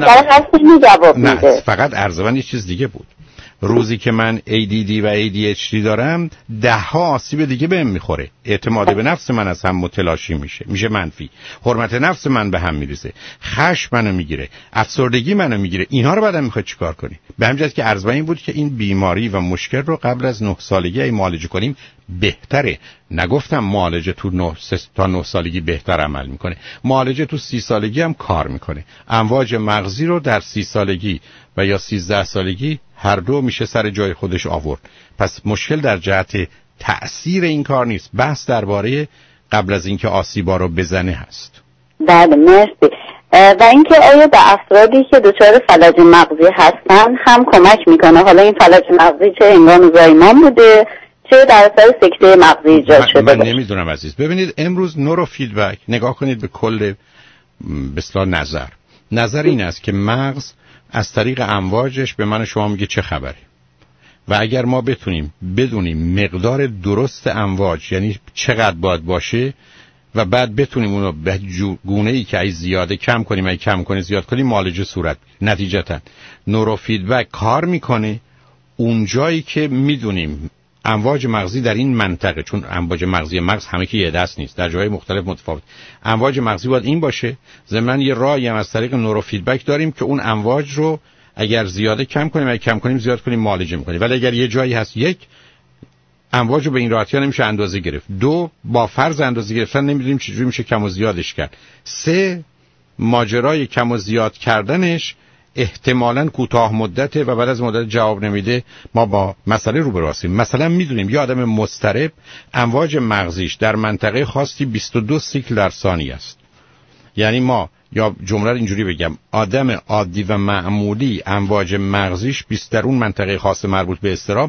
نه فقط عرض من یه چیز دیگه بود. روزی که من ADD و ADHD دارم 10 آسیب دیگه بهم میخوره. اعتماد به نفس من از هم متلاشی میشه منفی. حرمت نفس من به هم میریزه. خشم منو میگیره، افسردگی منو میگیره. اینها رو بعدم میخواد چیکار کنی؟ به همین جهت که عرض این بود که این بیماری و مشکل رو قبل از 9 سالگی معالجه کنیم بهتره. نگفتم معالجه تو 9 تا 9 سالگی بهتر عمل میکنه. معالجه تو 30 سالگی هم کار میکنه. امواج مغزی رو در 30 سالگی و یا 13 سالگی هر دو میشه سر جای خودش آورد. پس مشکل در جهت تأثیر این کار نیست، بحث درباره قبل از اینکه آسیبا رو بزنه هست. بله مرسی. و اینکه آیا به افرادی که دچار فلج مغزی هستن هم کمک میکنه؟ حالا این فلج مغزی چه هنگام زایمان بوده چه در اثر سکته مغزی ایجاد شده؟ من نمیدونم عزیز. ببینید امروز نورو فیدبک نگاه کنید به کل به اصطلاح نظر این است که مغز از طریق امواجش به من و شما میگه چه خبره و اگر ما بتونیم بدونیم مقدار درست امواج یعنی چقدر باید باشه و بعد بتونیم اونو به گونه‌ای که ای زیاده کم کنیم، ای کم کنیم زیاد کنیم، معالجه صورت میگیره. نتیجتا نورو فیدبک کار میکنه اون جایی که میدونیم امواج مغزی در این منطقه، چون امواج مغزی مغز همه که یه دست نیست، در جای مختلف متفاوت، امواج مغزی باید این باشه. ضمن یه راهی هم از طریق نورو فیدبک داریم که اون امواج رو اگر زیاده کم کنیم، اگر کم کنیم زیاد کنیم، معالجه میکنیم. ولی اگر یه جایی هست یک امواج رو به این راحتی نمیشه اندازه گرفت، دو با فرض اندازه گرفتن نمیدونیم چجوری میشه کم و زیادش کرد، سه ماجرای کم و زیاد کردنش احتمالاً کوتاه مدته و بعد از مدت جواب نمیده، ما با مسئله روبرو هستیم. مثلا میدونیم یه آدم مضطرب امواج مغزیش در منطقه خاصی 22 سیکل در ثانیه است. یعنی ما یا جمله رو اینجوری بگم، آدم عادی و معمولی امواج مغزیش 20 در اون منطقه خاص مربوط به اضطراب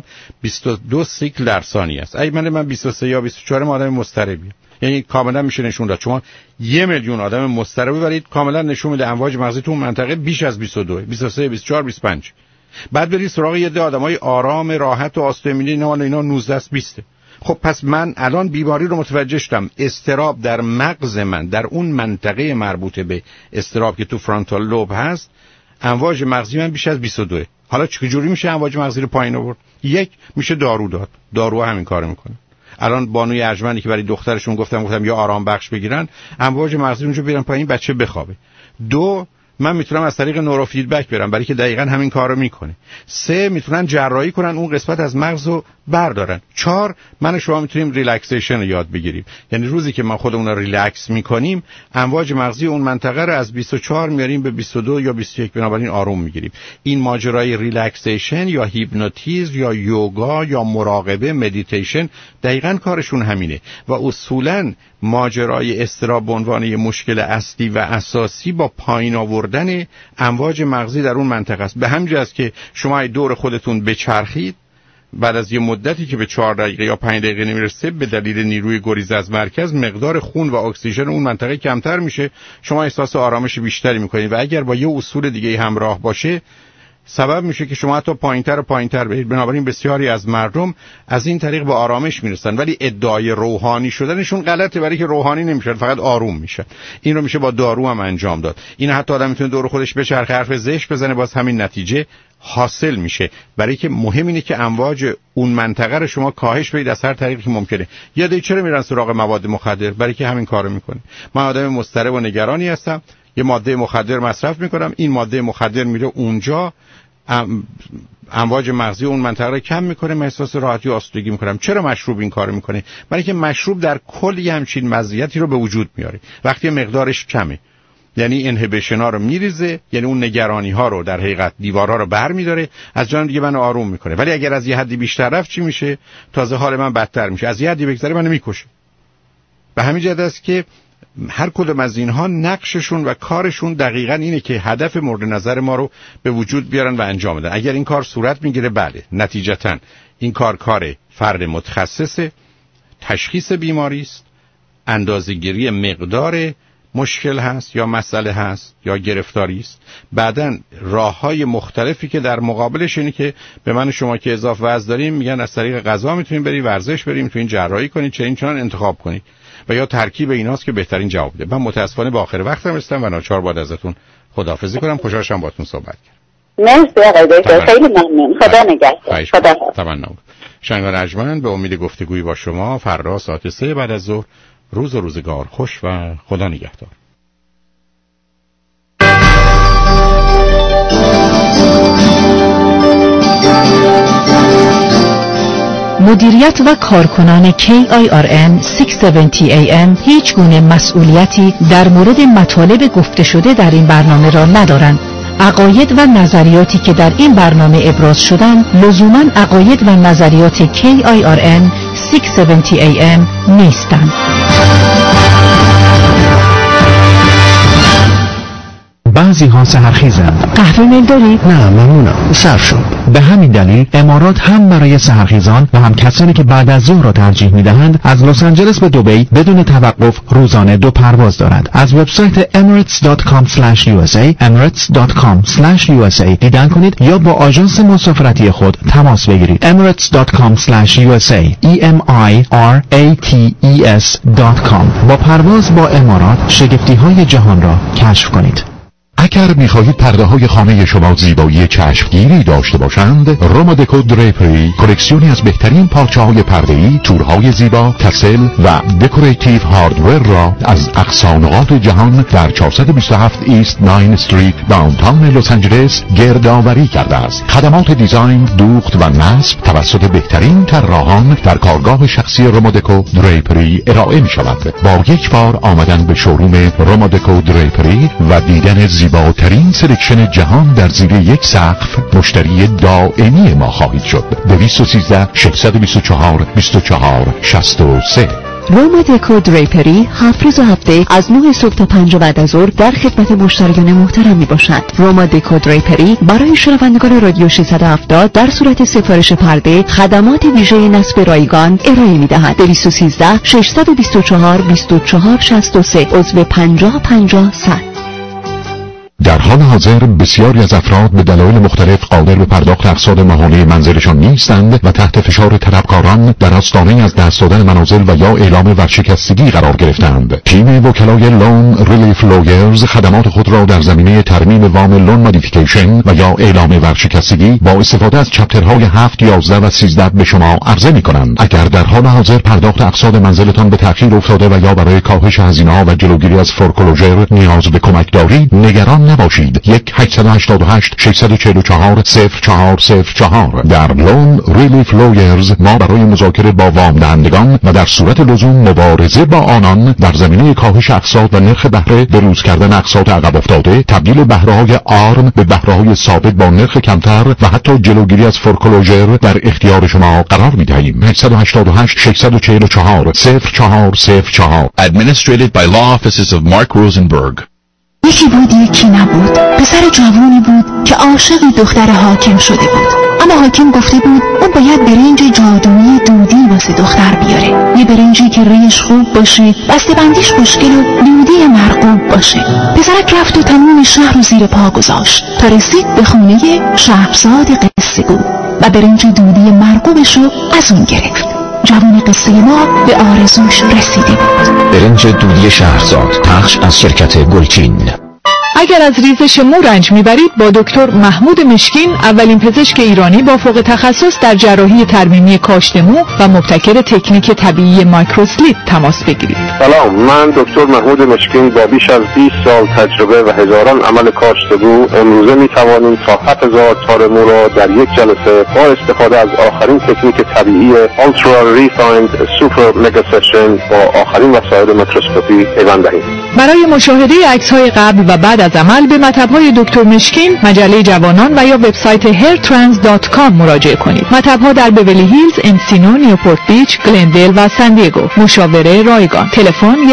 22 سیکل در ثانیه است. اگه من 23 یا 24 آدم مضطربی، یعنی کاملا میشه نشون داد شما 1 میلیون آدم مضطرب ببرید کاملا نشون میده امواج مغزی تو اون منطقه بیش از 22 23 24 25. بعد برید سراغ یه عده آدمای آرام راحت و آستمینی اینا 19 20. خب پس من الان بیماری رو متوجه شدم، اضطراب در مغز من در اون منطقه مربوط به اضطراب که تو فرانتال لوب هست امواج مغزی من بیش از 22. حالا چجوری میشه امواج مغزی رو پایین آورد؟ یک میشه دارو داد، دارو همین کارو میکنه. الان بانوی ارجمندی که برای دخترشون گفتم یا آرام بخش بگیرن امواج مغزی اونجا بیارن پایین بچه بخوابه. دو من میتونم از طریق نورو فیدبک برم برای که دقیقاً همین کارو میکنه. سه میتونن جراحی کنن اون قسمت از مغز رو بردارن. چهار من و شما میتونیم ریلکسیشن رو یاد بگیریم، یعنی روزی که ما خودمون رو ریلکس میکنیم امواج مغزی اون منطقه رو از 24 میاریم به 22 یا 21، بنابراین آروم میگیریم. این ماجرای ریلکسیشن یا هیپنوتیزم یا یوگا یا مراقبه مدیتیشن دقیقاً کارشون همینه و اصولاً ماجرای اضطراب به عنوان یه مشکل اصلی و اساسی با پایین آوردن امواج مغزی در اون منطقه است. به همین جاست که شما دور خودتون بچرخید بعد از یه مدتی که به 4 دقیقه یا 5 دقیقه نمیرسه به دلیل نیروی گریز از مرکز مقدار خون و اکسیژن اون منطقه کمتر میشه، شما احساس آرامش بیشتری میکنید و اگر با یه اصول دیگه همراه باشه سبب میشه که شما حتی پایینتر و پایینتر برید. بنابراین بسیاری از مردم از این طریق به آرامش میرسن، ولی ادعای روحانی شدنشون غلطه، برای که روحانی نمیشن، فقط آروم میشن. این رو میشه با دارو هم انجام داد. این حتی آدم میتونه دور خودش بچرخه حرف زشت بزنه باز همین نتیجه حاصل میشه، برای که مهم اینه که امواج اون منطقه رو شما کاهش بدید از هر طریقی که ممکنه. یاد چرا میرن سراغ مواد مخدر؟ برای که همین کارو میکنه. من آدم مضطرب و نگرانی هستم، یه ماده مخدر مصرف میکنم، این ماده مخدر میره اونجا امواج مغزی اون منطقه رو کم میکنه، من احساس راحتی و آسودگی میکنم. چرا مشروب این کارو میکنه؟ برای که مشروب در کل همچین مزیتی رو به وجود میاره وقتی مقدارش کمه، یعنی انهیبیشن ها رو میریزه، یعنی اون نگرانی ها رو در حقیقت دیوارها رو برمیداره، از جانب دیگه منو آروم میکنه. ولی اگر از یه حدی بیشتر رفت چی میشه؟ تازه حال من بدتر میشه، از یه حدی بگذره منو میکشه. به همین جهت است که هر کدوم از اینها نقششون و کارشون دقیقاً اینه که هدف مورد نظر ما رو به وجود بیارن و انجام بدن. اگر این کار صورت میگیره بله نتیجتاً این کار فرد متخصص، تشخیص بیماری است، اندازه‌گیری مقدار مشکل هست یا مسئله هست یا گرفتاری است، بعداً راه‌های مختلفی که در مقابلش اینه که به من شما که اضافه وزن داریم میگن از طریق غذا میتونیم بریم ورزش بریم، میتونین جراحی کنید، چنین انتخاب کنید و یا ترکیب ایناست که بهترین جواب بده. من متاسفانه به آخر وقتم رسیدم و ناچار باید ازتون خداحافظی کنم. خوشحال شدم باهاتون صحبت کردم. مرسی آقای دکتر، خیلی ممنون. خدا نگهدار. خدا تمنا. شنوندگان ارجمند، به امید گفتگویی با شما فردا ساعت 3 بعد از ظهر. روز و روزگار خوش و خدا نگهدار. مدیریت و کارکنان KIRN 670 AM هیچ گونه مسئولیتی در مورد مطالب گفته شده در این برنامه را ندارند. عقاید و نظریاتی که در این برنامه ابراز شدند لزوماً عقاید و نظریات KIRN 670 AM نیستند. بعضی ها سحرخیزند. قهوه میل دارید؟ نه ممنونم، صرف شد. به همین دلیل امارات هم برای سحرخیزان و هم کسانی که بعد از ظهر را ترجیح میدهند از لس آنجلس به دبی بدون توقف روزانه 2 پرواز دارد. از وبسایت emirates.com/usa emirates.com/usa دیدن کنید یا با آژانس مسافرتی خود تماس بگیرید. emirates.com/usa emirates.com با پرواز با امارات شگفتی‌های جهان را کشف کنید. اگر می‌خواهید پرده‌های خانه شما زیبایی چشمگیری داشته باشند، روما دکو دریپری کلکسیونی از بهترین پارچه‌های پرده‌ای، تورهای زیبا، تسل و دکوراتیو هاردور را از اقصا نقاط جهان در 427 ایست 9 استریت داونتاون لس آنجلس گردآوری کرده است. خدمات دیزاین، دوخت و نصب توسط بهترین طراحان در کارگاه شخصی روما دکو دریپری ارائه می‌شود. با یک بار آمدن به شوروم روما دکو دریپری و دیدن زیباترین سلکشن جهان در زیر یک سقف، مشتری دائمی ما خواهید شد. 213 624 24 63. روما دکو دریپری 7 روز هفته از 9 صبح تا 5 بعد از ظهر در خدمت مشتریان محترم میباشد. روما دکو دریپری برای شنوندگان رادیو 670 در صورت سفارش پرده خدمات ویژه نصب رایگان ارائه میدهد. 213 624 24 63 عضو 50 100. در حال حاضر بسیاری از افراد به دلایل مختلف قادر به پرداخت اقساط ماهانه منزلشان نیستند و تحت فشار طلبکاران در آستانه از دست دادن منازل و یا اعلام ورشکستگی قرار گرفتند. تیم وکلای لون ریلیف لویرز خدمات خود را در زمینه ترمیم وام لون مودیفیکیشن و یا اعلام ورشکستگی با استفاده از چپترهای 7، 11 و 13 به شما عرضه می‌کنند. اگر در حال حاضر پرداخت اقساط منزلتان به تأخیر افتاده و یا برای کاهش هزینه‌ها و جلوگیری از فورکلوژر نیاز به کمک دارید، نگران نباشید. 1-888 644 0404 در لون ریلیف لویرز ما برای مذاکره با وام دهندگان و در صورت لزوم مبارزه با آنان در زمینه کاهش اقساط و نرخ بهره، بروز کردن اقساط عقب افتاده، تبدیل بهره‌های آرم به بهره‌های ثابت با نرخ کمتر و حتی جلوگیری از فورکلوژر در اختیار شما قرار می‌دهیم. 888 644 0404 Administrated by Law Offices of Mark Rosenberg. یکی بود یکی نبود. پسر جوانی بود که عاشق دختر حاکم شده بود، اما حاکم گفته بود اون باید برنج جادویی دودی واسه دختر بیاره، یه برنجی که ریش خوب باشه، بسته‌بندیش خوشگل و دودی مرغوب باشه. پسرک رفت و تمام شهر رو زیر پا گذاشت تا رسید به خونه شهرزاد قصه گو و برنج دودی مرغوبش رو از اون گرفت. جوان قصه ما به آرزوش رسیده بود. برنج دودی شهرزاد، پخش از شرکت گلچین. اگر از ریزش مو رنج میبرید با دکتر محمود مشکین، اولین پزشک ایرانی با فوق تخصص در جراحی ترمیمی کاشت مو و مبتکر تکنیک طبیعی مایکروسلیپ تماس بگیرید. سلام، من دکتر محمود مشکین با بیش از 20 سال تجربه و هزاران عمل کاشت مو امروزه میتوانیم تا 7000 تار مو را در یک جلسه با استفاده از آخرین تکنیک طبیعی Ultra Refined Super Mega Session با آخرین وسایل میکروسکوپی پیوند دهیم. برای مشاهده عکس‌های قبل و بعد از عمل به مطب‌های دکتر مشکین، مجله جوانان و یا وبسایت hairtrans.com مراجعه کنید. مطب‌ها در بیولی هیلز، انسینو، نیوپورت بیچ، گلندل و سن دیگو. مشاوره رایگان. تلفن